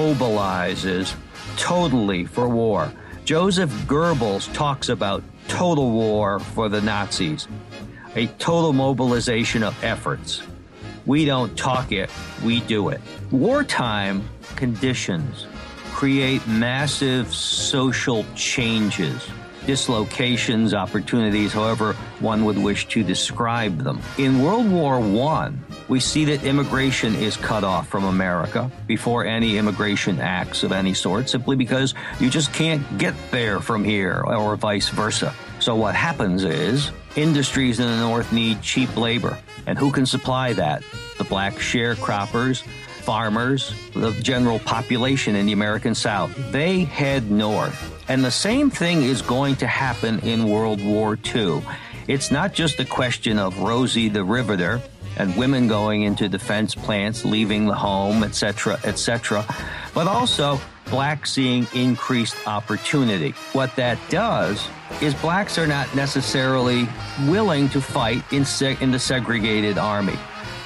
mobilizes totally for war. Joseph Goebbels talks about total war for the Nazis, a total mobilization of efforts. We don't talk it, we do it. Wartime conditions create massive social changes, dislocations, opportunities, however one would wish to describe them. In World War One, we see that immigration is cut off from America before any immigration acts of any sort, simply because you just can't get there from here, or vice versa. So what happens is industries in the North need cheap labor. And who can supply that? The black sharecroppers, farmers, the general population in the American South. They head north. And the same thing is going to happen in World War Two. It's not just a question of Rosie the Riveter and women going into defense plants, leaving the home, et cetera, et cetera, but also blacks seeing increased opportunity. What that does is blacks are not necessarily willing to fight in, seg- in the segregated army.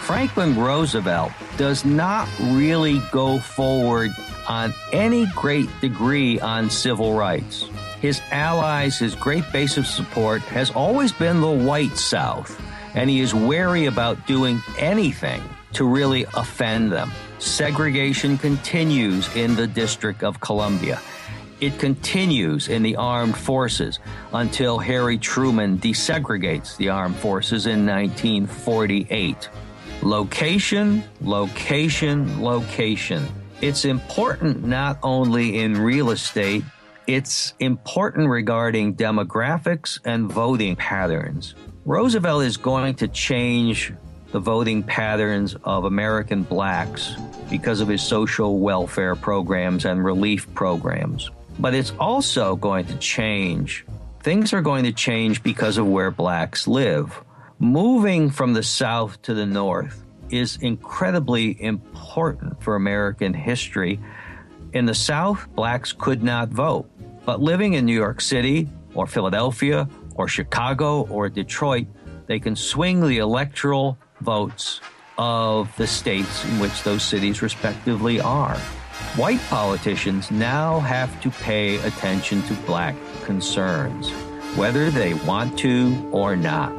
Franklin Roosevelt does not really go forward on any great degree on civil rights. His allies, his great base of support has always been the white South, and he is wary about doing anything to really offend them. Segregation continues in the District of Columbia. It continues in the armed forces until Harry Truman desegregates the armed forces in nineteen forty-eight. Location, location, location. It's important not only in real estate, it's important regarding demographics and voting patterns. Roosevelt is going to change the voting patterns of American blacks because of his social welfare programs and relief programs. But it's also going to change. Things are going to change because of where blacks live. Moving from the South to the North is incredibly important for American history. In the South, blacks could not vote. But living in New York City or Philadelphia or Chicago or Detroit, they can swing the electoral votes of the states in which those cities respectively are. White politicians now have to pay attention to black concerns, whether they want to or not.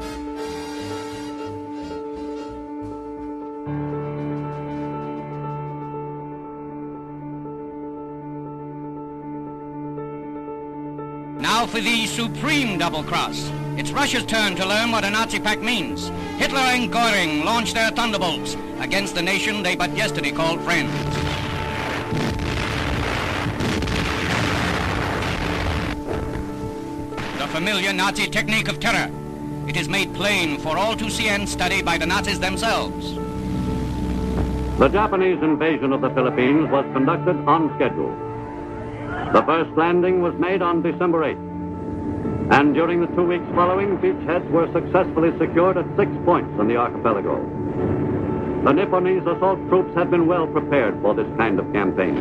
Now for the supreme double cross. It's Russia's turn to learn what a Nazi pact means. Hitler and Goering launched their thunderbolts against the nation they but yesterday called friends. The familiar Nazi technique of terror. It is made plain for all to see and study by the Nazis themselves. The Japanese invasion of the Philippines was conducted on schedule. The first landing was made on December eighth. And during the two weeks following, beachheads were successfully secured at six points in the archipelago. The Nipponese assault troops had been well prepared for this kind of campaign.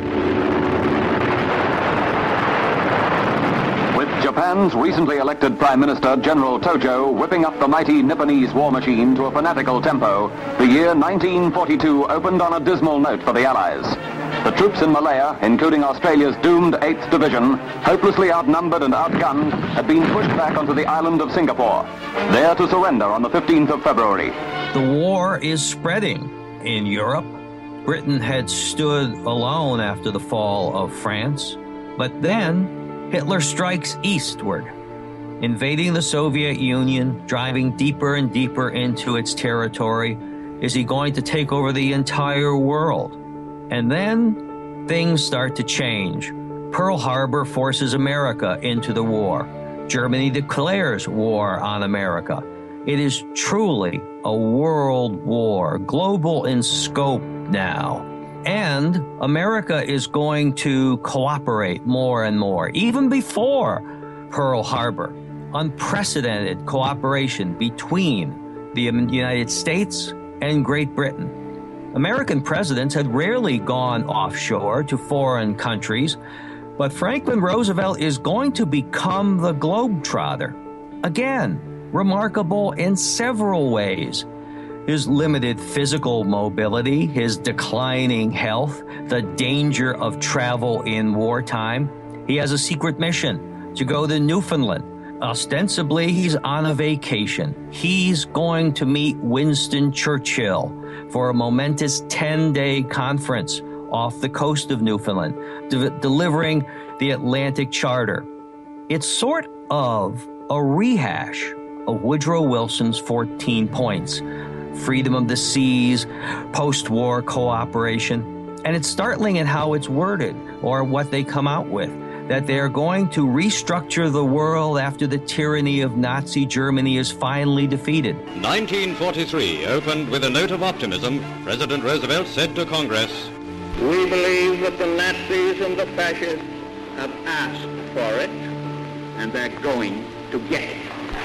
With Japan's recently elected Prime Minister General Tojo whipping up the mighty Nipponese war machine to a fanatical tempo, the year nineteen forty-two opened on a dismal note for the Allies. The troops in Malaya, including Australia's doomed eighth Division, hopelessly outnumbered and outgunned, had been pushed back onto the island of Singapore, there to surrender on the fifteenth of February. The war is spreading in Europe. Britain had stood alone after the fall of France, but then Hitler strikes eastward, invading the Soviet Union, driving deeper and deeper into its territory. Is he going to take over the entire world? And then things start to change. Pearl Harbor forces America into the war. Germany declares war on America. It is truly a world war, global in scope now. And America is going to cooperate more and more, even before Pearl Harbor. Unprecedented cooperation between the United States and Great Britain. American presidents had rarely gone offshore to foreign countries, but Franklin Roosevelt is going to become the globetrotter. Again, remarkable in several ways. His limited physical mobility, his declining health, the danger of travel in wartime. He has a secret mission to go to Newfoundland. Ostensibly, he's on a vacation. He's going to meet Winston Churchill for a momentous ten-day conference off the coast of Newfoundland, de- delivering the Atlantic Charter. It's sort of a rehash of Woodrow Wilson's fourteen points, freedom of the seas, post-war cooperation, and it's startling in how it's worded or what they come out with, that they're going to restructure the world after the tyranny of Nazi Germany is finally defeated. nineteen forty-three opened with a note of optimism. President Roosevelt said to Congress, "We believe that the Nazis and the fascists have asked for it, and they're going to get it."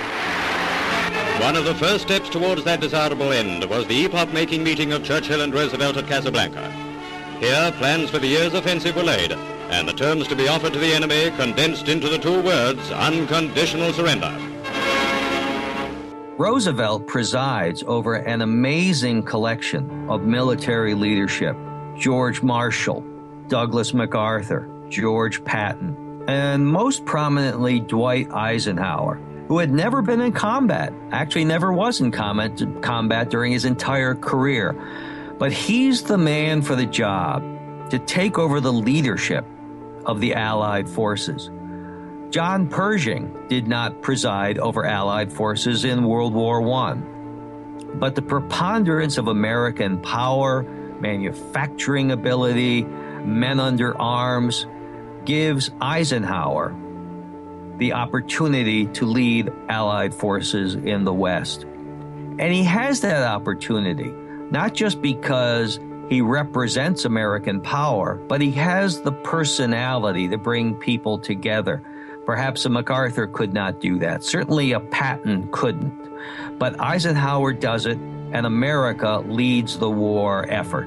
One of the first steps towards that desirable end was the epoch-making meeting of Churchill and Roosevelt at Casablanca. Here, plans for the year's offensive were laid, and the terms to be offered to the enemy condensed into the two words, unconditional surrender. Roosevelt presides over an amazing collection of military leadership. George Marshall, Douglas MacArthur, George Patton, and most prominently Dwight Eisenhower, who had never been in combat, actually never was in combat, combat during his entire career. But he's the man for the job to take over the leadership of the Allied forces. John Pershing did not preside over Allied forces in World War One, but the preponderance of American power, manufacturing ability, men under arms, gives Eisenhower the opportunity to lead Allied forces in the West. And he has that opportunity, not just because he represents American power, but he has the personality to bring people together. Perhaps a MacArthur could not do that. Certainly a Patton couldn't. But Eisenhower does it, and America leads the war effort.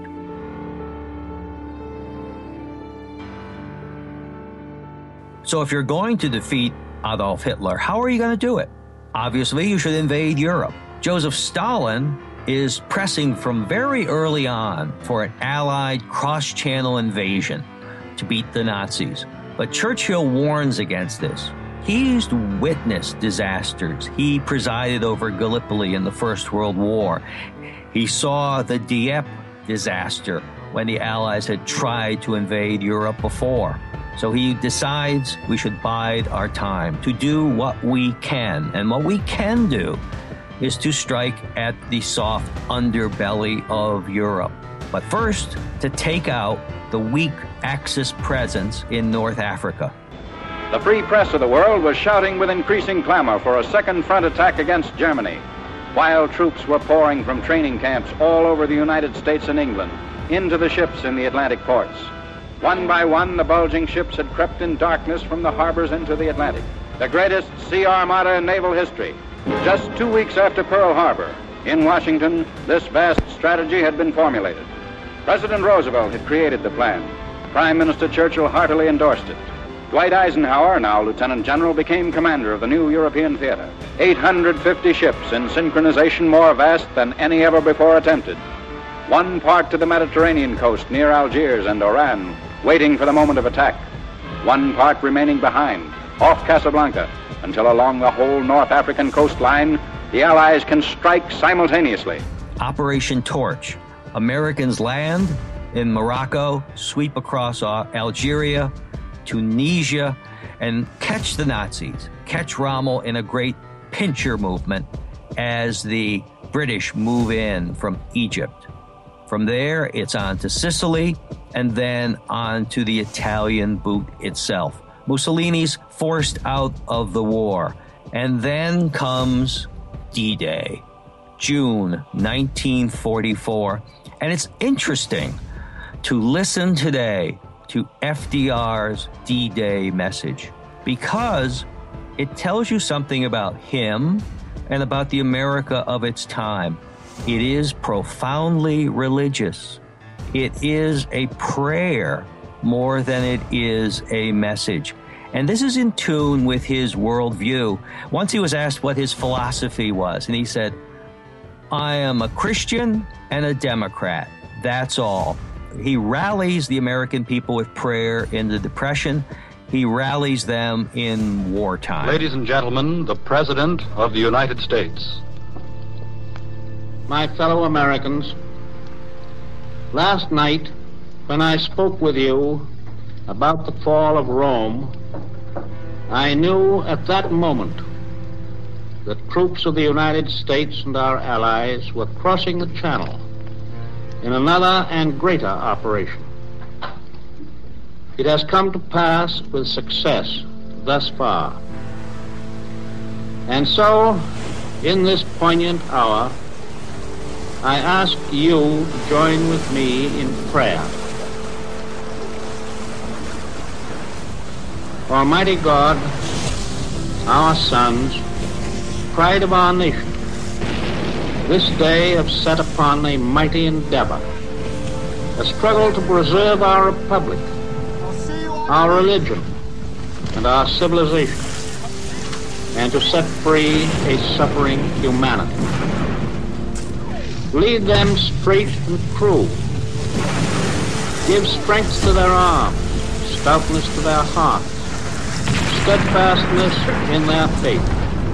So if you're going to defeat Adolf Hitler, how are you going to do it? Obviously, you should invade Europe. Joseph Stalin is pressing from very early on for an Allied cross-channel invasion to beat the Nazis. But Churchill warns against this. He's witnessed disasters. He presided over Gallipoli in the First World War. He saw the Dieppe disaster when the Allies had tried to invade Europe before. So he decides we should bide our time to do what we can. And what we can do is to strike at the soft underbelly of Europe. But first, to take out the weak Axis presence in North Africa. The free press of the world was shouting with increasing clamor for a second front attack against Germany, while troops were pouring from training camps all over the United States and England into the ships in the Atlantic ports. One by one, the bulging ships had crept in darkness from the harbors into the Atlantic. The greatest sea armada in naval history. Just two weeks after Pearl Harbor, in Washington, this vast strategy had been formulated. President Roosevelt had created the plan. Prime Minister Churchill heartily endorsed it. Dwight Eisenhower, now Lieutenant General, became commander of the new European theater. eight hundred fifty ships in synchronization more vast than any ever before attempted. One part to the Mediterranean coast near Algiers and Oran, waiting for the moment of attack. One part remaining behind, off Casablanca, until along the whole North African coastline, the Allies can strike simultaneously. Operation Torch. Americans land in Morocco, sweep across Algeria, Tunisia, and catch the Nazis, catch Rommel in a great pincher movement as the British move in from Egypt. From there, it's on to Sicily, and then on to the Italian boot itself. Mussolini's forced out of the war. And then comes D-Day, June nineteen forty-four. And it's interesting to listen today to F D R's D-Day message, because it tells you something about him and about the America of its time. It is profoundly religious. It is a prayer more than it is a message. And this is in tune with his worldview. Once he was asked what his philosophy was, and he said, I am a Christian and a Democrat. That's all. He rallies the American people with prayer in the Depression. He rallies them in wartime. Ladies and gentlemen, the President of the United States. My fellow Americans, last night when I spoke with you about the fall of Rome, I knew at that moment that troops of the United States and our allies were crossing the Channel in another and greater operation. It has come to pass with success thus far. And so, in this poignant hour, I ask you to join with me in prayer. Almighty God, our sons, pride of our nation, this day have set upon a mighty endeavor, a struggle to preserve our republic, our religion, and our civilization. and to set free a suffering humanity. Lead them straight and true. Give strength to their arms, stoutness to their hearts, steadfastness in their faith.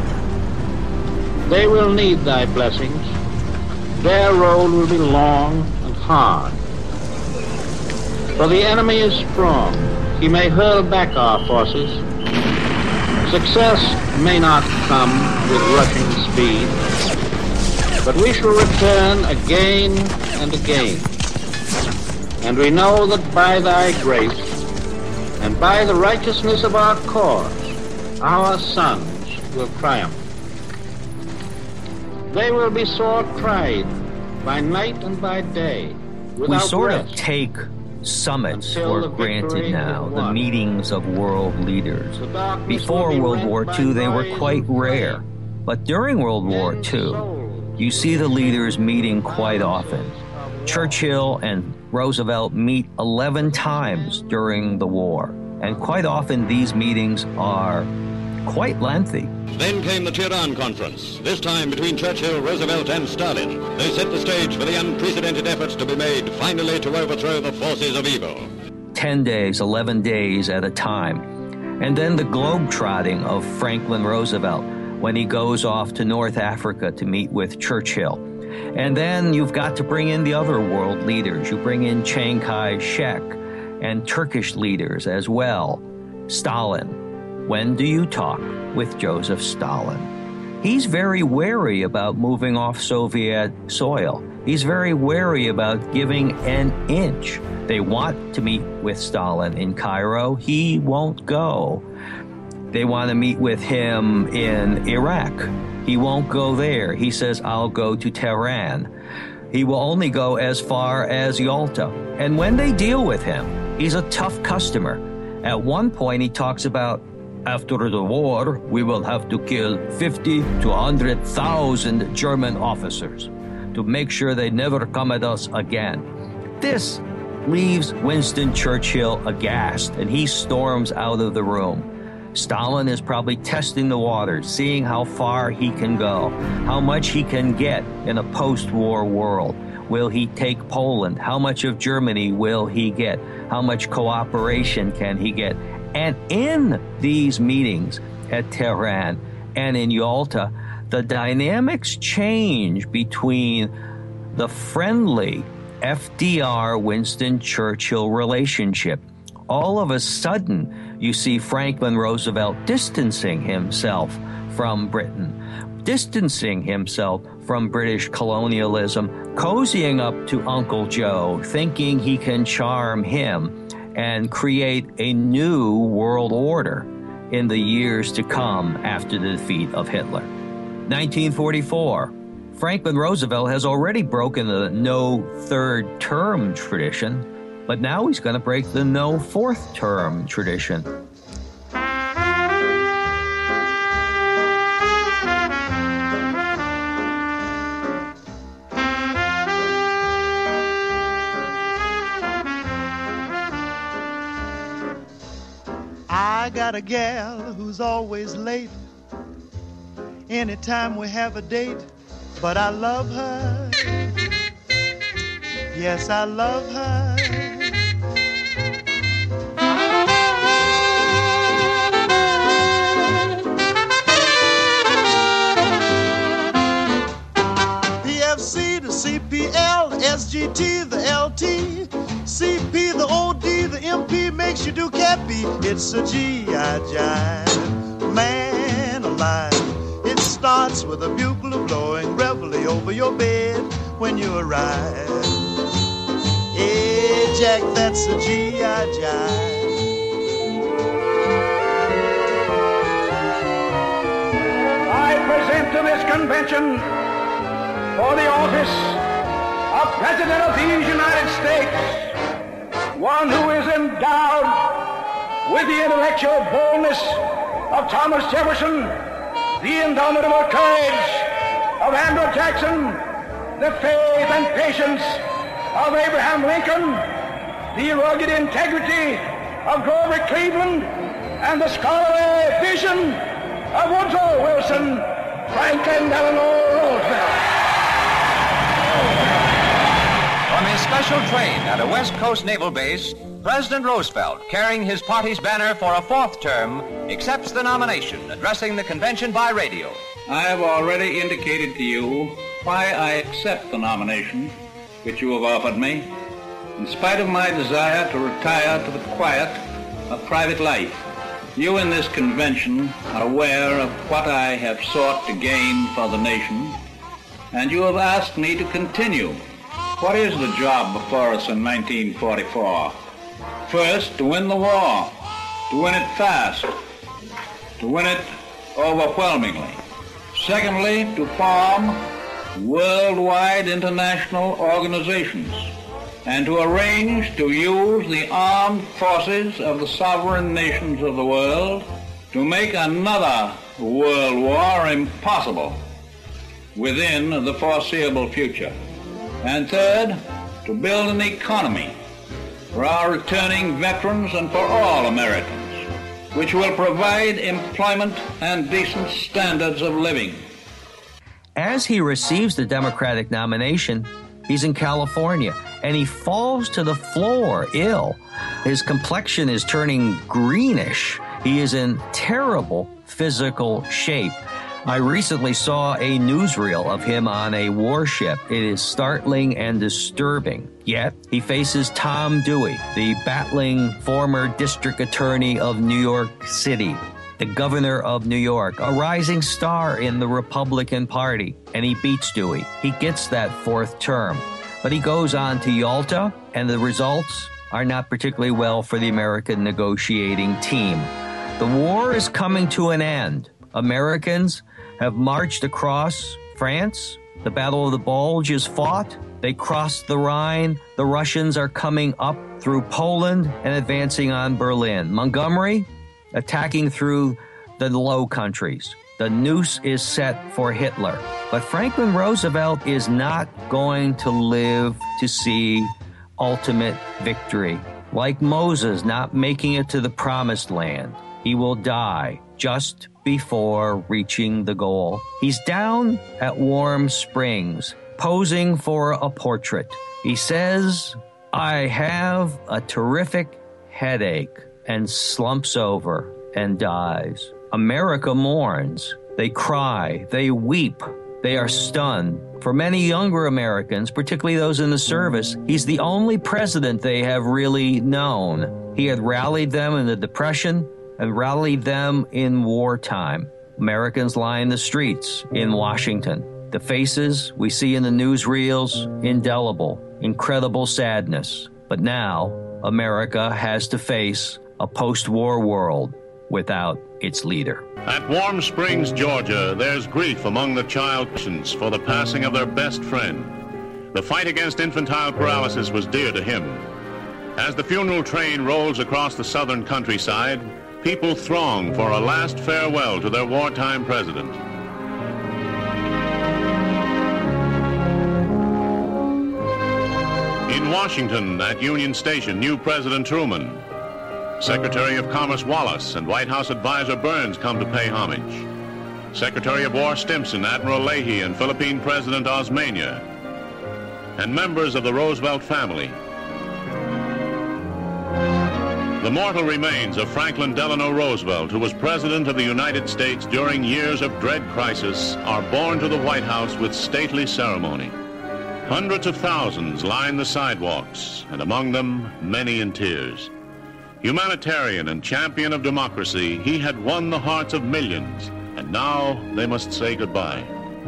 They will need thy blessings. Their road will be long and hard. For the enemy is strong. He may hurl back our forces. Success may not come with rushing speed, but we shall return again and again. And we know that by thy grace and by the righteousness of our cause, our sons will triumph. They will be sore tried by night and by day. We sort rest. of take summits Until for the granted victory now, is the won. meetings of world leaders. darkness Before will be World rent War by Two, they were noise quite and rare. But during World War Two, you see the leaders meeting quite often. Churchill and Roosevelt meet eleven times during the war, and quite often these meetings are quite lengthy. Then came the Tehran Conference, this time between Churchill, Roosevelt, and Stalin. They set the stage for the unprecedented efforts to be made finally to overthrow the forces of evil. ten days, eleven days at a time. And then the globe-trotting of Franklin Roosevelt when he goes off to North Africa to meet with Churchill. And then you've got to bring in the other world leaders. You bring in Chiang Kai-shek and Turkish leaders as well. Stalin. When do you talk with Joseph Stalin? He's very wary about moving off Soviet soil. He's very wary about giving an inch. They want to meet with Stalin in Cairo. He won't go. They want to meet with him in Iraq. He won't go there. He says, I'll go to Tehran. He will only go as far as Yalta. And when they deal with him, he's a tough customer. At one point, he talks about, after the war, we will have to kill fifty to one hundred thousand German officers to make sure they never come at us again. This leaves Winston Churchill aghast, and he storms out of the room. Stalin is probably testing the waters, seeing how far he can go, how much he can get in a post-war world. Will he take Poland? How much of Germany will he get? How much cooperation can he get? And in these meetings at Tehran and in Yalta, the dynamics change between the friendly F D R-Winston Churchill relationship. All of a sudden, you see Franklin Roosevelt distancing himself from Britain, distancing himself from British colonialism, cozying up to Uncle Joe, thinking he can charm him and create a new world order in the years to come after the defeat of Hitler. nineteen forty-four, Franklin Roosevelt has already broken the no third term tradition, but now he's going to break the no fourth term tradition. I got a gal who's always late anytime we have a date, but I love her. Yes, I love her. P F C, the C P L, S G T, the L T, C P, the O D, the M P makes you do cappy. It's a G I jive, man alive. It starts with a bugle blowing reveille over your bed when you arrive. Hey, Jack, that's a G I jive. I present to this convention for the office of President of these United States one who is endowed with the intellectual boldness of Thomas Jefferson, the indomitable courage of Andrew Jackson, the faith and patience of Abraham Lincoln, the rugged integrity of Grover Cleveland, and the scholarly vision of Woodrow person, Franklin Delano Roosevelt. From his special train at a West Coast naval base, President Roosevelt, carrying his party's banner for a fourth term, accepts the nomination, addressing the convention by radio. I have already indicated to you why I accept the nomination which you have offered me, in spite of my desire to retire to the quiet of private life. You in this convention are aware of what I have sought to gain for the nation, and you have asked me to continue. What is the job before us in nineteen forty-four? First, to win the war, to win it fast, to win it overwhelmingly. Secondly, to form worldwide international organizations and to arrange to use the armed forces of the sovereign nations of the world to make another world war impossible within the foreseeable future. And third, to build an economy for our returning veterans and for all Americans, which will provide employment and decent standards of living. As he receives the Democratic nomination, he's in California, and he falls to the floor ill. His complexion is turning greenish. He is in terrible physical shape. I recently saw a newsreel of him on a warship. It is startling and disturbing. Yet, he faces Tom Dewey, the battling former district attorney of New York City, the governor of New York, a rising star in the Republican Party, and he beats Dewey. He gets that fourth term. But he goes on to Yalta, and the results are not particularly well for the American negotiating team. The war is coming to an end. Americans have marched across France. The Battle of the Bulge is fought. They crossed the Rhine. The Russians are coming up through Poland and advancing on Berlin. Montgomery attacking through the Low Countries. The noose is set for Hitler. But Franklin Roosevelt is not going to live to see ultimate victory. Like Moses not making it to the promised land, he will die just before reaching the goal. He's down at Warm Springs, posing for a portrait. He says, "I have a terrific headache," and slumps over and dies. America mourns. They cry. They weep. They are stunned. For many younger Americans, particularly those in the service, he's the only president they have really known. He had rallied them in the Depression and rallied them in wartime. Americans line the streets in Washington. The faces we see in the newsreels, indelible, incredible sadness. But now, America has to face a post-war world without its leader. At Warm Springs, Georgia, there's grief among the child patients for the passing of their best friend. The fight against infantile paralysis was dear to him. As the funeral train rolls across the southern countryside, people throng for a last farewell to their wartime president. In Washington, at Union Station, new President Truman, Secretary of Commerce Wallace and White House Advisor Burns come to pay homage. Secretary of War Stimson, Admiral Leahy, and Philippine President Osmeña, and members of the Roosevelt family. The mortal remains of Franklin Delano Roosevelt, who was President of the United States during years of dread crisis, are borne to the White House with stately ceremony. Hundreds of thousands line the sidewalks, and among them, many in tears. Humanitarian and champion of democracy, he had won the hearts of millions, and now they must say goodbye.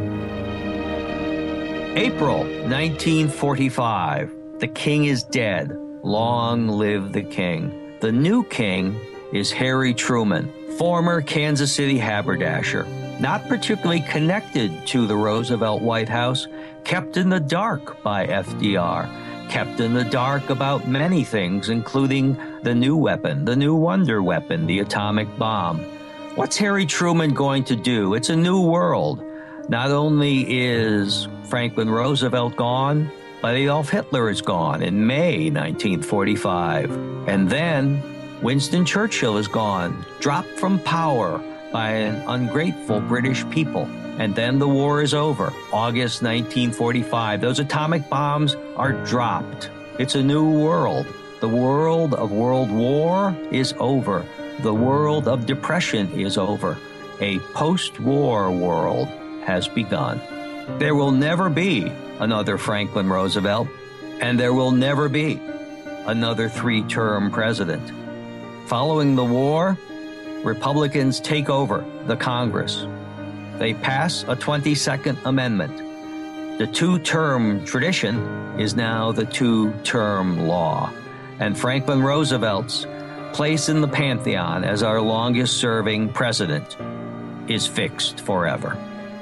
April nineteen forty-five. The king is dead. Long live the king. The new king is Harry Truman, former Kansas City haberdasher, not particularly connected to the Roosevelt White House, kept in the dark by F D R, kept in the dark about many things, including the new weapon, the new wonder weapon, the atomic bomb. What's Harry Truman going to do? It's a new world. Not only is Franklin Roosevelt gone, but Adolf Hitler is gone in May nineteen forty-five. And then Winston Churchill is gone, dropped from power by an ungrateful British people. And then the war is over. August nineteen forty-five. Those atomic bombs are dropped. It's a new world. The world of World War is over. The world of depression is over. A post-war world has begun. There will never be another Franklin Roosevelt, and there will never be another three-term president. Following the war, Republicans take over the Congress. They pass a twenty-second Amendment. The two-term tradition is now the two-term law. And Franklin Roosevelt's place in the pantheon as our longest-serving president is fixed forever.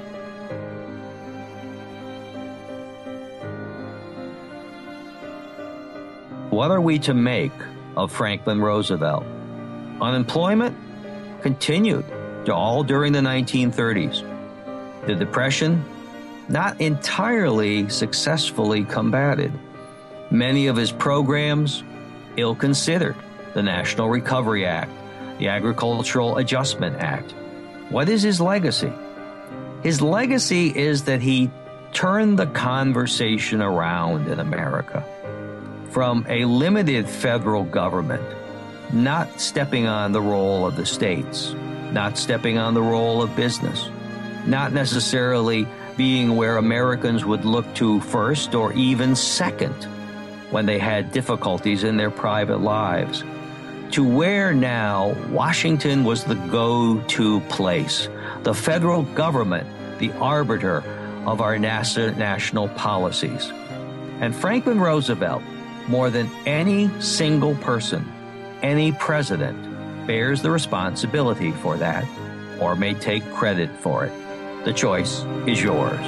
What are we to make of Franklin Roosevelt? Unemployment continued to all during the nineteen thirties. The Depression, not entirely successfully combated. Many of his programs ill-considered. The National Recovery Act, the Agricultural Adjustment Act. What is his legacy? His legacy is that he turned the conversation around in America from a limited federal government, not stepping on the role of the states, not stepping on the role of business, not necessarily being where Americans would look to first or even second when they had difficulties in their private lives, to where now Washington was the go-to place, the federal government, the arbiter of our national policies. And Franklin Roosevelt, more than any single person, any president, bears the responsibility for that, or may take credit for it. The choice is yours.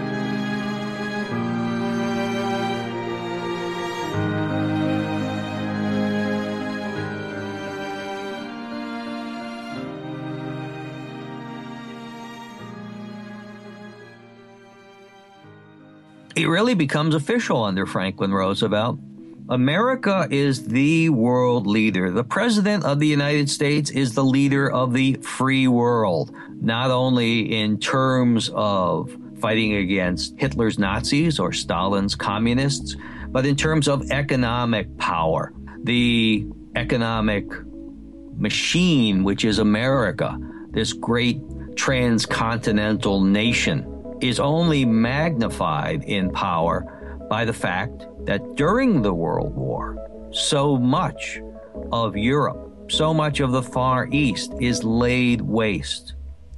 It really becomes official under Franklin Roosevelt. America is the world leader. The President of the United States is the leader of the free world, not only in terms of fighting against Hitler's Nazis or Stalin's communists, but in terms of economic power. The economic machine, which is America, this great transcontinental nation, is only magnified in power by the fact that during the World War, so much of Europe, so much of the Far East is laid waste.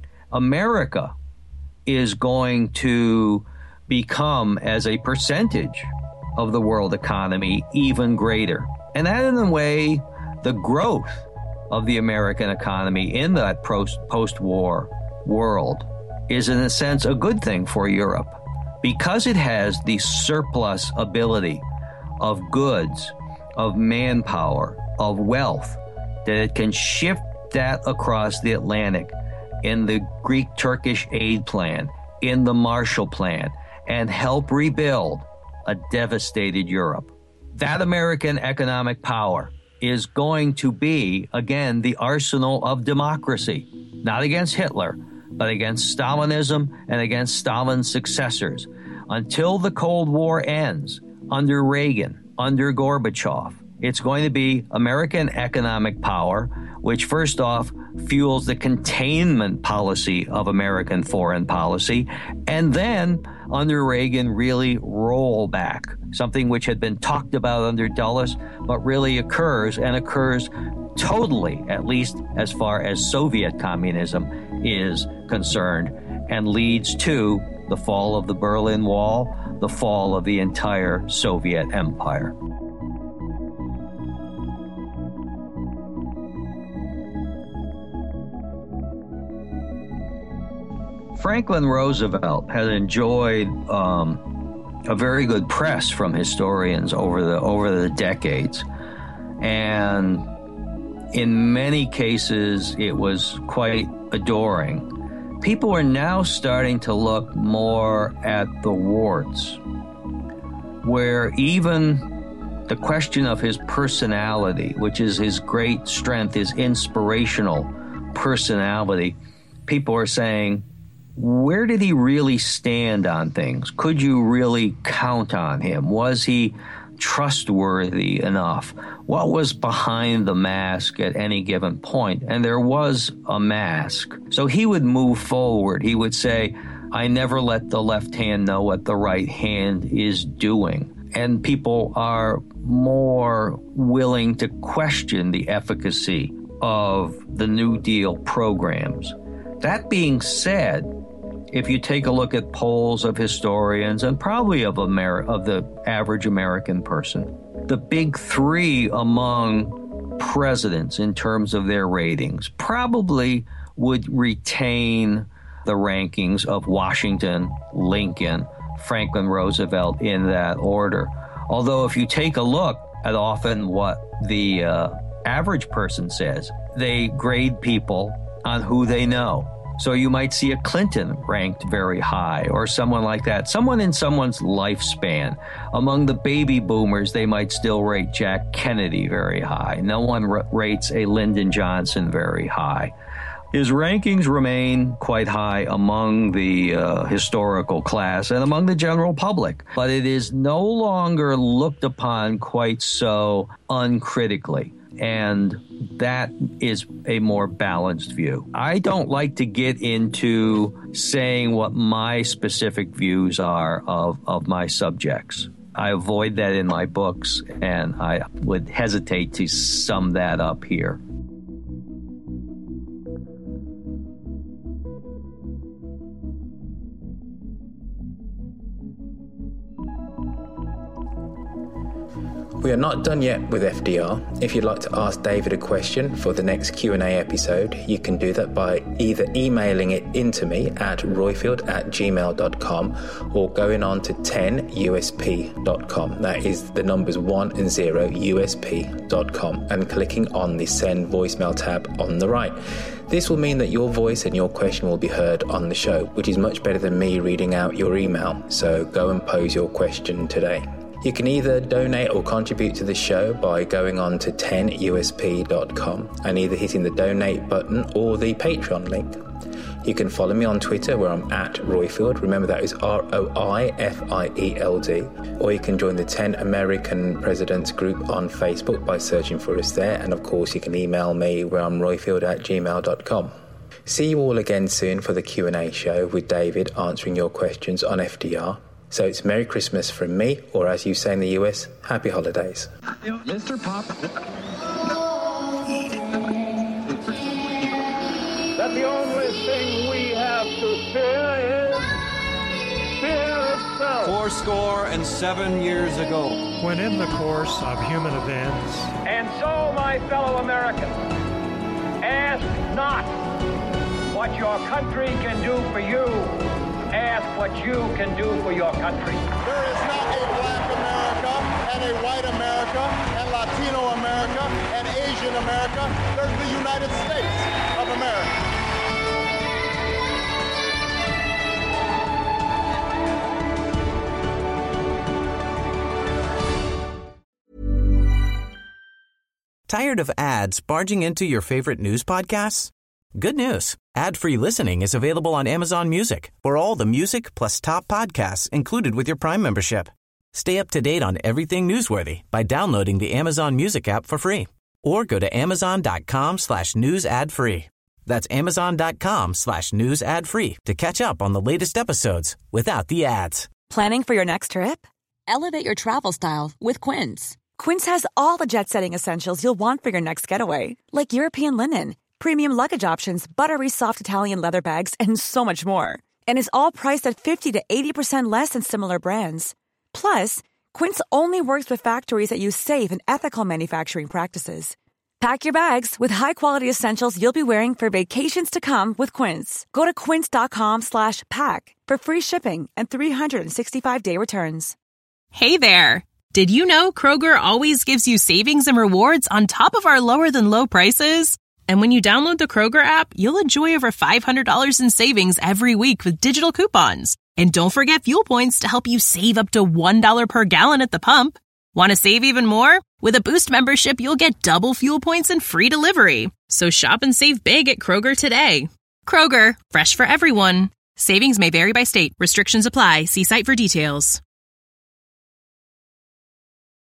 America is going to become, as a percentage of the world economy, even greater. And that, in a way, the growth of the American economy in that post- post-war world is, in a sense, a good thing for Europe, because it has the surplus ability of goods, of manpower, of wealth, that it can shift that across the Atlantic in the Greek-Turkish aid plan, in the Marshall Plan, and help rebuild a devastated Europe. That American economic power is going to be, again, the arsenal of democracy, not against Hitler, but against Stalinism and against Stalin's successors, until the Cold War ends under Reagan, under Gorbachev. It's going to be American economic power, which first off fuels the containment policy of American foreign policy, and then under Reagan really roll back, something which had been talked about under Dulles, but really occurs and occurs totally, at least as far as Soviet communism is concerned, and leads to the fall of the Berlin Wall, the fall of the entire Soviet Empire. Franklin Roosevelt has enjoyed um, a very good press from historians over the over the decades, and in many cases it was quite adoring. People are now starting to look more at the warts, where even the question of his personality, which is his great strength, his inspirational personality, people are saying, where did he really stand on things? Could you really count on him? Was he trustworthy enough? What was behind the mask at any given point? And there was a mask. So he would move forward. He would say, I never let the left hand know what the right hand is doing. And people are more willing to question the efficacy of the New Deal programs. That being said, if you take a look at polls of historians and probably of Amer- of the average American person, the big three among presidents in terms of their ratings probably would retain the rankings of Washington, Lincoln, Franklin Roosevelt in that order. Although if you take a look at often what the uh, average person says, they grade people on who they know. So you might see a Clinton ranked very high or someone like that, someone in someone's lifespan. Among the baby boomers, they might still rate Jack Kennedy very high. No one r- rates a Lyndon Johnson very high. His rankings remain quite high among the uh, historical class and among the general public, but it is no longer looked upon quite so uncritically. And that is a more balanced view. I don't like to get into saying what my specific views are of, of my subjects. I avoid that in my books, and I would hesitate to sum that up here. We are not done yet with F D R. If you'd like to ask David a question for the next Q and A episode, you can do that by either emailing it into me at royfield at gmail dot com or going on to ten U S P dot com. That is the numbers one and zero U S P dot com, and clicking on the send voicemail tab on the right. This will mean that your voice and your question will be heard on the show, which is much better than me reading out your email. So go and pose your question today. You can either donate or contribute to the show by going on to ten U S P dot com and either hitting the donate button or the Patreon link. You can follow me on Twitter where I'm at Roifield. Remember that is R O I F I E L D. Or you can join the ten American Presidents group on Facebook by searching for us there. And of course you can email me where I'm roifield at gmail dot com. See you all again soon for the Q and A show with David answering your questions on F D R. So it's Merry Christmas from me, or as you say in the U S, Happy Holidays. Mister Pop. That the only thing we have to fear is fear itself. Four score and seven years ago, when in the course of human events. And so, my fellow Americans, ask not what your country can do for you. Ask what you can do for your country. There is not a black America and a white America and Latino America and Asian America. There's the United States of America. Tired of ads barging into your favorite news podcasts? Good news. Ad-free listening is available on Amazon Music for all the music plus top podcasts included with your Prime membership. Stay up to date on everything newsworthy by downloading the Amazon Music app for free or go to amazon.com slash news ad free. That's amazon.com slash news ad free to catch up on the latest episodes without the ads. Planning for your next trip? Elevate your travel style with Quince. Quince has all the jet-setting essentials you'll want for your next getaway, like European linen, premium luggage options, buttery soft Italian leather bags, and so much more. And is all priced at fifty to eighty percent less than similar brands. Plus, Quince only works with factories that use safe and ethical manufacturing practices. Pack your bags with high-quality essentials you'll be wearing for vacations to come with Quince. Go to quince.com slash pack for free shipping and three sixty-five day returns. Hey there! Did you know Kroger always gives you savings and rewards on top of our lower-than-low prices? And when you download the Kroger app, you'll enjoy over five hundred dollars in savings every week with digital coupons. And don't forget fuel points to help you save up to one dollar per gallon at the pump. Want to save even more? With a Boost membership, you'll get double fuel points and free delivery. So shop and save big at Kroger today. Kroger, fresh for everyone. Savings may vary by state. Restrictions apply. See site for details.